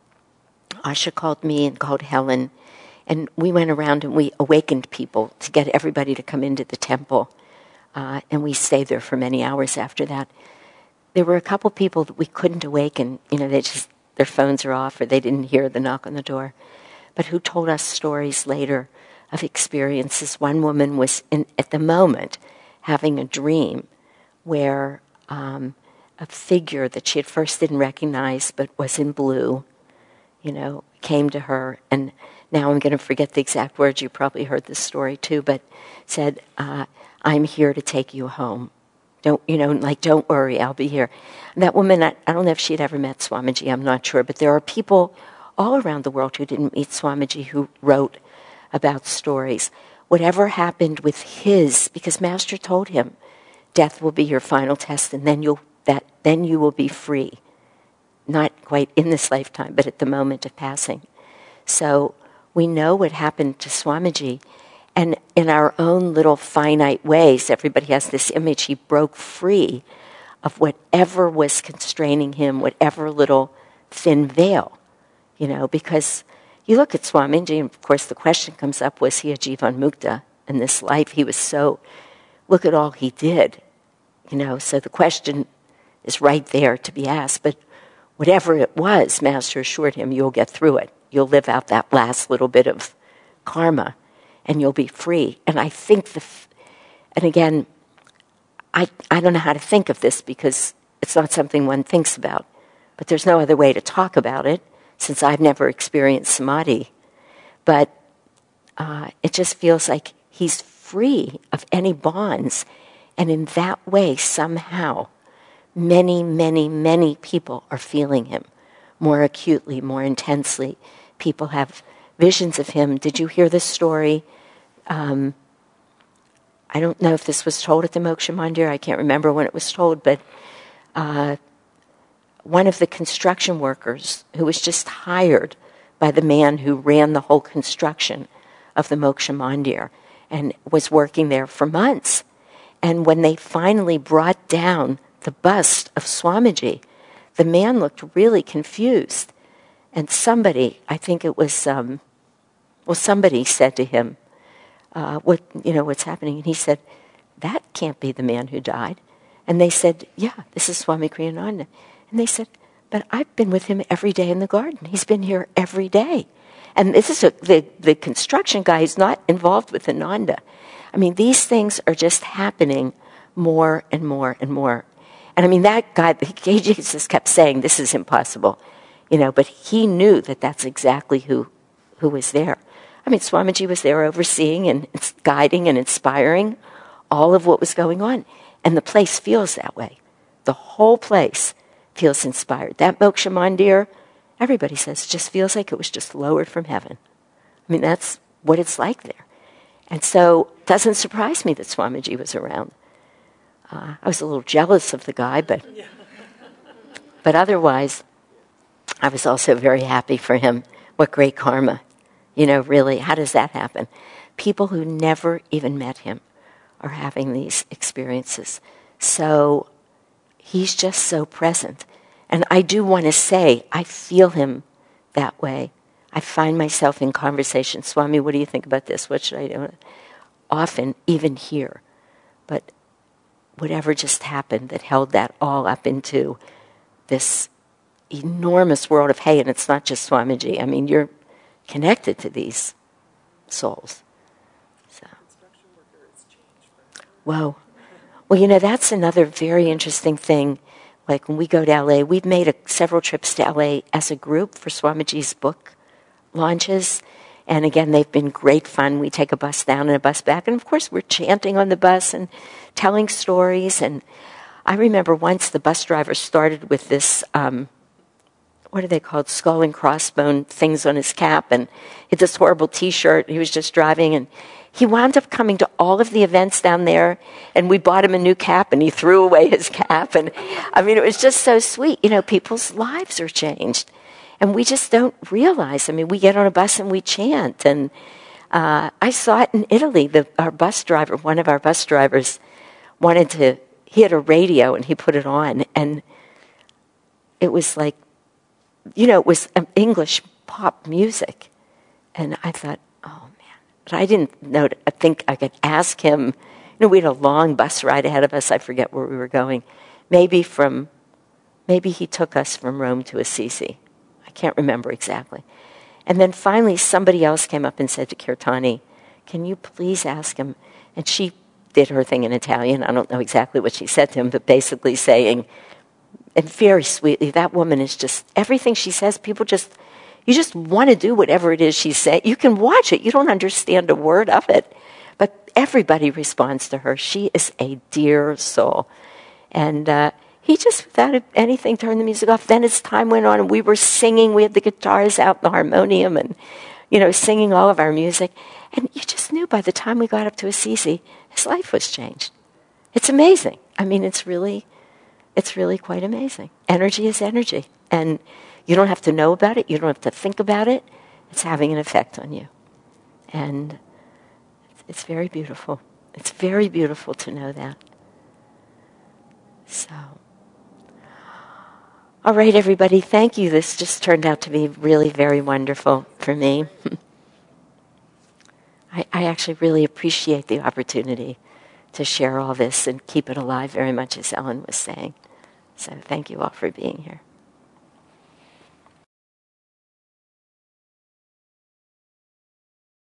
Asha called me and called Helen, and we went around and we awakened people to get everybody to come into the temple. Uh, and we stayed there for many hours after that. There were a couple people that we couldn't awaken. You know, they just, their phones are off, or they didn't hear the knock on the door, but who told us stories later of experiences. One woman was, in, at the moment, having a dream where um, a figure that she at first didn't recognize but was in blue, you know, came to her, and now I'm going to forget the exact words. You probably heard this story too, but said, uh, I'm here to take you home. Don't, you know, like, don't worry, I'll be here. And that woman, I, I don't know if she'd ever met Swamiji, I'm not sure, but there are people all around the world who didn't meet Swamiji who wrote about stories. Whatever happened with his, because Master told him, death will be your final test, and then you'll that then you will be free. Not quite in this lifetime, but at the moment of passing. So we know what happened to Swamiji, and in our own little finite ways, everybody has this image, he broke free of whatever was constraining him, whatever little thin veil, you know, because you look at Swamiji, and of course the question comes up, was he a Jivan Mukta in this life? He was so, look at all he did, you know, so the question is right there to be asked. But whatever it was, Master assured him, you'll get through it. You'll live out that last little bit of karma, and you'll be free. And I think, the, and again, I, I don't know how to think of this because it's not something one thinks about, but there's no other way to talk about it, since I've never experienced samadhi. But uh, it just feels like he's free of any bonds. And in that way, somehow, many, many, many people are feeling him more acutely, more intensely, people have visions of him. Did you hear this story? Um, I don't know if this was told at the Moksha Mandir. I can't remember when it was told, but uh, one of the construction workers who was just hired by the man who ran the whole construction of the Moksha Mandir and was working there for months. And when they finally brought down the bust of Swamiji, the man looked really confused. And somebody, I think it was, um, well, somebody said to him, uh, "What, you know, what's happening?" And he said, "That can't be the man who died." And they said, "Yeah, this is Swami Kriyananda." And they said, "But I've been with him every day in the garden. He's been here every day." And this is a, the, the construction guy is not involved with Ananda. I mean, these things are just happening more and more and more. And I mean, that guy, he just kept saying, "This is impossible," you know, but he knew that that's exactly who, who was there. I mean, Swamiji was there overseeing and guiding and inspiring all of what was going on. And the place feels that way. The whole place feels inspired. That Moksha Mandir, everybody says, just feels like it was just lowered from heaven. I mean, that's what it's like there. And so it doesn't surprise me that Swamiji was around. Uh, I was a little jealous of the guy, but but otherwise, I was also very happy for him. What great karma. You know, really, how does that happen? People who never even met him are having these experiences. So he's just so present. And I do want to say, I feel him that way. I find myself in conversation, "Swami, what do you think about this? What should I do?" Often, even here. But whatever just happened that held that all up into this enormous world of, hey, and it's not just Swamiji. I mean, you're connected to these souls. So. Whoa. Well, you know, that's another very interesting thing. Like when we go to L A, we've made a, several trips to L A as a group for Swamiji's book launches. And again, they've been great fun. We take a bus down and a bus back. And of course, we're chanting on the bus and telling stories. And I remember once the bus driver started with this, um, what are they called, skull and crossbone things on his cap. And he had this horrible T-shirt. He was just driving. And he wound up coming to all of the events down there. And we bought him a new cap. And he threw away his cap. And I mean, it was just so sweet. You know, people's lives are changed. And we just don't realize. I mean, we get on a bus and we chant. And uh, I saw it in Italy. The, our bus driver, one of our bus drivers, wanted to, he had a radio and he put it on. And it was like, you know, it was English pop music. And I thought, oh, man. But I didn't know, I think I could ask him. You know, we had a long bus ride ahead of us. I forget where we were going. Maybe from, maybe he took us from Rome to Assisi. I can't remember exactly. And then finally somebody else came up and said to Kirtani, "Can you please ask him?" And she did her thing in Italian. I don't know exactly what she said to him, but basically saying, and very sweetly, that woman is just, everything she says, people just, you just want to do whatever it is she's saying. You can watch it. You don't understand a word of it. But everybody responds to her. She is a dear soul. And uh, he just, without anything, turned the music off. Then as time went on, and we were singing. We had the guitars out, the harmonium, and, you know, singing all of our music. And you just knew by the time we got up to Assisi, his life was changed. It's amazing. I mean, it's really, it's really quite amazing. Energy is energy. And you don't have to know about it. You don't have to think about it. It's having an effect on you. And it's very beautiful. It's very beautiful to know that. So, all right, everybody, thank you. This just turned out to be really very wonderful for me. I, I actually really appreciate the opportunity to share all this and keep it alive very much, as Ellen was saying. So thank you all for being here.